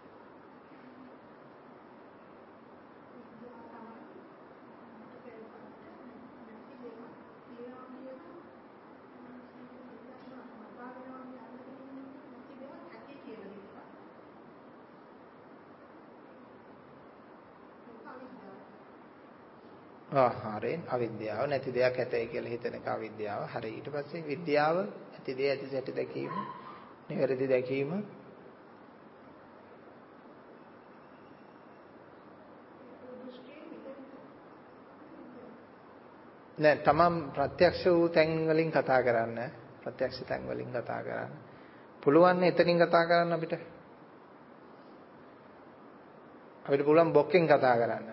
ආහාරයෙන් අවිද්‍යාව නැති දෙයක් ඇතයි කියලා හිතන එක අවිද්‍යාව. හරි. ඊට පස්සේ විද්‍යාව ඇති දේ ඇති සැටි දැකීම, නිවැරදි දැකීම. නෑ තමන් ප්‍රත්‍යක්ෂ වූ තැන් වලින් කතා කරන්න. ප්‍රත්‍යක්ෂ තැන් වලින් කතා කරන්න. පුළුවන් නේ එතනින් කතා කරන්න අපිට. අපිට පුළුවන් බොක්කෙන් කතා කරන්න.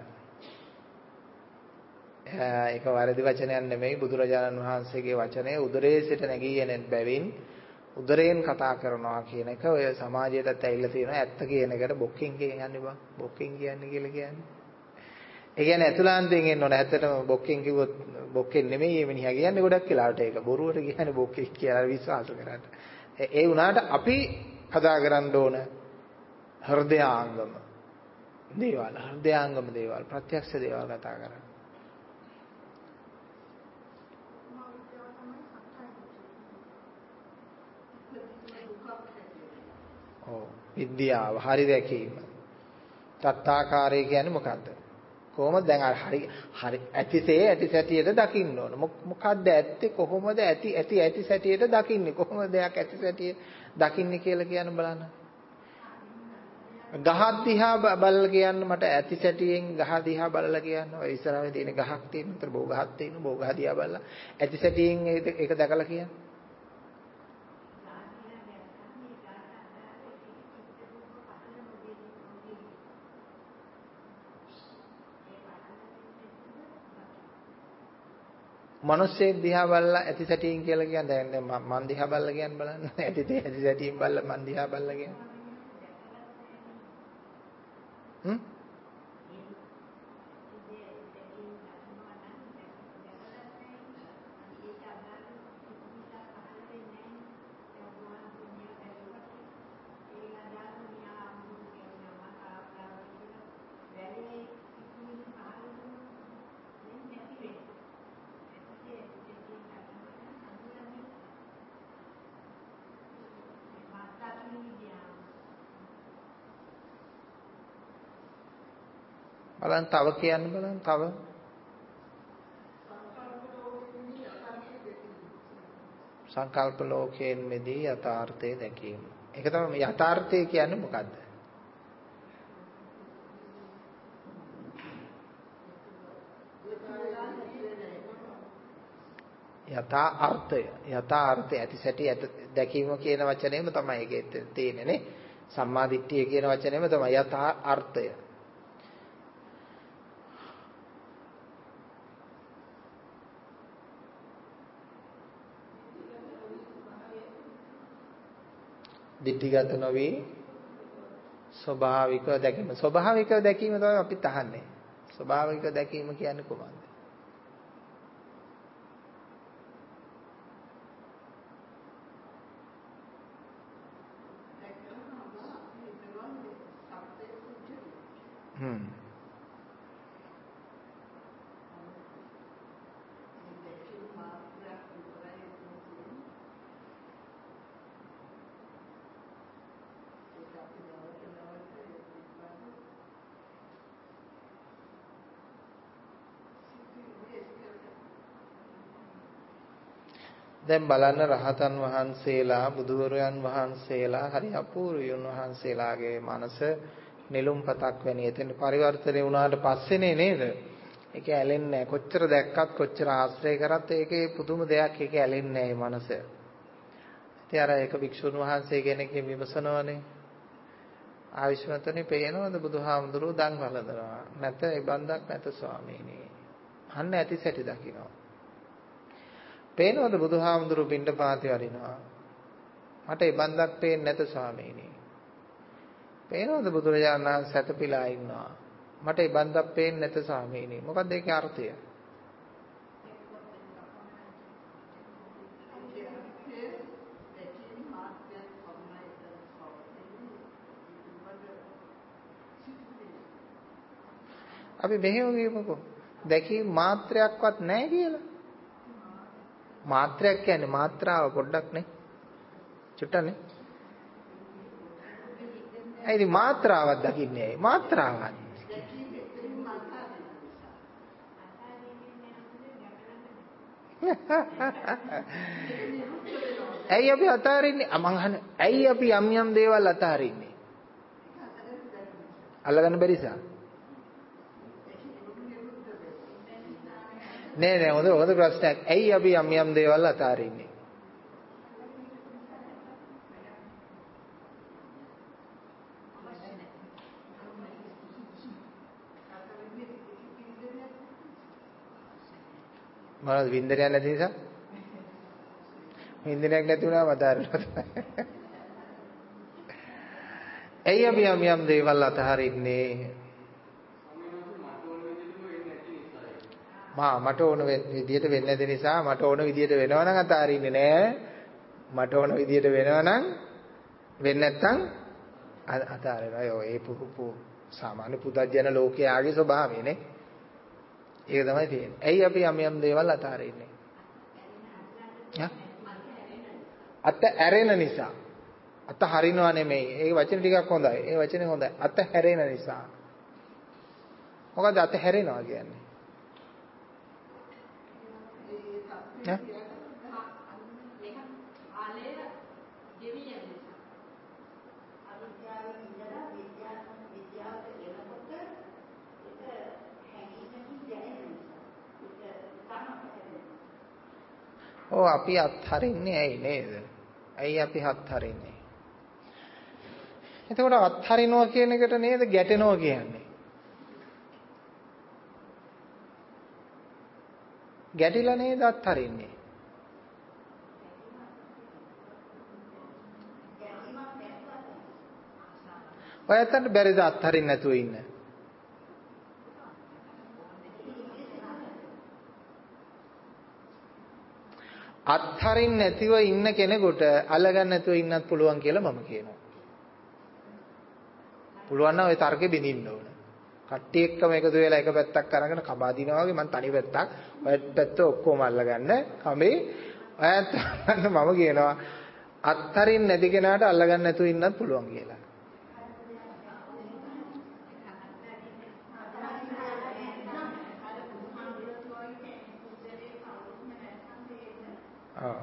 ඒක වැරදි වචනයක් නෙමෙයි බුදුරජාණන් වහන්සේගේ වචනය උදරයේ සිට නැගී එන බැවින් උදරයෙන් කතා කරනවා කියන එක ඔය සමාජයටත් ඇවිල්ලා තියෙනවා ඇත්ත කියන එකට බොක්කින් කියන්නේ බං බොක්කින් කියන්නේ කියලා කියන්නේ. ඒ කියන්නේ ඇතුළාන්තයෙන් එන්න ඕන. ඇත්තටම බොක්කින් කිව්වොත් බොක්කෙන් නෙමෙයි මේ මිනිහා කියන්නේ ගොඩක් වෙලාවට ඒක බොරුවට කියන්නේ බොක්කෙක් කියලා විශ්වාස කරන්න. ඒ වුණාට අපි කතා කරන්න ඕන හෘදයාංගම දේවල් හෘදයාංගම දේවල් ප්‍රත්‍යක්ෂ දේවල් කතා කරන්න. ඔව් විද්‍යාව හරි දැකීම. තත්තාකාරය කියන්නේ මොකද්ද? කොහොමද දැන් අර හරි හරි ඇතිසේ ඇති සැටියට දකින්න ඕන. මොකද්ද ඇත්තේ කොහොමද ඇති ඇති ඇති සැටියට දකින්නේ? කොහොමද දෙයක් ඇති සැටිය දකින්නේ කියලා කියන්න බලන්න. ගහක් දිහා බලලා කියන්න මට ඇති සැටියෙන් ගහ දිහා බලලා කියන්න. ඔය ඉස්සරහේ තියෙන ගහක් තියෙන උතර බෝ ගහක් තියෙන බෝ ගහ දිහා බලලා ඇති සැටියෙන් ඒක දැකලා කියන්න. මිනිස්සෙක් දිහා බලලා ඇති සැටියෙන් කියලා කියන්නේ දැන් මන් දිහා බලලා කියන්න බලන්න. ඇති තේ ඇති සැටියෙන් බලලා මන් දිහා බලලා කියන්නේ. හ්ම්? බලන්න තව කියන්න බලන්න තව සංකල්ප ලෝකයෙන් මෙදී යථාර්ථය දැකීම. ඒක තමයි යථාර්ථය කියන්නේ මොකද්ද? යථා අර්ථය යථා අර්ථය ඇති සැටි දැකීම කියන වචනේම තමයි ඒකේ තියෙන්නේ නේ. සම්මා දිට්ඨිය කියන වචනේම තමයි යථා අර්ථය. දිට්ඨිගත නොවි ස්වභාවිකව දැකීම. ස්වභාවිකව දැකීම තමයි අපිත් අහන්නේ. ස්වභාවිකව දැකීම කියන්නේ කොහොමද? හ්ම්. දැන් බලන්න රහතන් වහන්සේලා බුදුවරයන් වහන්සේලා හරි අපූර්වයි උන්වහන්සේලාගේ මනස නිලුම්පතක් වැනි එතෙන් පරිවර්තනය වුණාට පස්සේනේ නේද? ඒක ඇලෙන්නේ නැහැ. කොච්චර දැක්කත් කොච්චර ආශ්‍රය කරත් ඒකේ පුදුම දෙයක් ඒක ඇලෙන්නේ නැහැ මේ මනස. ඉතින් අර ඒක වික්ෂුන් වහන්සේ කෙනෙක්ගෙන් විමසනවනේ. ආවිශ්වතනේ පේනවද බුදුහාමුදුරුවෝ දන් වළඳනවා? නැත ඒ බන්දක් නැත ස්වාමීනි. අන්න ඇති සැටි දකින්නවා. පේනවද බුදුහාමුදුරුවෝ පිණ්ඩපාතේ වඩිනවා? මට ඒ බන්දක් පේන්නේ නැත ස්වාමීනි. පේනවද බුදුරජාණන් වහන්සේ සැතපීලා ඉන්නවා. මට ඒ බන්දක් පේන්නේ නැත ස්වාමීනි. මොකක්ද ඒකේ අර්ථය? අපි මෙහෙම කියමුකෝ. දැකීම මාත්‍රයක්වත් නැහැ කියලා. මාත්‍රයක් කියන්නේ මාත්‍රාව පොඩ්ඩක් නේ. චුට්ටනේ. ඒ ඉතින් මාත්‍රාවක් දකින්නේ ඇයි? මාත්‍රාවක්. ඇයි අපි අතාරින්නේ? මං අහන්නේ ඇයි අපි යම් යම් දේවල් අතාරින්නේ? අල්ලගන්න බැරි නිසා. නෑ නෑ හොඳ හොඳ ප්‍රශ්නයක්. ඇයි අපි යම් යම් දේවල් අතාරින්නේ? මොනවද වින්දනයක් නැති නිසා? වින්දනයක් නැති වුණාම අතාරිනවා. ඇයි අපි යම් යම් දේවල් අතහරින්නේ? මා මට ඕන විදියට වෙන්නේ නැති නිසා මට ඕන විදියට වෙනවා නම් අතාරින්නේ නෑ. මට ඕන විදියට වෙනවා නම් වෙන්නේ නැත්තම් අතාරිනවා. ඒ පුපු සාමාන්‍ය පුදජන ලෝකයාගේ ස්වභාවයනේ. ඒක තමයි තියෙන්නේ. ඇයි අපි යම් යම් දේවල් අතාරින්නේ? අත ඇරෙන නිසා. අත හරිනවා නෙමෙයි. ඒ වචන ටිකක් හොඳයි. ඒ වචනේ හොඳයි. අත හැරෙන නිසා. මොකද අත හැරෙනවා කියන්නේ? ඈ? ඔව් අපි අත්හරින්නේ ඇයි නේද? ඇයි අපි අත්හරින්නේ? එතකොට අත්හරිනවා කියන එකට නේද ගැටෙනවා කියන්නේ? ගැටිලා නේද අත්හරින්නේ? ඔයයන්ට බැරිද අත්හරින්න නැතුව ඉන්න? අත්හරින්න නැතිව ඉන්න කෙනෙකුට අල්ලගන්න නැතුව ඉන්නත් පුළුවන් කියලා මම කියනවා. පුළුවන් නම් ওই තර්කෙ බින්දින්න ඕන. කට්ටිය එක්කම එකතු වෙලා එක පැත්තක් අරගෙන කබා දිනවා වගේ මම තනි පැත්තක් ඔය පැත්ත ඔක්කොම අල්ලගන්න කමේ ඔයත් මම කියනවා අත්හරින්න නැති කෙනාට අල්ලගන්න නැතුව ඉන්නත් පුළුවන් කියලා. ආ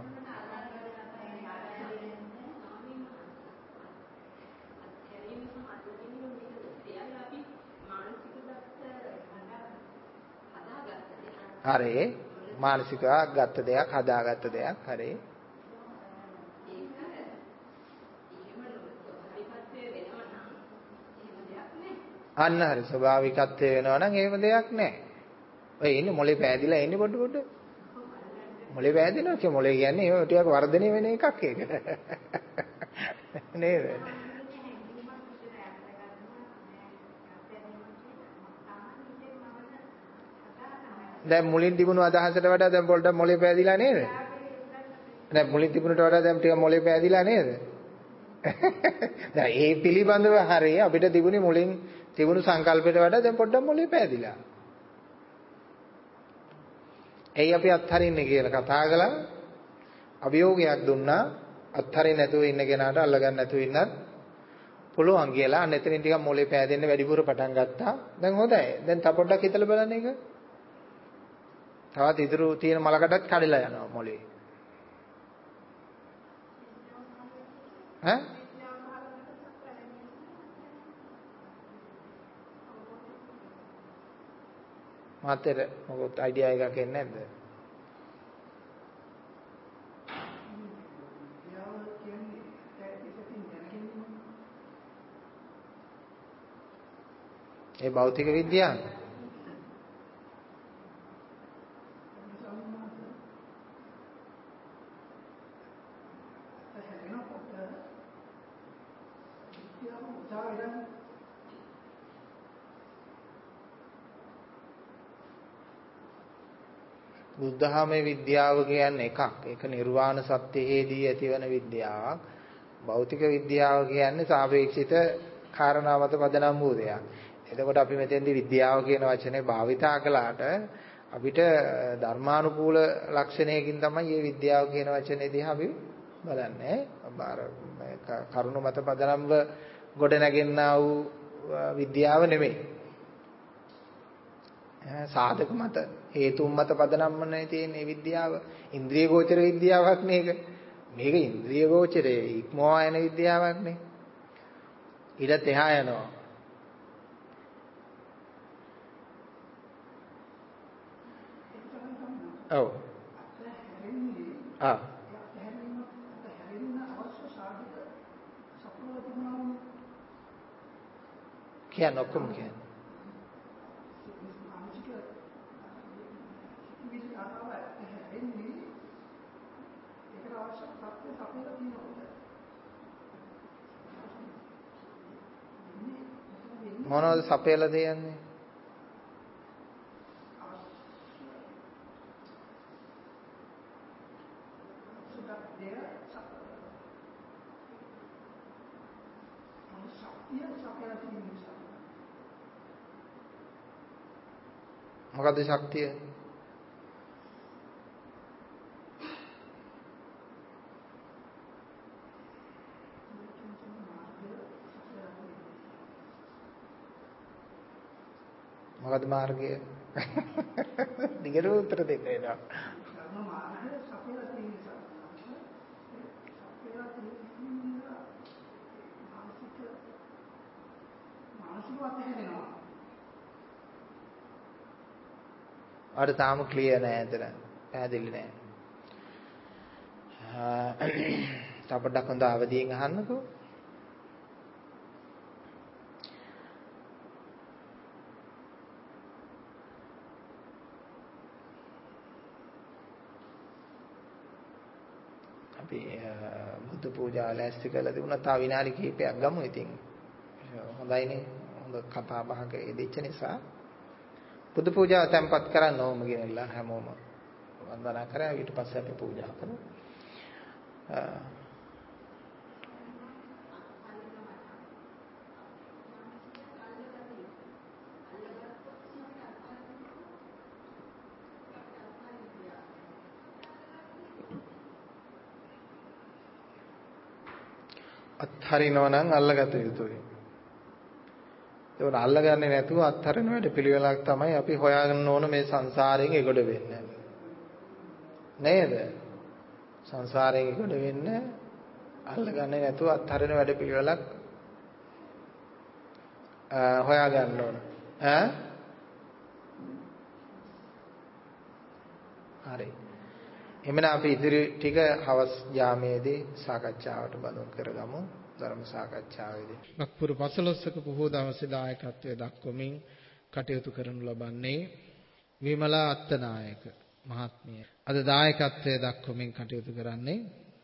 හරි මානසිකව ගත්ත දෙයක් හදාගත්ත දෙයක් හරි අන්න හරි ස්වභාවිකත්වය වෙනවා නම් එහෙම දෙයක් නැහැ. ඔය ඉන්නේ මොලේ පෑදිලා ඉන්නේ පොඩ පොඩ මොලේ පෑදෙනවා කිය මොලේ කියන්නේ ඒ ටිකක් වර්ධනය වෙන එකක් ඒක නේද? දැන් මුලින් තිබුණු අදහසට වඩා දැන් පොඩ්ඩක් මොලේ පෑදිලා නේද? දැන් මුලින් තිබුණට වඩා දැන් ටික මොලේ පෑදිලා නේද? දැන් ඒ පිළිබඳව හරිය අපිට තිබුණේ මුලින් තිබුණු සංකල්පයට වඩා දැන් පොඩ්ඩක් මොලේ පෑදිලා. එයි අපි අත්හරින්නේ කියලා කතා කළා. අභියෝගයක් දුන්නා. අත්හරින්න නැතුව ඉන්න කෙනාට අල්ලගන්න නැතුව ඉන්නත් පුළුවන් කියලා. අන්න එතනින් ටිකක් මොලේ පෑදෙන්න වැඩිපුර පටන් ගත්තා. දැන් හොඳයි. දැන් තව පොඩ්ඩක් හිතලා බලන්න ඒක. තවත් ඉතුරු තියෙන මලකටත් කඩලා යනවා මොලේ. ඈ? මාතර මොකද අයිඩියා එකක් එන්නේ නැද්ද? ඒ භෞතික විද්‍යාව බුද්ධාමයේ විද්‍යාව කියන්නේ එකක්. ඒක නිර්වාණ සත්‍යෙහිදී ඇතිවන විද්‍යාවක්. භෞතික විද්‍යාව කියන්නේ සාපේක්ෂිත කාරණා මත පදනම් වූ දෙයක්. එතකොට අපි මෙතෙන්දී විද්‍යාව කියන වචනේ භාවිතා කළාට අපිට ධර්මානුකූල ලක්ෂණයකින් තමයි මේ විද්‍යාව කියන වචනේ දිහා අපි බලන්නේ. අර කරුණ මත පදනම්ව ගොඩ නැගෙන්නා වූ විද්‍යාව නෙමෙයි. සාධක මත හේතුන් මත පදනම්මනේ තියෙන විද්‍යාව. ඉන්ද්‍රිය ගෝචර විද්‍යාවක් නේක. මේක ඉන්ද්‍රිය ගෝචරයේ ඉක්මවා යන විද්‍යාවක් නේ. ඊට එහා යනවා. ඔව්. ආ. කියන්න ඔක්කොම කියන්න. මොනවද සපයලා දෙන්නේ? මොකද්ද ශක්තිය? මොකද්ද මාර්ගය? දිගට උත්තර දෙන්න එනවා. අර තාම ක්ලියර් නෑ ඇතන. පැහැදිලි නෑ. තව පොඩ්ඩක් හොඳ අවදියෙන් අහන්නකෝ. අපි බුද්ධ පූජා ලෑස්ති කරලා තිබුණා. තව විනාඩි කිහිපයක් ගමු ඉතින්. හොඳයිනේ. හොඳ කතා බහක යෙදිච්ච නිසා බුදු පූජාව තැන්පත් කරන්න ඕම ගෙනල්ලා හැමෝම වන්දනා කරා. ඊට පස්සේ අපි පූජා කරමු. අත්හරිනවා නම් අල්ලගත යුතුයි. ඒක අල්ලගන්නේ නැතුව අත්හරින වැඩ පිළිවෙලක් තමයි අපි හොයාගන්න ඕන මේ සංසාරයෙන් එගොඩ වෙන්න. නේද? සංසාරයෙන් එගොඩ වෙන්න අල්ලගන්නේ නැතුව අත්හරින වැඩ පිළිවෙලක් හොයාගන්න ඕන. ඈ? හරි. එමෙන්න අපි ඉදිරි ටික හවස් යාමේදී සාකච්ඡාවට බඳුන් කරගමු. ධර්ම සාකච්ඡාවේදී මක්පුර පසළොස්වක පොහොය දවසේ දායකත්වයේ දක්වමින් කටයුතු කරනු ලබන්නේ විමලා අත්තනායක මහත්මිය. අද දායකත්වයේ දක්වමින් කටයුතු කරන්නේ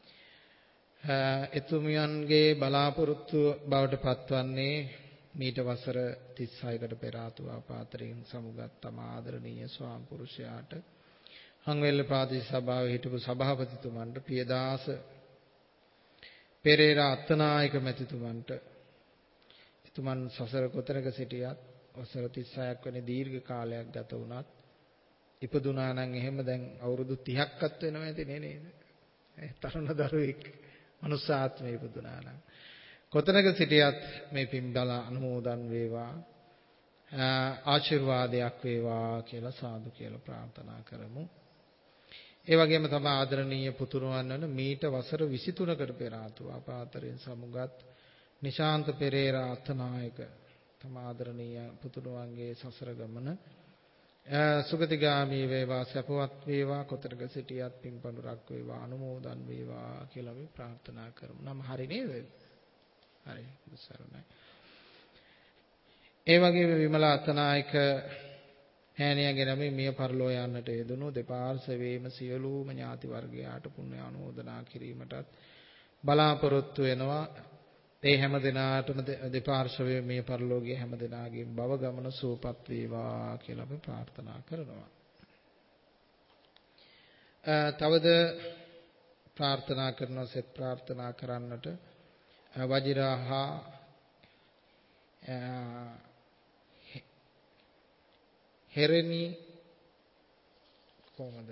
එතුමියන්ගේ බලාපොරොත්තු බවට පත්වන්නේ මීට වසර තිස් හයකට පෙර ආතු ආපාතරයෙන් සමුගත් තම ආදරණීය ස්වාම පුරුෂයාට හංවෙල්ල ප්‍රාදේශ සභාවේ හිටපු සභාපතිතුමන්ට පියදාස පෙරේරා අත්තනායක මැතිතුමන්ට එතුමන් සසර කොතනක සිටියත් වසර තිස් හයක් වෙනි දීර්ඝ කාලයක් ගත වුණත් ඉපදුනා නම් එහෙම දැන් අවුරුදු තිහක්වත් වෙනවා ඇති නේ නේද? ඒ තරුණ දරුවෙක් මනුස්ස ආත්මේ ඉපදුනා නම් කොතනක සිටියත් මේ පින් බල අනුමෝදන් වේවා ආශිර්වාදයක් වේවා කියලා සාදු කියලා ප්‍රාර්ථනා කරමු. ඒ වගේම තම ආදරණීය පුතුණුවන් වන මීට වසර විසිතුනකට පෙර ආතු ආපාතරයෙන් සමුගත් නිශාන්ත පෙරේරා අත්තනායක තම ආදරණීය පුතුණුවන්ගේ සසර ගමන සුගතිගාමී වේවා සපවත් වේවා කොතනක සිටියත් පින්පඳුරක් වේවා අනුමෝදන් වේවා කියලා අපි ප්‍රාර්ථනා කරමු. නම් හරි නේද? හරි. සරණයි. ඒ වගේම විමලා අත්තනායක හැණියගේ නමින් මිය පරලෝ යන්නට යෙදුණු දෙපාර්ශවයේම සියලුම ඥාති වර්ගයාට පුණ්‍ය ආනුමෝදනා කිරීමටත් බලාපොරොත්තු වෙනවා. ඒ හැම දිනාටම දෙපාර්ශවයේ මේ පරිලෝකයේ හැම දිනාගේ භව ගමන සුවපත් වේවා කියලා අපි ප්‍රාර්ථනා කරනවා. තවද ප්‍රාර්ථනා කරනවා සෙත් ප්‍රාර්ථනා කරන්නට වජිරාහා හෙරණි කොහමද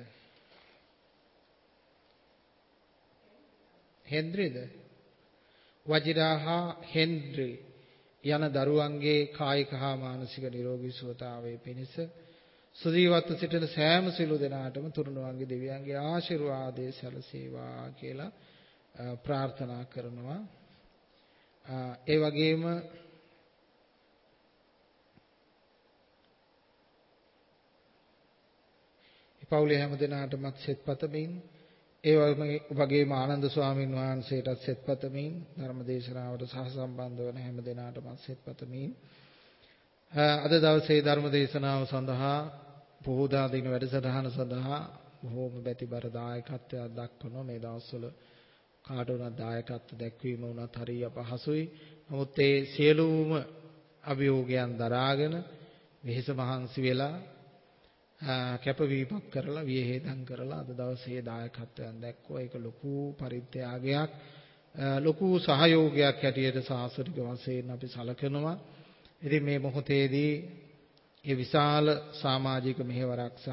හෙන්ද්‍රිද වජිරාහා හෙන්ද්‍රි යන දරුවන්ගේ කායික හා මානසික නිරෝගී සුවතාවයේ පිණිස සුජීවත්ව සිටින සෑම සිළු දෙනාටම තුරුණුවන්ගේ දෙවියන්ගේ ආශිර්වාදයේ සැලසේවා කියලා ප්‍රාර්ථනා කරනවා. ඒ වගේම පවුලේ හැම දෙනාටමත් සෙත් පතමින් ඒ වගේම ආනන්ද ස්වාමීන් වහන්සේටත් සෙත් පතමින් ධර්ම දේශනාවට සහසම්බන්ධ වන හැම දෙනාටමත් සෙත් පතමින් අද දවසේ ධර්ම දේශනාව සඳහා පොහොදා දින වැඩසටහන සඳහා බොහෝම බැතිබර දායකත්වයක් දක්වන මේ දවස්වල කාට වුණත් දායකත්ව දැක්වීම වුණත් හරිය අපහසුයි. නමුත් ඒ සියලුම අභියෝගයන් දරාගෙන වෙහෙස මහන්සි වෙලා කැපවීමක් කරලා වියහෙදම් කරලා අද දවසේ දායකත්වයන් දැක්වුවා. ඒක ලොකු පරිත්‍යාගයක්, ලොකු සහයෝගයක් හැටියට සාසනික වශයෙන් අපි සැලකනවා. ඉතින් මේ මොහොතේදී මේ විශාල සමාජික මෙහෙවරක් සහ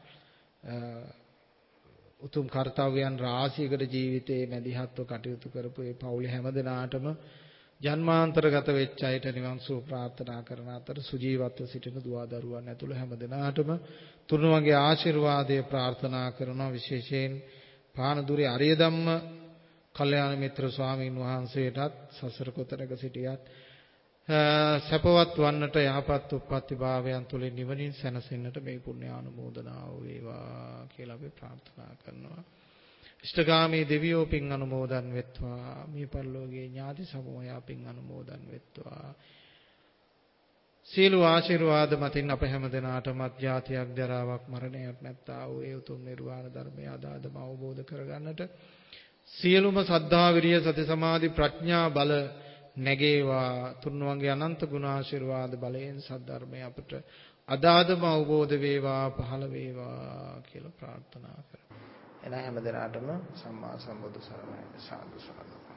උතුම් කාර්යයන් රාශියකට ජීවිතයේ මැදිහත්ව කටයුතු කරපු මේ පවුලේ හැම දෙනාටම ජන්මාන්තරගත වෙච්ච අයට නිවන් සුව ප්‍රාර්ථනා කරන අතර සුජීවත්ව සිටින දුවා දරුවන් ඇතුළු හැම දෙනාටම තුනුවන්ගේ ආශිර්වාදය ප්‍රාර්ථනා කරනවා. විශේෂයෙන් පානදුරේ අරිය ධම්ම කල්යාණ මිත්‍ර ස්වාමීන් වහන්සේටත් සසර කොතරක සිටියත් සපවත් වන්නට යහපත් උප්පත්ති භාවයන් තුලින් නිවනින් සැනසෙන්නට මේ පුණ්‍ය ආනුමෝදනාව වේවා කියලා අපි ප්‍රාර්ථනා කරනවා. ඉෂ්ඨගාමී දෙවියෝ පින් අනුමෝදන් වෙත්වා. මේ පරිලෝකීය ඥාති සමූහය පින් අනුමෝදන් වෙත්වා. සීල ආශිර්වාද මතින් අප හැම දිනාටමත් ජාතියක් ජරාවක් මරණයක් නැත්තා වූ ඒ උතුම් නිර්වාණ ධර්මය අදාදම අවබෝධ කරගන්නට සියලුම සද්ධා විරිය සති සමාධි ප්‍රඥා බල නැගේවා. තුන්වන්ගේ අනන්ත ගුණ ආශිර්වාද බලයෙන් සද්ධර්මය අපට අදාදම අවබෝධ වේවා, පහළ වේවා කියලා ප්‍රාර්ථනා කරමු. එන හැම දිනාටම සම්මා සම්බුදු සරණයි. සාදු සාදු.